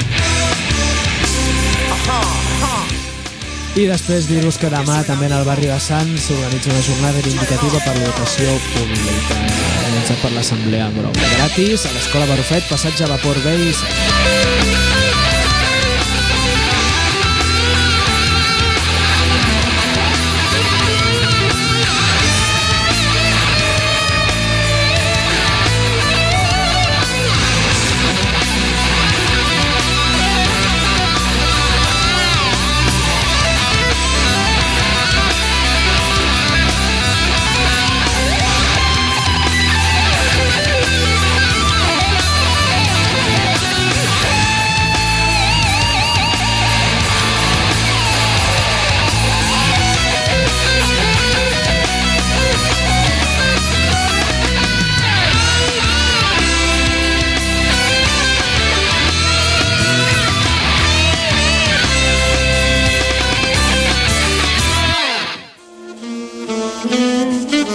Speaker 2: I després dir-vos que demà també al barri de Sants s'organitza una jornada reivindicativa per l'educació pública, organitzat per l'Assemblea Moral. Gratis a l'Escola Barrufet, passatge a Vapor Vell 7.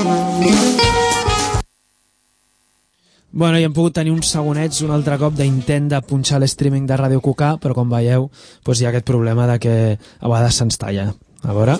Speaker 2: Bueno, i hem pogut tenir uns segonets un altre cop d'intent de punxar l'streaming de Ràdio Cucà, però com veieu doncs hi ha aquest problema de que a vegades se'ns talla. A veure...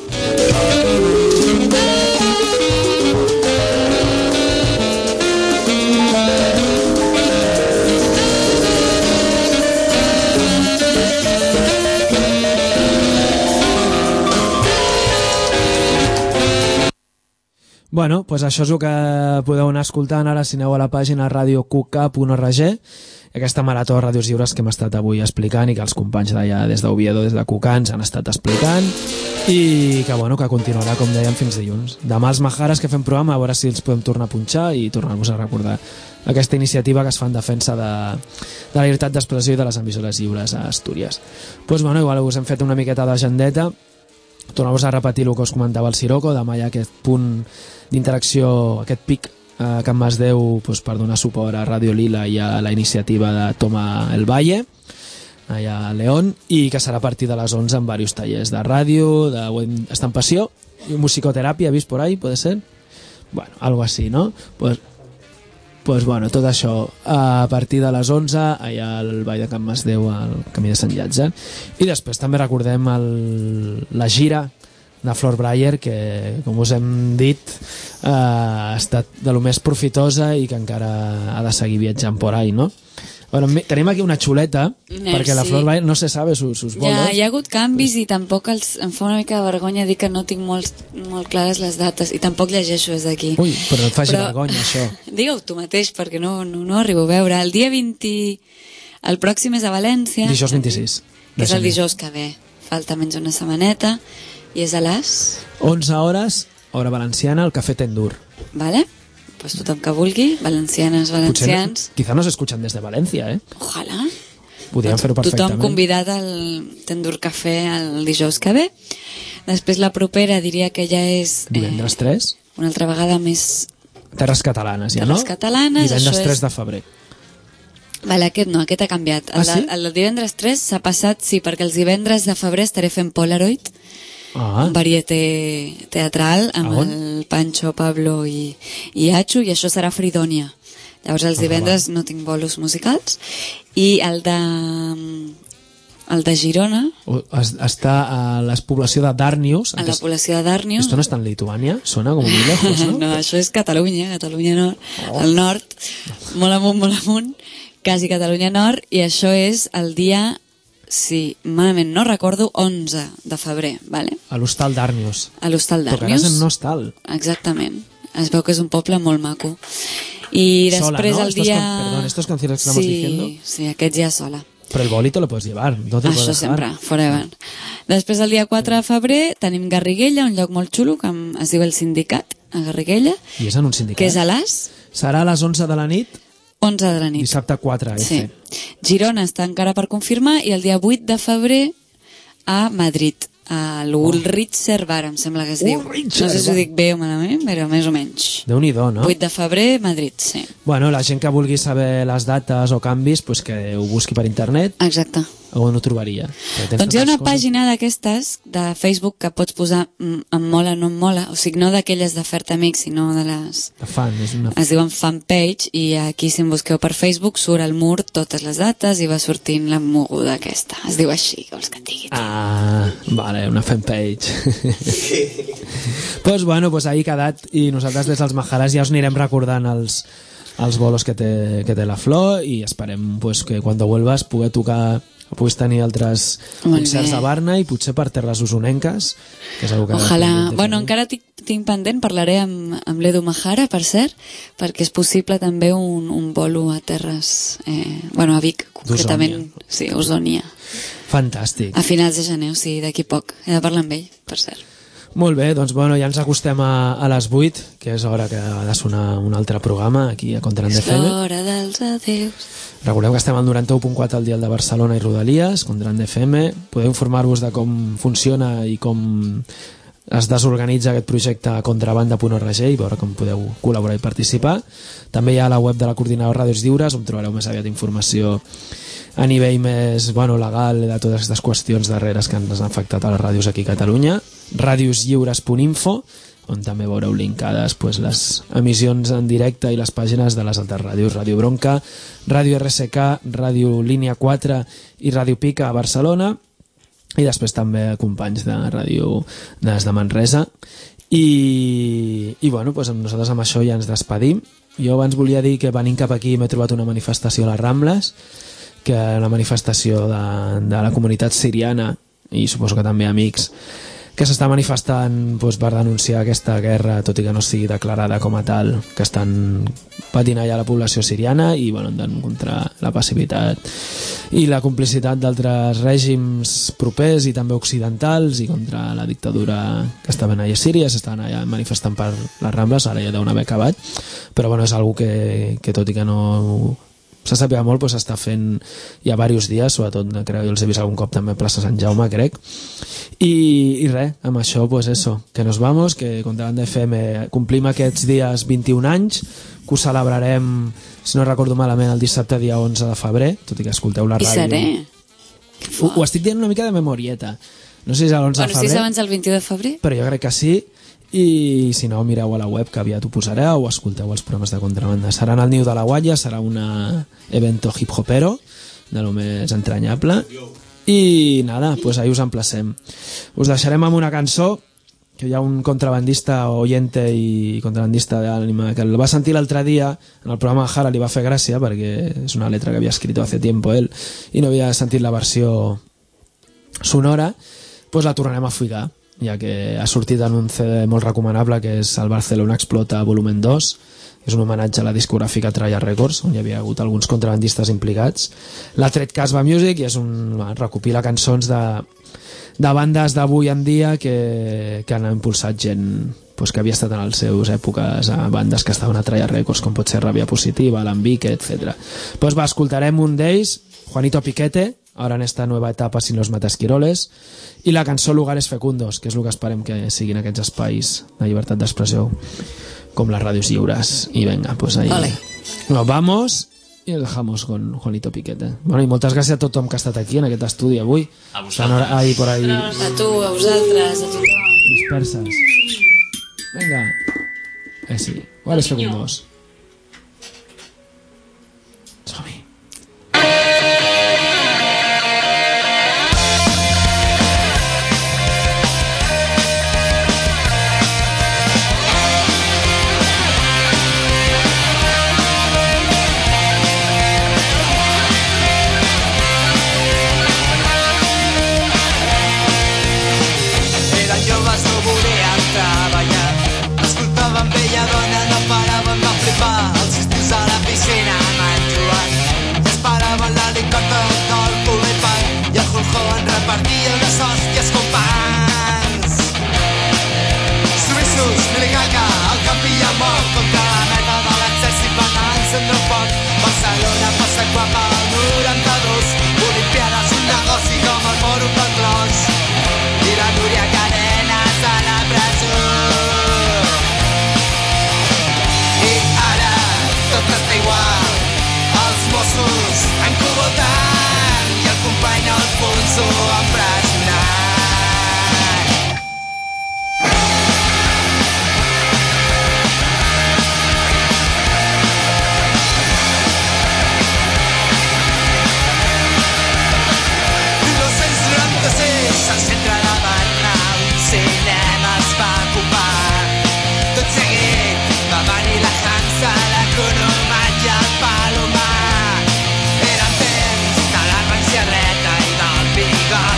Speaker 2: Bueno, doncs això és el que podeu anar escoltant ara si aneu a la pàgina radiocuca.org, aquesta marató de ràdios lliures que hem estat avui explicant i que els companys d'allà des d'Oviedo, des de Cucà, ens han estat explicant i que, bueno, que continuarà, com dèiem, fins dilluns. Demà els Majares que fem programa, a veure si els podem tornar a punxar i tornar-vos a recordar aquesta iniciativa que es fa en defensa de la llibertat d'expressió i de les emissores lliures a Astúries. Doncs, bueno, igual us hem fet una miqueta d'agendeta. Tornar-vos a repetir el que us comentava el Siroco. Demà hi ha aquest punt d'interacció, aquest pic a Can Masdeu per donar suport a Radio Lila i a la iniciativa de Toma el Valle allà a León, i que serà a partir de les 11 amb diversos tallers de ràdio, d'estampació i musicoteràpia, vist por ahí, puede ser? Bueno, algo así, ¿no? Pues bueno, tot això a partir de les 11 allà al Vall de Can Masdeu, al camí de Sant Llàtzer. I després també recordem la gira de Flor Breyer, que com us hem dit ha estat de lo més profitosa i que encara ha de seguir viatjant por ahí, no? Bueno, tenim aquí una xuleta perquè la Flor Breyer no se sabe sus bolos.
Speaker 8: Hi ha hagut canvis i tampoc em fa una mica de vergonya dir que no tinc molt clares les dates i tampoc llegeixo des d'aquí.
Speaker 2: Ui, però no et faci vergonya, això.
Speaker 8: Digue-ho tu mateix, perquè no arribo a veure. El dia 20, el pròxim és a València.
Speaker 2: Dijous 26.
Speaker 8: Que és el dijous que ve. Falta menys una setmaneta i és a les
Speaker 2: 11 hores, hora valenciana, al Café Tendur.
Speaker 8: Vale? Pues tothom que vulgui, valencianes, valencians.
Speaker 2: Quizá nos escuchan desde Valencia, ¿eh?
Speaker 8: Ojalà.
Speaker 2: Podríem fer-ho perfectament.
Speaker 8: Tothom convidat al Tendur Café el dijous que ve. Després la propera diria que ja és...
Speaker 2: Divendres 3.
Speaker 8: Una altra vegada més...
Speaker 2: Terres catalanes, ja, no?
Speaker 8: Terres catalanes.
Speaker 2: Divendres 3 de febrer.
Speaker 8: Vale, aquest ha canviat. El divendres 3 s'ha passat, sí, perquè els divendres de febrer estaré fent Polaroid, un varieté teatral amb el Pancho, Pablo i Achu, i això serà Fridònia. Llavors els divendres no tinc bolos musicals, i el de Girona
Speaker 2: està a la població de Darnius.
Speaker 8: A la població de Darnius.
Speaker 2: Esto no està en Lituània? Sona com muy lejos, ¿no?
Speaker 8: No, això és Catalunya Nord, al nord, molt amunt, quasi Catalunya Nord, i això és el dia... Sí, malament no recordo, 11 de febrer, ¿vale?
Speaker 2: A l'Hostal d'Àrnius.
Speaker 8: A l'Hostal d'Àrnius.
Speaker 2: Tocaràs en un hostal.
Speaker 8: Exactament. Es veu que és un poble molt maco. I després
Speaker 2: sola, ¿no?
Speaker 8: el dia...
Speaker 2: Perdón, estos conciertos que estamos diciendo.
Speaker 8: Sí, aquest ja sola.
Speaker 2: Però el boli te lo puedes llevar.
Speaker 8: Això sempre, forever. Després el dia 4 de febrer tenim Garriguella, un lloc molt xulo que es diu el Sindicat, a Garriguella.
Speaker 2: I és en un sindicat.
Speaker 8: Que és a les...
Speaker 2: Serà a les 11 de la nit.
Speaker 8: 11 de la nit.
Speaker 2: Dissabte 4,
Speaker 8: sí. Girona està encara per confirmar, i el dia 8 de febrer a Madrid, a l'Ulritzer Bar, em sembla que es diu. No sé si ho dic bé o malament, però més o menys.
Speaker 2: Déu-n'hi-do, no?
Speaker 8: 8 de febrer, Madrid, sí.
Speaker 2: Bueno, la gent que vulgui saber les dates o canvis, pues que ho busqui per internet.
Speaker 8: Exacte.
Speaker 2: On ho trobaria?
Speaker 8: Doncs hi ha una pàgina d'aquestes de Facebook que pots posar em mola, no em mola, o sigui, no d'aquelles de fer-te amics, sinó de les...
Speaker 2: De fan, és una...
Speaker 8: Es diuen fanpage, i aquí si em busqueu per Facebook surt al mur totes les dates i va sortint la moguda aquesta. Es diu així, vols que et digui?
Speaker 2: Ah, vale, una fanpage. Pues bueno, pues ahí quedat, i nosaltres des dels Majares ja us anirem recordant els bolos que té la Flor, i esperem pues, que quan vuelvas puguis tenir altres concerts a Barna i potser per terres usonenques, que és una que...
Speaker 8: Ojalà. Bueno, encara tinc pendent, parlaré amb l'Edu Majara, per cert, perquè és possible també un bolo a terres, a Vic, concretament, sí, Osònia.
Speaker 2: Fantàstic.
Speaker 8: A finals de gener, o sigui, d'aquí poc. He de parlar amb ell, per cert.
Speaker 2: Molt bé, doncs bueno, ja ens acostem a les 8, que és hora que ha de sonar un altre programa aquí a Contraband FM.
Speaker 8: És l'hora dels adeus.
Speaker 2: Recordeu que estem al 91.4 al dial de Barcelona i Rodalies, Contraband FM. Podeu informar-vos de com funciona i com es desorganitza aquest projecte a contrabanda.org i veure com podeu col·laborar i participar. També hi ha la web de la Coordinadora Ràdios Lliures, on trobareu més aviat informació a nivell més legal de totes aquestes qüestions darreres que ens han afectat a les ràdios aquí a Catalunya. Radioslliures.info, on també veureu linkades pues, les emissions en directe i les pàgines de les altres ràdios, Ràdio Bronca, Ràdio RSK, Ràdio Línia 4 i Ràdio Pica a Barcelona, i després també companys de ràdio des de Manresa. I bueno, pues nosaltres amb això ja ens despedim. Jo abans volia dir que venint cap aquí m'he trobat una manifestació a les Rambles, que és una manifestació de la comunitat siriana, i suposo que també amics, que s'està manifestant pues, per denunciar aquesta guerra, tot i que no sigui declarada com a tal, que estan patint allà la població siriana, i bueno, contra la passivitat i la complicitat d'altres règims propers i també occidentals, i contra la dictadura que estaven allà a Síria. S'estaven allà manifestant per les Rambles, ara ja deuen haver acabat, però bueno, és algo que tot i que no se sàpiga molt, pues, s'està fent ja diversos dies, sobretot crec, jo els he vist algun cop també a plaça Sant Jaume, crec, i res, amb això pues eso, que nos vamos, que Contrabanda FM complim aquests dies 21 anys, que ho celebrarem, si no recordo malament, el dissabte dia 11 de febrer, tot i que escolteu la ràdio. Ho estic dient una mica de memorieta, no sé si és l'11 de febrer,
Speaker 8: si és abans del 21 de febrer,
Speaker 2: però jo crec que sí. I si no, mireu a la web, que aviat ho posareu, o escolteu els programes de Contrabanda. Serà en el Niu de la Guatlla, serà un evento hip-hopero de lo més entranyable, i nada, pues ahí us emplacem. Us deixarem amb una cançó que hi ha un contrabandista oyente i contrabandista d'ànima que el va sentir l'altre dia en el programa de Jara, li va fer gràcia perquè és una letra que havia escrit hace tiempo ell i no havia sentit la versió sonora, pues la tornarem a ficar, ja que ha sortit en un CD molt recomanable que és el Barcelona Explota volumen 2, és un homenatge a la discogràfica Tralla Records, on hi havia hagut alguns contrabandistes implicats. L'ha tret Casbah Music i és recopila cançons de bandes d'avui en dia que han impulsat gent pues, que havia estat en les seves èpoques a bandes que estaven a Tralla Records, com pot ser Ràbia Positiva, Alambique, etc. Pues escoltarem un d'ells, Juanito Piquete, ahora en esta nueva etapa sin los matasquiroles, i la cançó Lugares Fecundos, que és el que esperem que siguin aquests espais de llibertat d'expressió com les ràdios lliures. I venga, pues ahí nos vamos y el dejamos con Juanito Piquete. Bueno, i moltes gràcies a tothom que ha estat aquí en aquest estudi avui.
Speaker 8: A vosaltres.
Speaker 2: Ahí, por ahí.
Speaker 8: A tu, a vosaltres, a tothom.
Speaker 2: Disperses. Venga. Sí, Lugares Fecundos. Som-hi.
Speaker 5: Repartia unes hòsties com pans. Suïssos, Milicaca, el Campi i el Moc, contra la meta de l'exèrcit van encendre el foc. Barcelona passa guapa al 92, Olimpiades un negoci com el Moro pel tros, i la Núria Cadenes a la presó. I ara tot està igual, els Mossos encobotant i el company Alfonso empresonat. Al centre de Barna un cinema es va ocupar. Tot seguit va venir la Hansa, l'Economat i el Palomar. Eren temps de la ranciarreta i del bigot.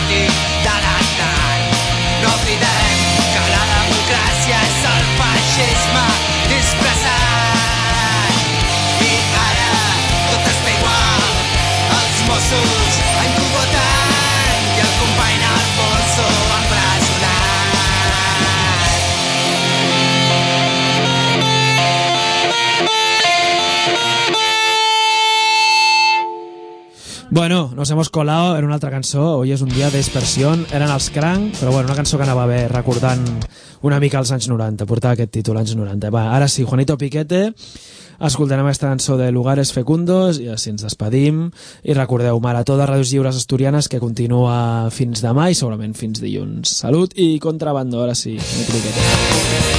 Speaker 2: Bueno, nos hemos colado en una altra cançó. Hoy és un dia de dispersió. Eren els Cranc, però bueno, una cançó que anava bé, recordant una mica els anys 90. Portava aquest títol, anys 90. Va, ara sí, Juanito Piquete. Escoltarem aquesta cançó de Lugares Fecundos i així ens despedim. I recordeu, Marató de Ràdios Lliures Asturianes, que continua fins demà i segurament fins dilluns. Salut i contrabando, ara sí, Juanito Piquete.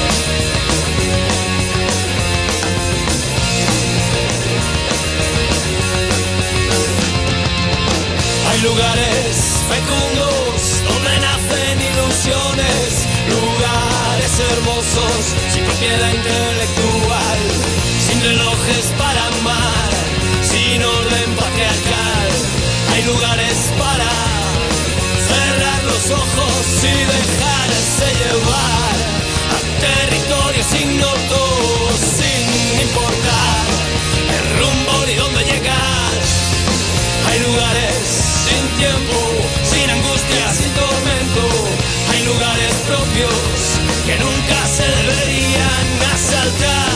Speaker 5: Hay lugares fecundos donde nacen ilusiones, lugares hermosos sin propiedad intelectual, sin relojes para amar, sin orden patriarcal. Hay lugares para cerrar los ojos y dejarse llevar a territorios ignotos sin importar el rumbo ni dónde llegar. Hay lugares sin tiempo, sin angustia, sin tormento. Hay lugares propios que nunca se deberían asaltar.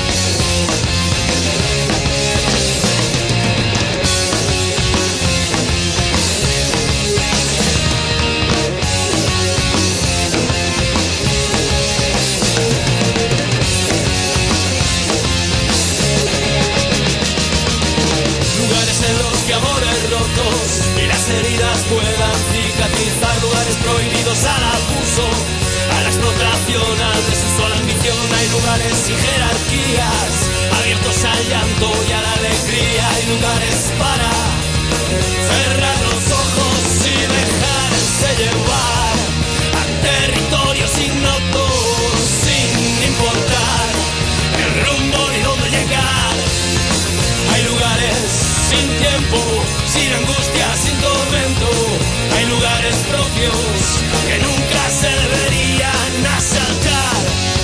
Speaker 5: Lugares en los que amores rotos y las heridas puedan cicatrizar, lugares prohibidos al abuso, a la explotación, al desuso, a la ambición. Hay lugares sin jerarquías, abiertos al llanto y a la alegría. Hay lugares para cerrar los ojos y dejarse llevar a territorios ignotos sin importar el rumbo ni dónde llegar. Hay lugares sin tiempo, sin angustia, sin tormento. Hay lugares propios que nunca se deberían asaltar.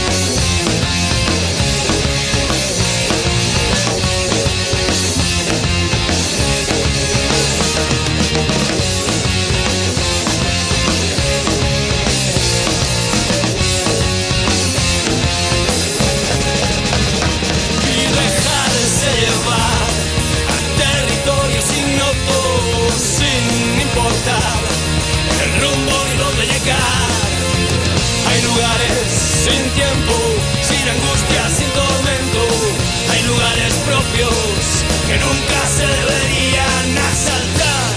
Speaker 5: Y dejarse llevar a territorios ignotos sin importar el rumbo ni dónde llegar. Hay lugares sin tiempo, sin angustia, sin tormento. Hay lugares propios que nunca se deberían asaltar.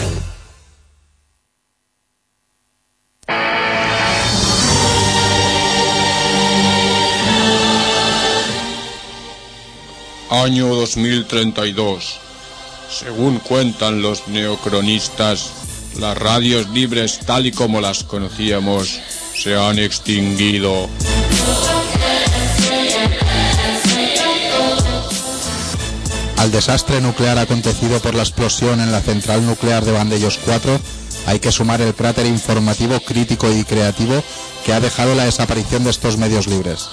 Speaker 6: Año 2032. Según cuentan los neocronistas, las radios libres tal y como las conocíamos se han extinguido.
Speaker 7: Al desastre nuclear acontecido por la explosión en la central nuclear de Vandellós 4 hay que sumar el cráter informativo, crítico y creativo que ha dejado la desaparición de estos medios libres.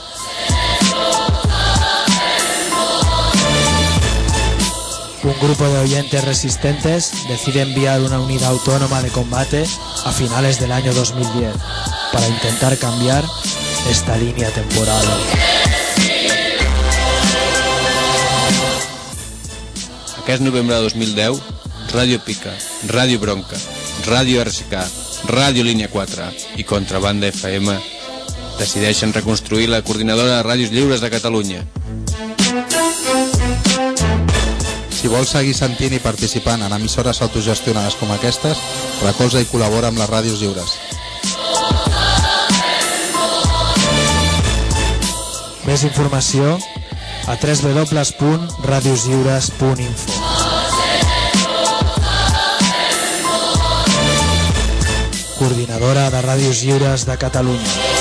Speaker 2: Un grupo de oyentes resistentes decide enviar una unidad autónoma de combate a finales del año 2010 para intentar cambiar esta línea temporal.
Speaker 6: Aquest novembre de 2010, Ràdio Pica, Ràdio Bronca, Ràdio RSK, Ràdio Línia 4 i Contrabanda FM decideixen reconstruir la coordinadora de ràdios lliures de Catalunya.
Speaker 7: Si vols seguir sentint i participant en emissores autogestionades com aquestes, recolza i col·labora amb les ràdios lliures.
Speaker 2: Més informació a www.radioslliures.info. Coordinadora de Ràdios Lliures de Catalunya.